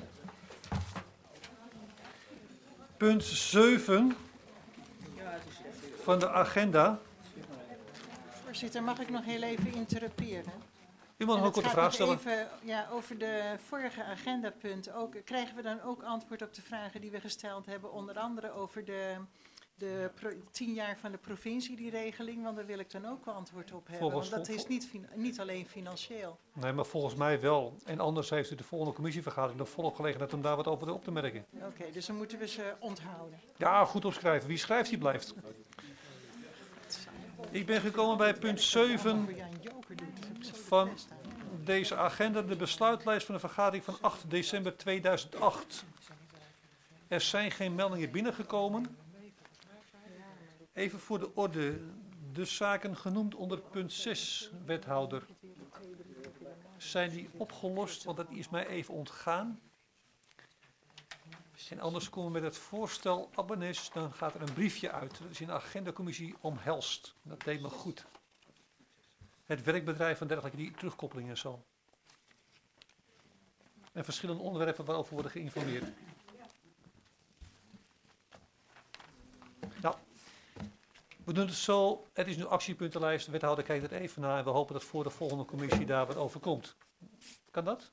Speaker 1: Punt zeven van de agenda.
Speaker 17: Voorzitter, mag ik nog heel even interruperen?
Speaker 1: U mag nog een korte vraag stellen.
Speaker 17: Even, ja, over de vorige agendapunt ook, krijgen we dan ook antwoord op de vragen die we gesteld hebben, onder andere over de, de pro, tien jaar van de provincie, die regeling, want daar wil ik dan ook wel antwoord op hebben,
Speaker 1: Volgens,
Speaker 17: want dat
Speaker 1: vol,
Speaker 17: is niet, niet alleen financieel.
Speaker 1: Nee, maar volgens mij wel. En anders heeft u de volgende commissievergadering nog volop gelegenheid om daar wat over op te merken.
Speaker 17: Oké, okay, dus dan moeten we ze onthouden.
Speaker 1: Ja, goed opschrijven. Wie schrijft, die blijft. Ik ben gekomen bij punt zeven van deze agenda, de besluitlijst van de vergadering van acht december tweeduizend acht. Er zijn geen meldingen binnengekomen. Even voor de orde, de zaken genoemd onder punt zes, wethouder. Zijn die opgelost, want dat is mij even ontgaan. En anders komen we met het voorstel abonnees, dan gaat er een briefje uit. Dat is in de agendacommissie omhelst. Dat deed me goed. Het werkbedrijf en dergelijke, die terugkoppeling en zo. En verschillende onderwerpen waarover worden geïnformeerd. Nou, we doen het zo. Het is nu actiepuntenlijst. De wethouder kijkt het even naar en we hopen dat voor de volgende commissie daar wat over komt. Kan dat?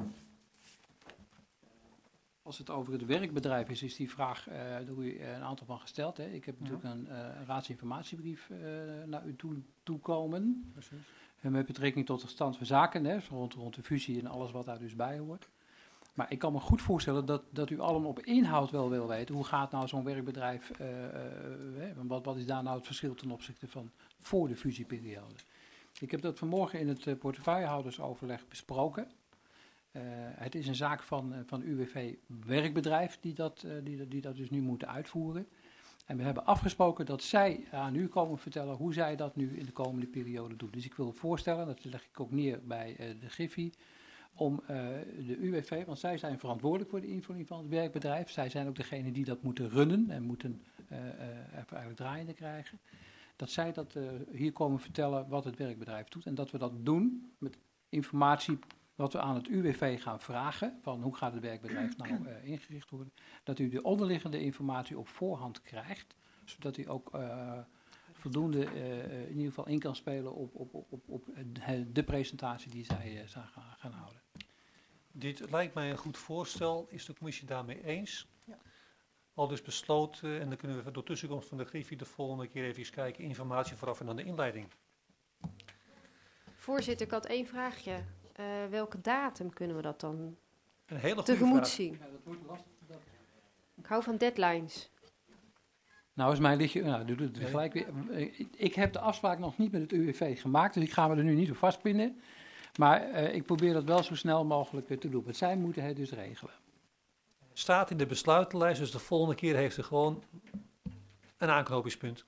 Speaker 11: Als het over het werkbedrijf is, is die vraag uh, door u een aantal van gesteld. Hè. Ik heb natuurlijk ja. een uh, raadsinformatiebrief uh, naar u toe, toekomen. Precies. En met betrekking tot de stand van zaken, hè, rond, rond de fusie en alles wat daar dus bij hoort. Maar ik kan me goed voorstellen dat, dat u allemaal op inhoud wel wil weten. Hoe gaat nou zo'n werkbedrijf, uh, uh, hè, wat, wat is daar nou het verschil ten opzichte van voor de fusieperiode? Ik heb dat vanmorgen in het uh, portefeuillehoudersoverleg besproken. Uh, het is een zaak van, uh, van U W V-werkbedrijf die dat, uh, die, die dat dus nu moeten uitvoeren. En we hebben afgesproken dat zij aan u komen vertellen hoe zij dat nu in de komende periode doen. Dus ik wil voorstellen, dat leg ik ook neer bij uh, de Griffie, om uh, de U W V, want zij zijn verantwoordelijk voor de invulling van het werkbedrijf. Zij zijn ook degene die dat moeten runnen en moeten uh, uh, eigenlijk draaiende krijgen. Dat zij dat uh, hier komen vertellen wat het werkbedrijf doet. En dat we dat doen met informatie wat we aan het U W V gaan vragen. Van hoe gaat het werkbedrijf nou uh, ingericht worden. Dat u de onderliggende informatie op voorhand krijgt. Zodat u ook uh, voldoende uh, in ieder geval in kan spelen op, op, op, op, op de presentatie die zij uh, gaan, gaan houden.
Speaker 1: Dit lijkt mij een goed voorstel. Is de commissie daarmee eens?
Speaker 17: Ja.
Speaker 1: Al dus besloten en dan kunnen we door tussenkomst van de Griffie de volgende keer even eens kijken. Informatie vooraf en dan de inleiding.
Speaker 19: Voorzitter, ik had één vraagje. Uh, welke datum kunnen we dat dan
Speaker 1: een hele
Speaker 19: tegemoet
Speaker 1: vraag.
Speaker 19: zien? Ja, dat wordt lastig. Ik hou van deadlines.
Speaker 11: Nou is mijn lichtje, nou, doe het gelijk weer. Ik heb de afspraak nog niet met het U W V gemaakt, dus ik ga me er nu niet op vastpinnen. Maar uh, ik probeer dat wel zo snel mogelijk te doen. Want zij moeten het dus regelen.
Speaker 1: Staat in de besluitenlijst, dus de volgende keer heeft ze gewoon een aanknopingspunt.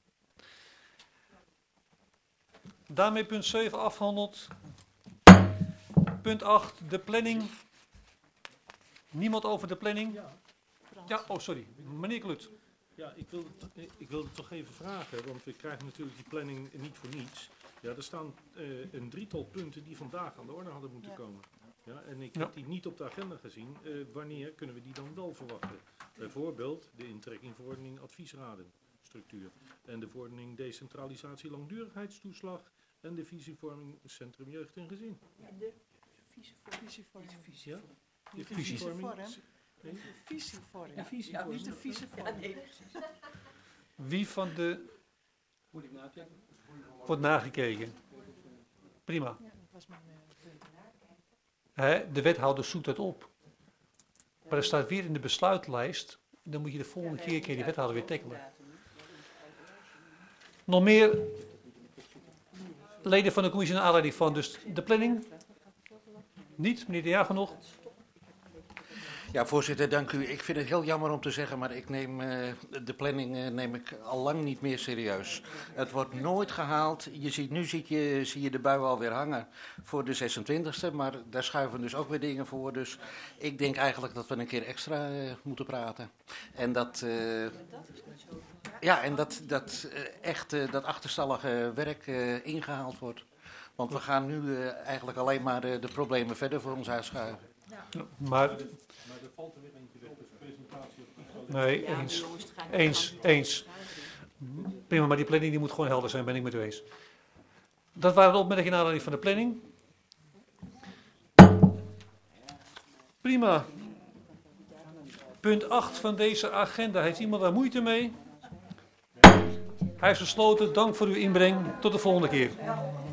Speaker 1: Daarmee punt zeven afgehandeld. Punt acht, de planning. Niemand over de planning?
Speaker 16: Ja,
Speaker 1: ja oh sorry, meneer Klut.
Speaker 16: Ja, ik wilde, ik wilde toch even vragen, want we krijgen natuurlijk die planning niet voor niets. Ja, er staan uh, een drietal punten die vandaag aan de orde hadden moeten ja. komen. Ja, en ik ja. heb die niet op de agenda gezien. Uh, wanneer kunnen we die dan wel verwachten? Bijvoorbeeld de intrekkingverordening adviesraden structuur en de verordening decentralisatie langdurigheidstoeslag en de visievorming Centrum Jeugd en Gezin.
Speaker 17: Ja, de visievorming.
Speaker 16: Ja?
Speaker 17: De visievorming. Nee? De visievorming.
Speaker 16: Ja, visievorming.
Speaker 17: Niet de visievorming. Ja, nee,
Speaker 1: wie van de... Wordt nagekeken. Prima.
Speaker 17: Ja, dat was mijn punt.
Speaker 1: He, de wethouder zoekt het op. Maar er staat weer in de besluitlijst. Dan moet je de volgende keer, keer die wethouder weer tackelen. Nog meer leden van de commissie naar aanleiding van dus de planning? Niet, meneer De Jager nog?
Speaker 18: Ja, voorzitter, dank u. Ik vind het heel jammer om te zeggen, maar ik neem uh, de planning uh, neem ik al lang niet meer serieus. Het wordt nooit gehaald. Je ziet, nu ziet je, zie je de bui alweer hangen voor de zesentwintigste, maar daar schuiven dus ook weer dingen voor. Dus ik denk eigenlijk dat we een keer extra uh, moeten praten. En dat... Uh, ja, en dat, dat uh, echt uh, dat achterstallige werk uh, ingehaald wordt. Want we gaan nu uh, eigenlijk alleen maar uh, de problemen verder voor ons uitschuiven.
Speaker 1: Ja. Maar... Nee, eens. Eens, eens. Prima, maar die planning die moet gewoon helder zijn, ben ik met u eens. Dat waren de opmerkingen naar aanleiding van de planning. Prima. Punt acht van deze agenda. Heeft iemand daar moeite mee? Hij is gesloten. Dank voor uw inbreng. Tot de volgende keer.